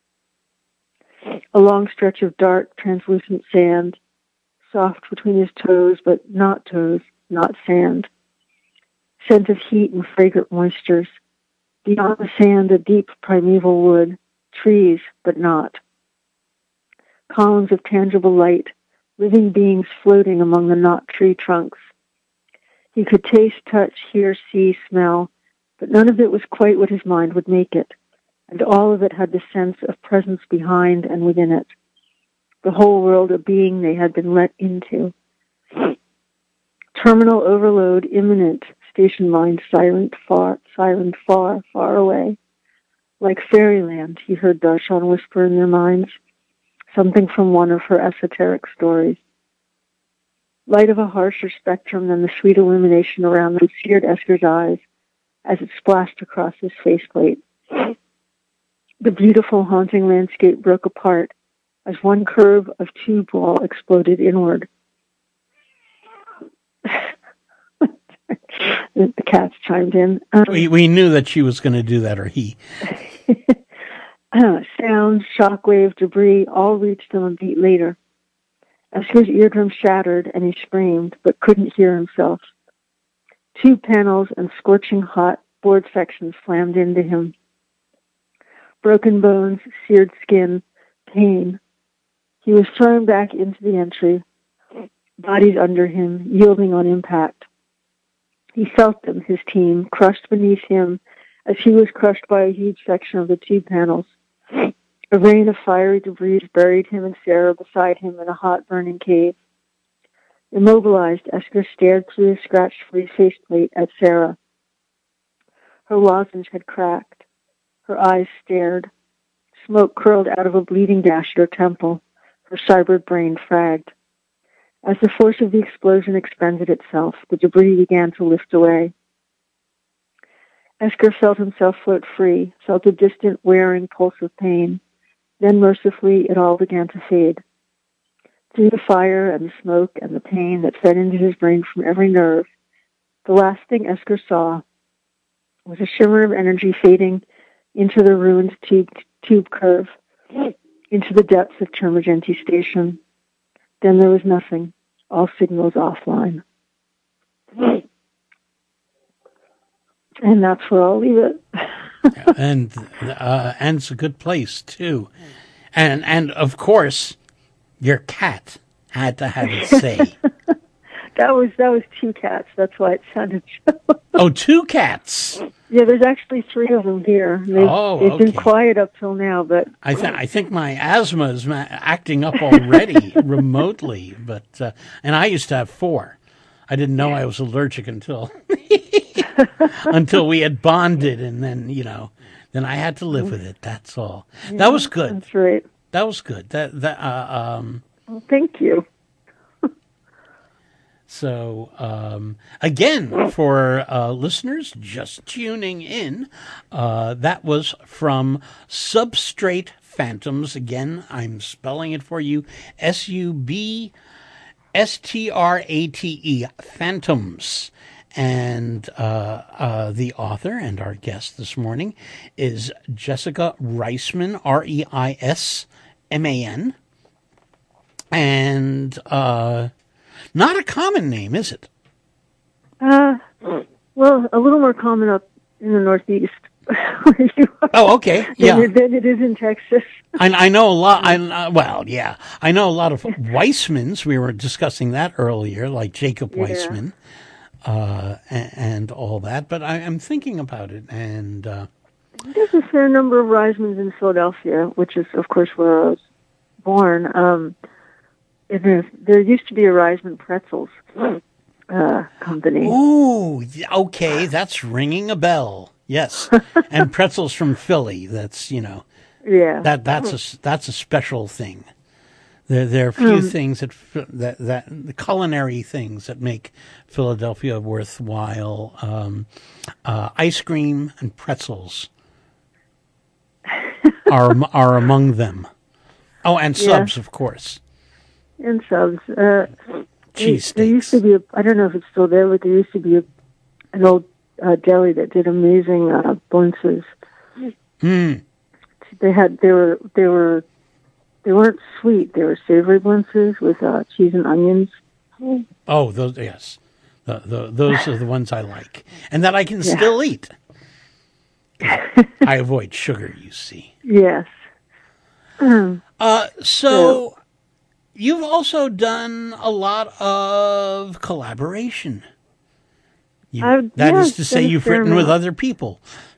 [SPEAKER 9] A long stretch of dark, translucent sand, soft between his toes, but not toes, not sand. Scent of heat and fragrant moistures. Beyond the sand, a deep primeval wood. Trees, but not. Columns of tangible light, living beings floating among the not tree trunks. He could taste, touch, hear, see, smell, but none of it was quite what his mind would make it, and all of it had the sense of presence behind and within it. The whole world a being they had been let into. Terminal overload imminent, station mind silent, far, silent, far, far away. Like fairyland, he heard Darshan whisper in their minds, something from one of her esoteric stories. Light of a harsher spectrum than the sweet illumination around them seared Esker's eyes as it splashed across his faceplate. The beautiful, haunting landscape broke apart as one curve of tube wall exploded inward. The cats chimed in. Um,
[SPEAKER 8] we we knew that she was going to do that, or he.
[SPEAKER 9] uh, sound, shockwave, debris all reached them a beat later. Esker's eardrum shattered and he screamed, but couldn't hear himself. Tube panels and scorching hot board sections slammed into him. Broken bones, seared skin, pain. He was thrown back into the entry, bodies under him, yielding on impact. He felt them, his team, crushed beneath him as he was crushed by a huge section of the tube panels. A rain of fiery debris buried him and Sarah beside him in a hot, burning cave. Immobilized, Esker stared through his scratch-free faceplate at Sarah. Her lozenge had cracked. Her eyes stared. Smoke curled out of a bleeding gash at her temple. Her cyber brain fragged. As the force of the explosion expended itself, the debris began to lift away. Esker felt himself float free, felt a distant, wearing pulse of pain. Then, mercifully, it all began to fade. Through the fire and the smoke and the pain that fed into his brain from every nerve, the last thing Esker saw was a shimmer of energy fading into the ruined tube, tube curve, into the depths of Termagenti Station. Then there was nothing, all signals offline. And that's where I'll leave it.
[SPEAKER 8] and uh, and it's a good place, too. And, and of course, your cat had to have it say.
[SPEAKER 9] that was that was two cats. That's why it sounded so.
[SPEAKER 8] Oh, two cats.
[SPEAKER 9] Yeah, there's actually three of them here. They've,
[SPEAKER 8] oh,
[SPEAKER 9] they've
[SPEAKER 8] okay.
[SPEAKER 9] been quiet up till now, but
[SPEAKER 8] I think I think my asthma is ma- acting up already remotely. But uh, and I used to have four. I didn't know I was allergic until until we had bonded, and then you know, then I had to live with it. That's all.
[SPEAKER 9] Yeah,
[SPEAKER 8] that was good.
[SPEAKER 9] That's right.
[SPEAKER 8] That was good. That that. Uh, um,
[SPEAKER 9] well, thank you.
[SPEAKER 8] So, um, again, for uh, listeners just tuning in, uh, that was from Substrate Phantoms. Again, I'm spelling it for you, S U B S T R A T E, Phantoms. And uh, uh, the author and our guest this morning is Jessica Reisman, R E I S M A N. And... Uh, Not a common name, is it?
[SPEAKER 9] Uh, well, a little more common up in the Northeast. Where you are.
[SPEAKER 8] Oh, okay. Yeah.
[SPEAKER 9] Than, than it is in Texas.
[SPEAKER 8] I, I know a lot. I, uh, well, yeah. I know a lot of Weissmans. We were discussing that earlier, like Jacob
[SPEAKER 9] Yeah.
[SPEAKER 8] Weissman uh, and, and all that. But I, I'm thinking about it. And uh,
[SPEAKER 9] there's a fair number of Reismans in Philadelphia, which is, of course, where I was born. Um, There, there used to be a Reisman Pretzels uh, company.
[SPEAKER 8] Ooh, okay, that's ringing a bell. Yes, and pretzels from Philly. That's you know,
[SPEAKER 9] yeah.
[SPEAKER 8] That that's a that's a special thing. There there are few
[SPEAKER 9] Um,
[SPEAKER 8] things that that that the culinary things that make Philadelphia worthwhile. Um, uh, ice cream and pretzels are are among them. Oh, and subs,
[SPEAKER 9] Yeah.
[SPEAKER 8] of course.
[SPEAKER 9] And subs. Uh,
[SPEAKER 8] Cheese
[SPEAKER 9] there used to be a, I don't know if it's still there, but there used to be a, an old uh, deli that did amazing uh, blintzes.
[SPEAKER 8] Mm.
[SPEAKER 9] They had, they were, they were, they weren't sweet. They were savory blintzes with uh, cheese and onions.
[SPEAKER 8] Oh, those yes, The, the, those are the ones I like, and that I can yeah. still eat. I avoid sugar, you see.
[SPEAKER 9] Yes. Um,
[SPEAKER 8] uh, so, so, you've also done a lot of collaboration. You, that yeah, is to say, you've written amount. with other people.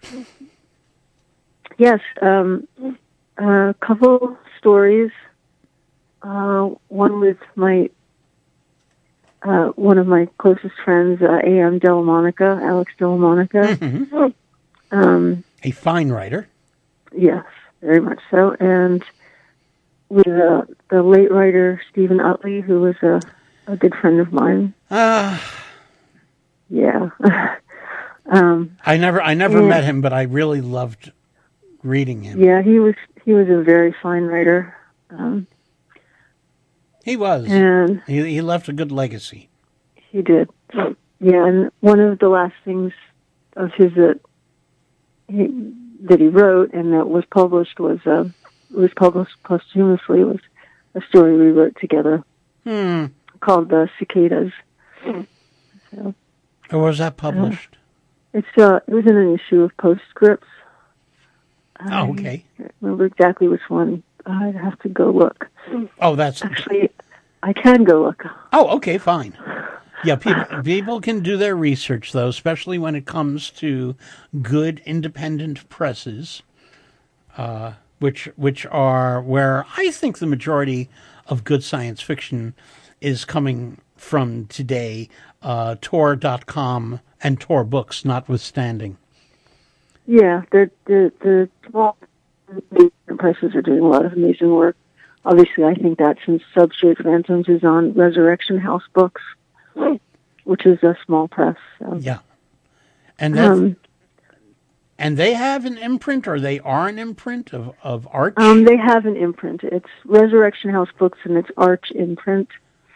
[SPEAKER 9] Yes, um, a couple stories. Uh, one with my uh, one of my closest friends, uh, A M Delamonica, Alex Delamonica.
[SPEAKER 8] Mm-hmm.
[SPEAKER 9] Um,
[SPEAKER 8] a fine writer.
[SPEAKER 9] Yes, very much so. And with uh, the late writer Stephen Utley, who was a, a good friend of mine.
[SPEAKER 8] Ah. Uh.
[SPEAKER 9] Yeah. um,
[SPEAKER 8] I never, I never and, met him, but I really loved reading him.
[SPEAKER 9] Yeah, he was, he was a very fine writer. Um,
[SPEAKER 8] he was,
[SPEAKER 9] and
[SPEAKER 8] he, he left a good legacy.
[SPEAKER 9] He did. Yeah, and one of the last things of his that he that he wrote and that was published was uh, was published posthumously was a story we wrote together
[SPEAKER 8] hmm.
[SPEAKER 9] called "The Cicadas." So.
[SPEAKER 8] Or was that published?
[SPEAKER 9] Uh, it's uh, it was in an issue of Postscripts.
[SPEAKER 8] Oh, okay.
[SPEAKER 9] I don't remember exactly which one. I'd have to go look.
[SPEAKER 8] Oh, that's
[SPEAKER 9] actually I can go look.
[SPEAKER 8] Oh, okay, fine. Yeah, people people can do their research though, especially when it comes to good independent presses, uh, which which are where I think the majority of good science fiction is coming from today. Uh, Tor dot com and Tor Books notwithstanding.
[SPEAKER 9] Yeah, the the the small presses are doing a lot of amazing work. Obviously, I think that since Substrate Phantoms is on Resurrection House Books, which is a small press. So.
[SPEAKER 8] Yeah, and um, and they have an imprint, or they are an imprint of of Arch.
[SPEAKER 9] Um, they have an imprint. It's Resurrection House Books, and it's Arch imprint.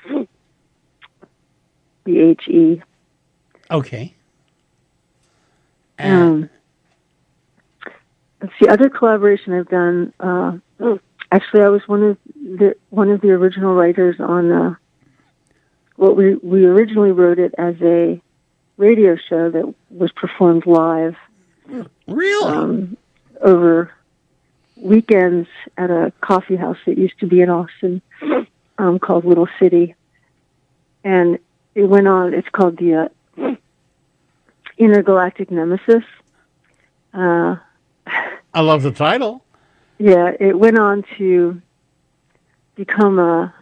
[SPEAKER 9] The H E.
[SPEAKER 8] Okay.
[SPEAKER 9] And um, let's see. Other collaboration I've done. Uh, actually, I was one of the one of the original writers on uh, what we we originally wrote it as a radio show that was performed live.
[SPEAKER 8] Really?
[SPEAKER 9] Um, over weekends at a coffee house that used to be in Austin, um, called Little City, and it went on. It's called the uh, Intergalactic Nemesis. Uh,
[SPEAKER 8] I love the title.
[SPEAKER 9] Yeah, it went on to become a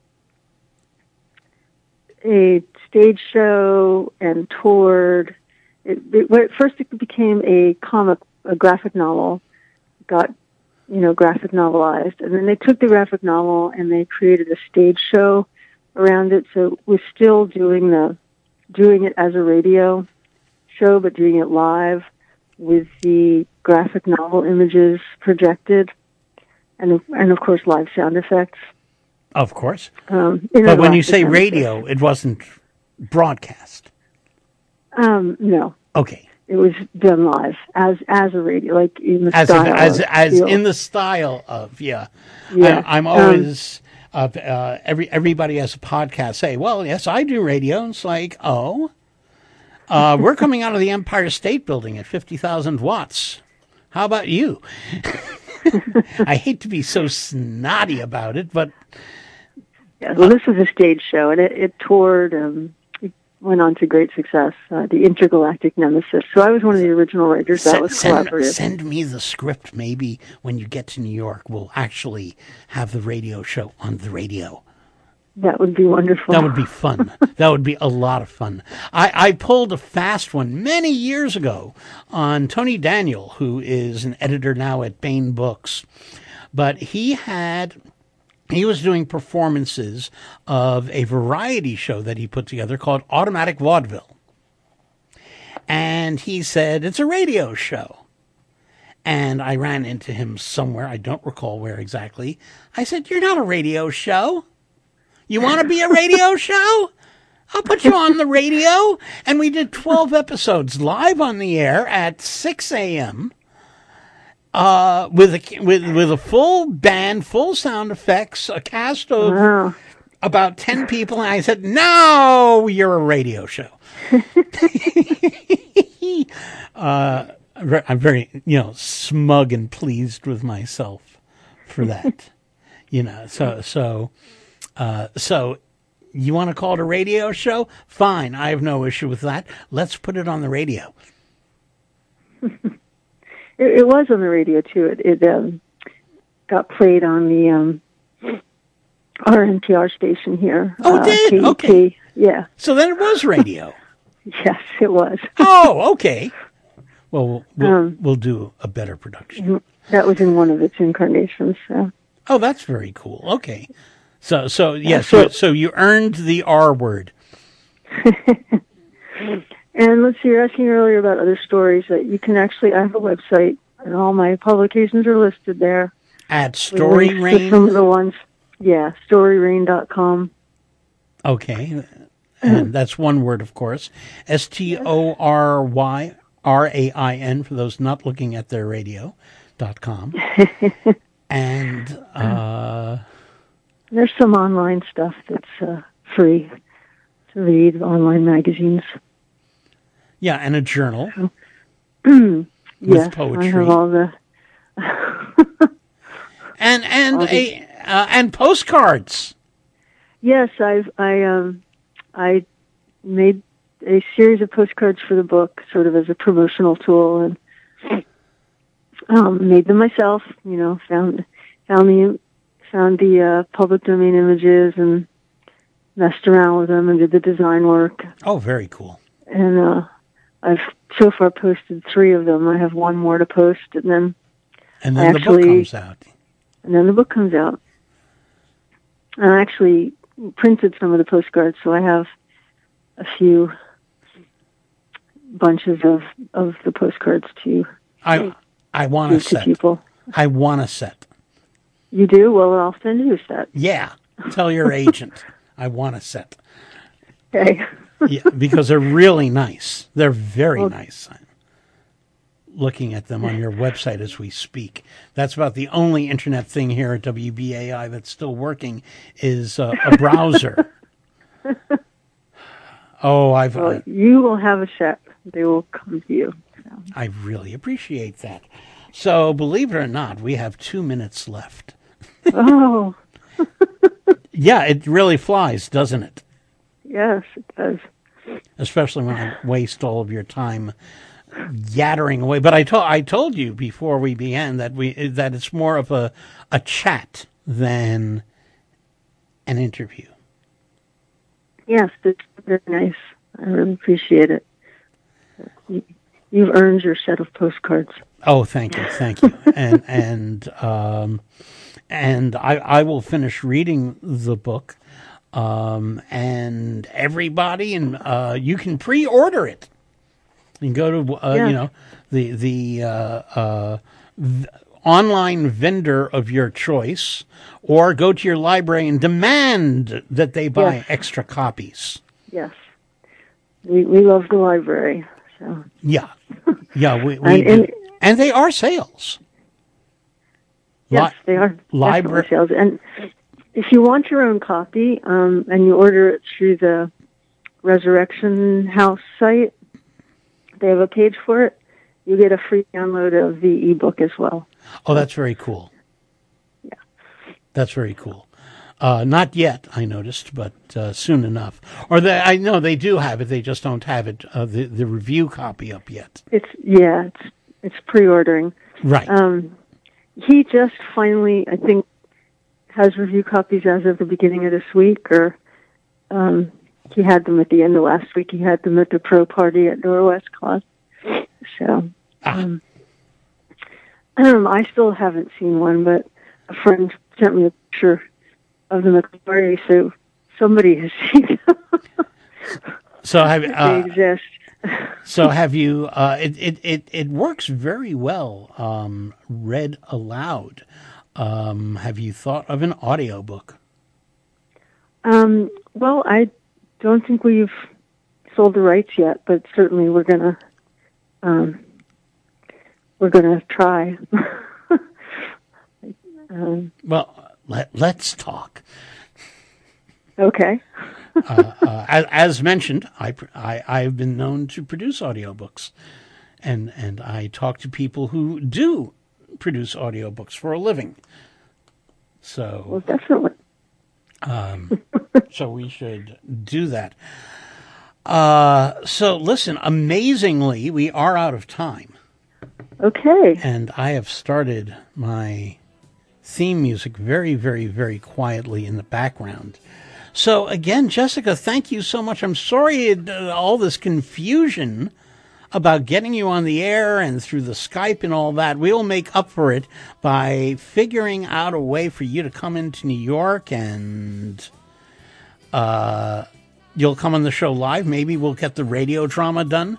[SPEAKER 9] a stage show and toured. It, it, first, it became a comic, a graphic novel. Got you know graphic novelized, and then they took the graphic novel and they created a stage show around it. So we're still doing the doing it as a radio show, but doing it live with the graphic novel images projected, and and of course live sound effects.
[SPEAKER 8] Of course.
[SPEAKER 9] Um,
[SPEAKER 8] but when you say radio, effects. It wasn't broadcast.
[SPEAKER 9] Um, no.
[SPEAKER 8] Okay.
[SPEAKER 9] It was done live as as a radio, like in the
[SPEAKER 8] as
[SPEAKER 9] style
[SPEAKER 8] a, as
[SPEAKER 9] of,
[SPEAKER 8] as
[SPEAKER 9] you know.
[SPEAKER 8] in the style of yeah.
[SPEAKER 9] Yeah.
[SPEAKER 8] I, I'm always. Um, Uh, uh, every everybody has a podcast. Say, well, yes, I do radio. And it's like, oh, uh, we're coming out of the Empire State Building at fifty thousand watts. How about you? I hate to be so snotty about it, but
[SPEAKER 9] yeah. Well, this was a stage show, and it, it toured. Um, it went on to great success. Uh, the Intergalactic Nemesis. So I was one of the original writers. Send, that was collaborative.
[SPEAKER 8] Send, send me the script. Maybe when you get to New York, we'll actually have the radio show on the radio.
[SPEAKER 9] That would be wonderful.
[SPEAKER 8] That would be fun. That would be a lot of fun. I, I pulled a fast one many years ago on Tony Daniel, who is an editor now at Baen Books. But he had... He was doing performances of a variety show that he put together called Automatic Vaudeville. And he said, it's a radio show. And I ran into him somewhere. I don't recall where exactly. I said, you're not a radio show. You want to be a radio show? I'll put you on the radio. And we did twelve episodes live on the air at six a.m., Uh, with a with with a full band, full sound effects, a cast of
[SPEAKER 9] wow.
[SPEAKER 8] about ten people, and I said, no, you're a radio show. uh, I'm very, you know, smug and pleased with myself for that. You know, so, so, uh, so you want to call it a radio show? Fine. I have no issue with that. Let's put it on the radio.
[SPEAKER 9] it, it was on the radio, too. It, it um, got played on the um, our N P R station here.
[SPEAKER 8] Oh, it did?
[SPEAKER 9] K E T.
[SPEAKER 8] Okay.
[SPEAKER 9] Yeah.
[SPEAKER 8] So then it was radio.
[SPEAKER 9] Yes, it was.
[SPEAKER 8] Oh, okay. Well, we'll, we'll,
[SPEAKER 9] um,
[SPEAKER 8] we'll do a better production.
[SPEAKER 9] That was in one of its incarnations, so.
[SPEAKER 8] Oh, that's very cool. Okay. So, so yeah, so, so you earned the R word.
[SPEAKER 9] And let's see, you were asking earlier about other stories that you can actually, I have a website, and all my publications are listed there.
[SPEAKER 8] At Story Rain?
[SPEAKER 9] Some of the ones, yeah, story rain dot com.
[SPEAKER 8] Okay. And that's one word, of course. S T O R Y R A I N, for those not looking at their radio, dot com. And uh,
[SPEAKER 9] there's some online stuff that's uh, free to read, online magazines.
[SPEAKER 8] Yeah, and a journal
[SPEAKER 9] with
[SPEAKER 8] yes, poetry.
[SPEAKER 9] I have all the
[SPEAKER 8] and and
[SPEAKER 9] all
[SPEAKER 8] a uh, and postcards.
[SPEAKER 9] Yes, I've I um I made a series of postcards for the book, sort of as a promotional tool, and um, made them myself. You know, found found the found the uh, public domain images and messed around with them and did the design work.
[SPEAKER 8] Oh, very cool.
[SPEAKER 9] And uh, I've so far posted three of them. I have one more to post, and then
[SPEAKER 8] and then
[SPEAKER 9] actually,
[SPEAKER 8] the book comes out.
[SPEAKER 9] And then the book comes out. And I actually printed some of the postcards, so I have a few bunches of, of the postcards to
[SPEAKER 8] I I want a set.
[SPEAKER 9] People.
[SPEAKER 8] I want a set.
[SPEAKER 9] You do? Well, I'll send you a set.
[SPEAKER 8] Yeah. Tell your agent I want a set.
[SPEAKER 9] Okay.
[SPEAKER 8] Yeah, because they're really nice. They're very
[SPEAKER 9] well,
[SPEAKER 8] nice. I'm looking at them on your website as we speak. That's about the only internet thing here at W B A I that's still working is uh, a browser. Oh, I've.
[SPEAKER 9] Well,
[SPEAKER 8] uh,
[SPEAKER 9] you will have a set. They will come to you. So.
[SPEAKER 8] I really appreciate that. So, believe it or not, we have two minutes left.
[SPEAKER 9] Oh.
[SPEAKER 8] Yeah, it really flies, doesn't it?
[SPEAKER 9] Yes, it does.
[SPEAKER 8] Especially when I waste all of your time yattering away. But I told I told you before we began that we that it's more of a a chat than an interview.
[SPEAKER 9] Yes, it's very nice. I really appreciate it. You, you've earned your set of postcards.
[SPEAKER 8] Oh, thank you, thank you, and and um, and I I will finish reading the book, um, and everybody, and uh, you can pre-order it. You can go to uh,
[SPEAKER 9] yeah.
[SPEAKER 8] you know the the uh, uh, v- online vendor of your choice, or go to your library and demand that they buy
[SPEAKER 9] yes.
[SPEAKER 8] extra copies.
[SPEAKER 9] Yes, we we love the library. So
[SPEAKER 8] yeah, yeah, we, we
[SPEAKER 9] and, and,
[SPEAKER 8] and they are sales.
[SPEAKER 9] Yes, Li- they are
[SPEAKER 8] library
[SPEAKER 9] sales. And if you want your own copy, um, and you order it through the Resurrection House site, they have a page for it. You get a free download of the ebook as well.
[SPEAKER 8] Oh, that's very cool.
[SPEAKER 9] Yeah,
[SPEAKER 8] that's very cool. Uh, not yet, I noticed, but uh, soon enough. Or they, I know they do have it. They just don't have it uh, the the review copy up yet.
[SPEAKER 9] It's yeah, it's it's pre-ordering.
[SPEAKER 8] Right.
[SPEAKER 9] Um, he just finally, I think, has review copies as of the beginning of this week, or um, he had them at the end of last week. He had them at the pro party at Norwest Class. So,
[SPEAKER 8] ah.
[SPEAKER 9] um, I don't know. I still haven't seen one, but a friend sent me a picture of the McClory, so somebody has seen them.
[SPEAKER 8] So have uh,
[SPEAKER 9] they exist.
[SPEAKER 8] So have you? Uh, it, it it it works very well. Um, read aloud. Um, have you thought of an audiobook?
[SPEAKER 9] Um. Well, I don't think we've sold the rights yet, but certainly we're gonna. Um, we're gonna try. um,
[SPEAKER 8] well, let let's talk.
[SPEAKER 9] Okay.
[SPEAKER 8] uh, uh, as, as mentioned, I, I, I've been known to produce audiobooks, and, and I talk to people who do produce audiobooks for a living. So,
[SPEAKER 9] well, definitely.
[SPEAKER 8] Um, so we should do that. Uh, so listen, amazingly, we are out of time.
[SPEAKER 9] Okay.
[SPEAKER 8] And I have started my theme music very, very, very quietly in the background. So again, Jessica, thank you so much. I'm sorry uh, all this confusion about getting you on the air and through the Skype and all that. We'll make up for it by figuring out a way for you to come into New York, and uh, you'll come on the show live. Maybe we'll get the radio drama done.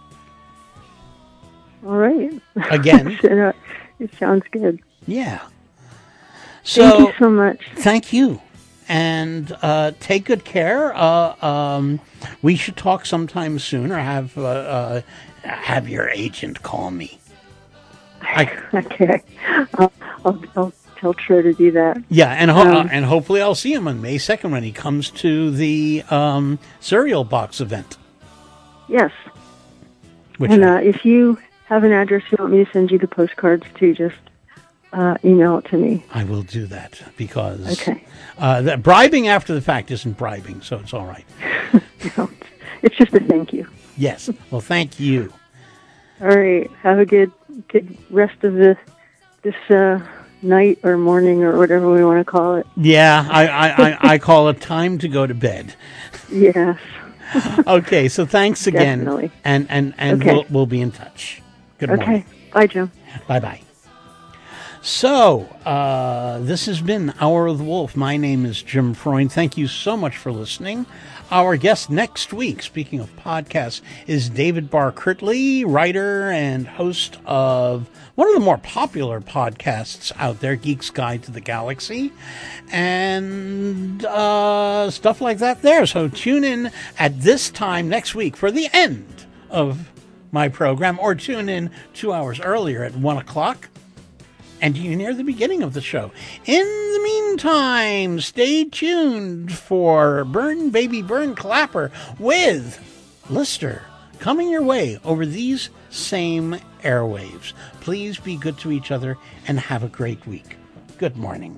[SPEAKER 9] All right.
[SPEAKER 8] Again.
[SPEAKER 9] It sounds good.
[SPEAKER 8] Yeah. So,
[SPEAKER 9] thank you so much.
[SPEAKER 8] Thank you. And uh, take good care. Uh, um, we should talk sometime soon, or have uh, uh, have your agent call me. I,
[SPEAKER 9] okay. I'll, I'll, I'll tell Troy to do that.
[SPEAKER 8] Yeah, and ho-
[SPEAKER 9] um,
[SPEAKER 8] uh, and hopefully I'll see him on May second when he comes to the um, Cereal Box event.
[SPEAKER 9] Yes.
[SPEAKER 8] Which
[SPEAKER 9] and
[SPEAKER 8] I,
[SPEAKER 9] uh, if you have an address you want me to send you the postcards to, just uh, email it to me.
[SPEAKER 8] I will do that, because
[SPEAKER 9] okay.
[SPEAKER 8] uh, that bribing after the fact isn't bribing, so it's all right.
[SPEAKER 9] No, it's just a thank you.
[SPEAKER 8] Yes. Well, thank you.
[SPEAKER 9] All right. Have a good good rest of the this uh, night or morning or whatever we want to call it.
[SPEAKER 8] Yeah, I, I, I, I call it time to go to bed.
[SPEAKER 9] Yes.
[SPEAKER 8] Okay, so thanks again.
[SPEAKER 9] Definitely.
[SPEAKER 8] And and, and
[SPEAKER 9] okay.
[SPEAKER 8] we'll, we'll be in touch. Good
[SPEAKER 9] okay.
[SPEAKER 8] morning.
[SPEAKER 9] Bye, Jim.
[SPEAKER 8] Bye-bye. So, uh, this has been Hour of the Wolf. My name is Jim Freund. Thank you so much for listening. Our guest next week, speaking of podcasts, is David Barr Kirtley, writer and host of one of the more popular podcasts out there, Geek's Guide to the Galaxy, and uh, stuff like that there. So tune in at this time next week for the end of my program, or tune in two hours earlier at one o'clock. And you can hear the beginning of the show. In the meantime, stay tuned for Burn Baby Burn Clapper with Lister coming your way over these same airwaves. Please be good to each other and have a great week. Good morning.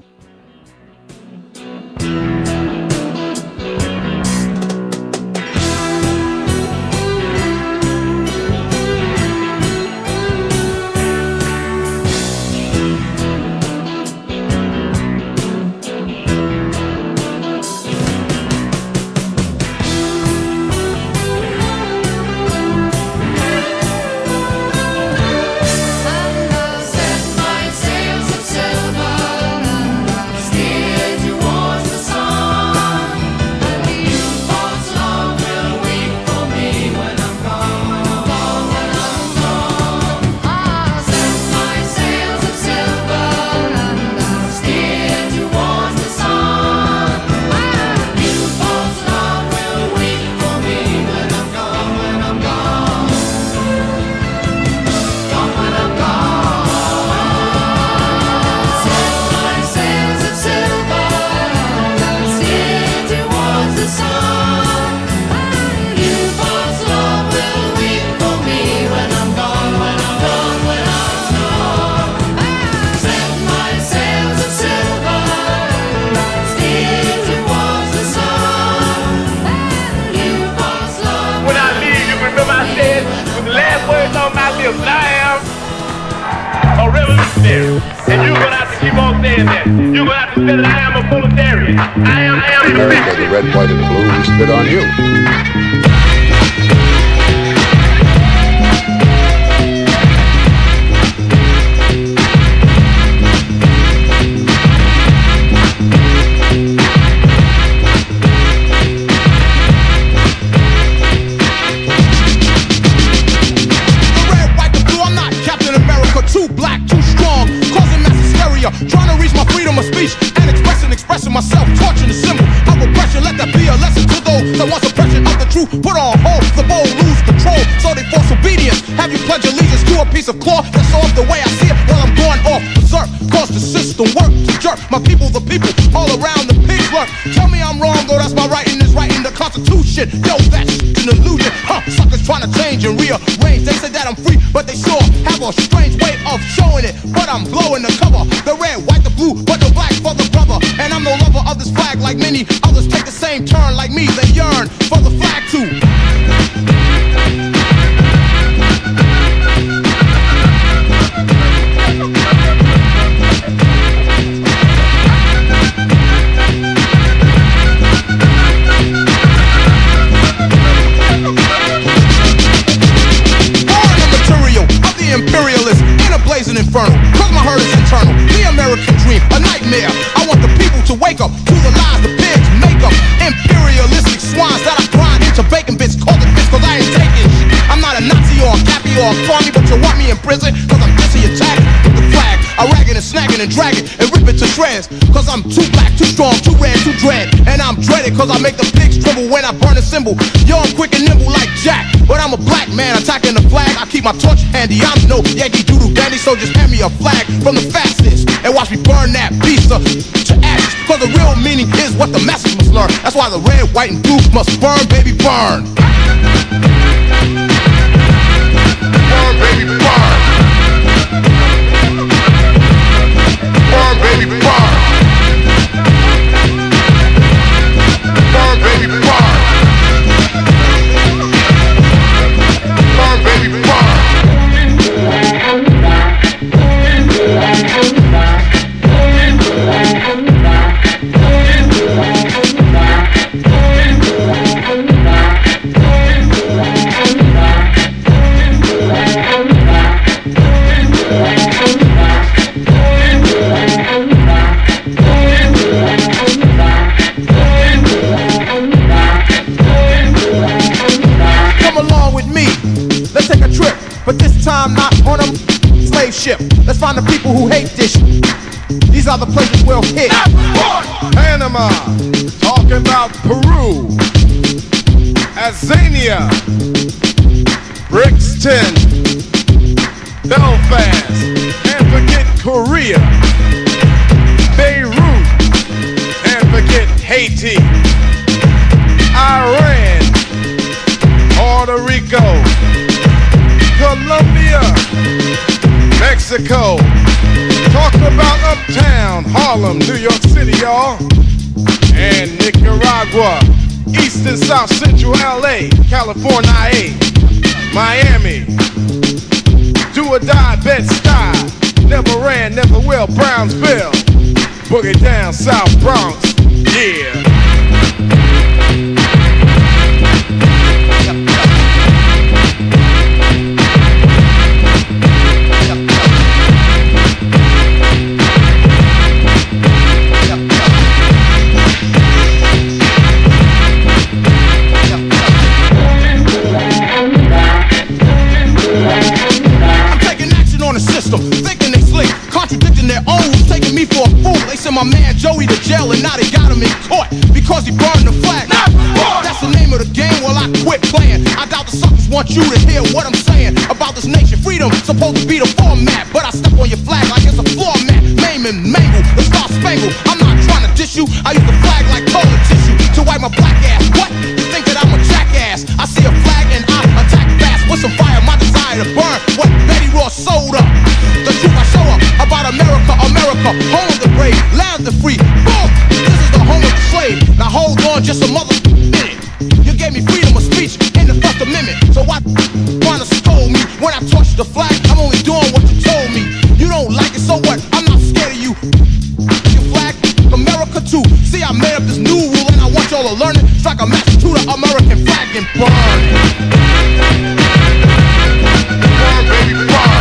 [SPEAKER 10] And you're gonna have to keep on saying that. You're gonna have to say that I am a proletarian. I am, I am
[SPEAKER 11] America, the red, white, and blue, we spit on you.
[SPEAKER 12] Trying to reach my freedom of speech and expressing, expressing myself, torching the symbol of oppression. Let that be a lesson to those that want suppression of the truth. Put on hold, the bold lose control, so they force obedience. Have you pledge allegiance to a piece of cloth that's off the way I see it while I'm going off berserk? Cause the system works to jerk my people, the people all around the pig work. Tell me I'm wrong, though that's my right. shit. Yo, that's an illusion. Huh, suckers trying to change and rearrange. They say that I'm free, but they sure have a strange way of showing it. But I'm blowing the cover. The red, white, the blue, but the black for the brother. And I'm no lover of this flag like many others take the same turn like me. They yearn for the flag too. Imperialist in a blazing inferno, cause my hurt is internal. The American dream, a nightmare. I want the people to wake up to the lies the pigs make up. Imperialistic swines that I grind into bacon bits. Call it bits cause I ain't taking shit. I'm not a Nazi or a Cappy or a Farmy, but you want me in prison cause I'm dizzy attacked with the flag. I rag it and snag it and drag it and rip it to shreds. Cause I'm too black, too strong, too red, too dread. And I'm dreaded cause I make the pigs tremble when I burn a symbol. Yo, I'm quick and nimble like Jack, but I'm a black man attacking the flag. I keep my torch handy, I'm no Yankee Doodle Dandy, so just hand me a flag from the fastest and watch me burn that beast to, to ashes. Cause the real meaning is what the masses must learn. That's why the red, white, and blue must burn, baby, burn. Burn, baby, burn. Burn, baby, burn. Burn, baby, burn. Burn, baby, burn. But this time not on a slave ship. Let's find the people who hate this shit. These are the places we'll hit.
[SPEAKER 13] Panama, talking about Peru, Azania, Brixton, Belfast, and forget Korea, Beirut, and forget Haiti, Iran, Puerto Rico, Colombia, Mexico, talk about Uptown, Harlem, New York City, y'all, and Nicaragua, East and South Central L A, California, Miami, do or die, Bed-Stuy, never ran, never will, Brownsville, boogie down, South Bronx, yeah.
[SPEAKER 12] Thinking they slick, contradicting their own rules, taking me for a fool. They sent my man Joey to jail and now they got him in court because he burned the flag. That's the name of the game, well I quit playing. I doubt the suckers want you to hear what I'm saying about this nation. Freedom supposed to be the format, but I step on your flag like it's a floor mat. Maim and mangle, the star spangled. I'm not trying to dish you, I use the flag like toilet tissue to wipe my black ass. What? You think that I'm a jackass? I see a flag and I attack fast with some fire, my desire to burn what Betty Ross sold up. The truth I show up about America, America, home of the brave, land of the free. Boom! This is the home of the slave. Now hold on just a mother minute. You gave me freedom of speech in the First Amendment. So why trying to scold me when I touch the flag? I'm only doing what you told me. You don't like it, so what? I'm not scared of you. Your flag, America too. See, I made up this new rule and I want y'all to learn it. Strike a match to the American flag and burn it. Burn, baby, burn.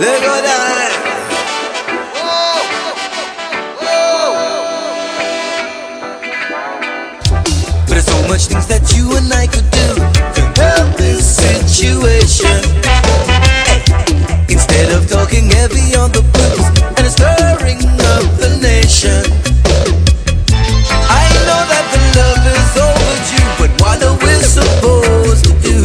[SPEAKER 14] They go down. But there's so much things that you and I could do to help this situation. Hey, instead of talking heavy on the blues and stirring up the nation. I know that the love is overdue, but what are we supposed to do?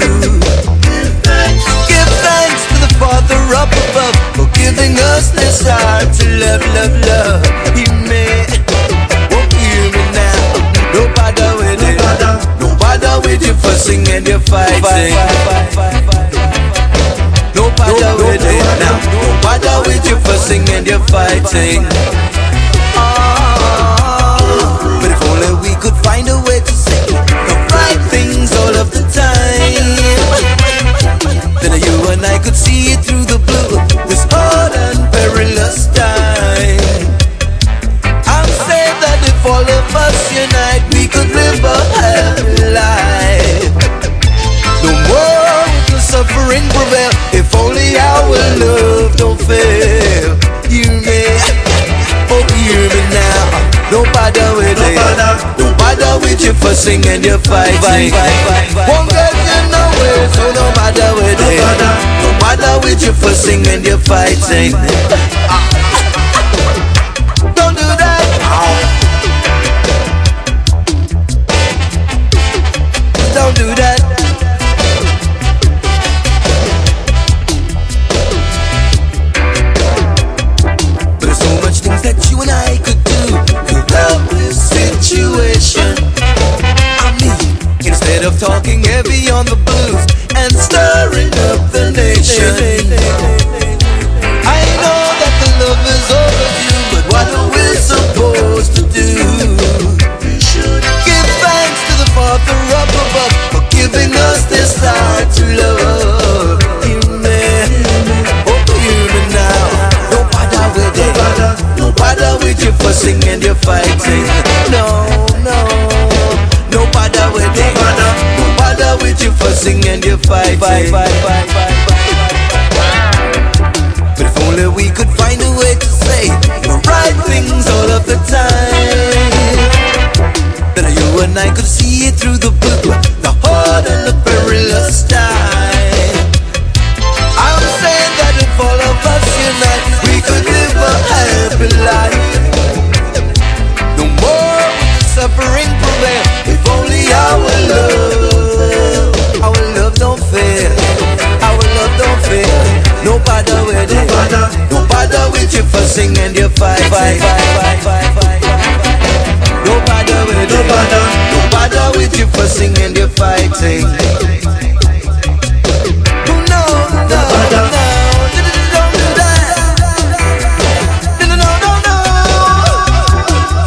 [SPEAKER 14] Give thanks to the Father up above for giving us this heart to love, love, love. He made, won't hear me now. No bother with it, no bother with you fussing and you fighting. No bother with it now, no bother with you fussing and you fighting. But if only we could find a way to say the right things all of the time, then you and I could see it through the blue, this hard and perilous time. I'm saying that if all of us unite, we could live a happy life. No more will the suffering prevail, if only our love don't fail. You may, oh hear me now. No bother with it, no bother with you fussing and you fighting. Won't get you nowhere, so no bother with it. No bother with you fussing and you fighting. Don't do that. Don't do that. But there's so much things that you and I could situation. I mean, instead of talking heavy on the blues and stirring up the nation, I know that the love is overdue, but what are we supposed to do? Give thanks to the Father up above for giving us this heart to love. Hear me, oh hear me now. No bother with it, no bother with you fussing and you fighting. No, no, no bother with it. No bother with you fussing and you fighting. But if only we could find a way to say the right things all of the time, then you and I could see it through the blue, the hard and the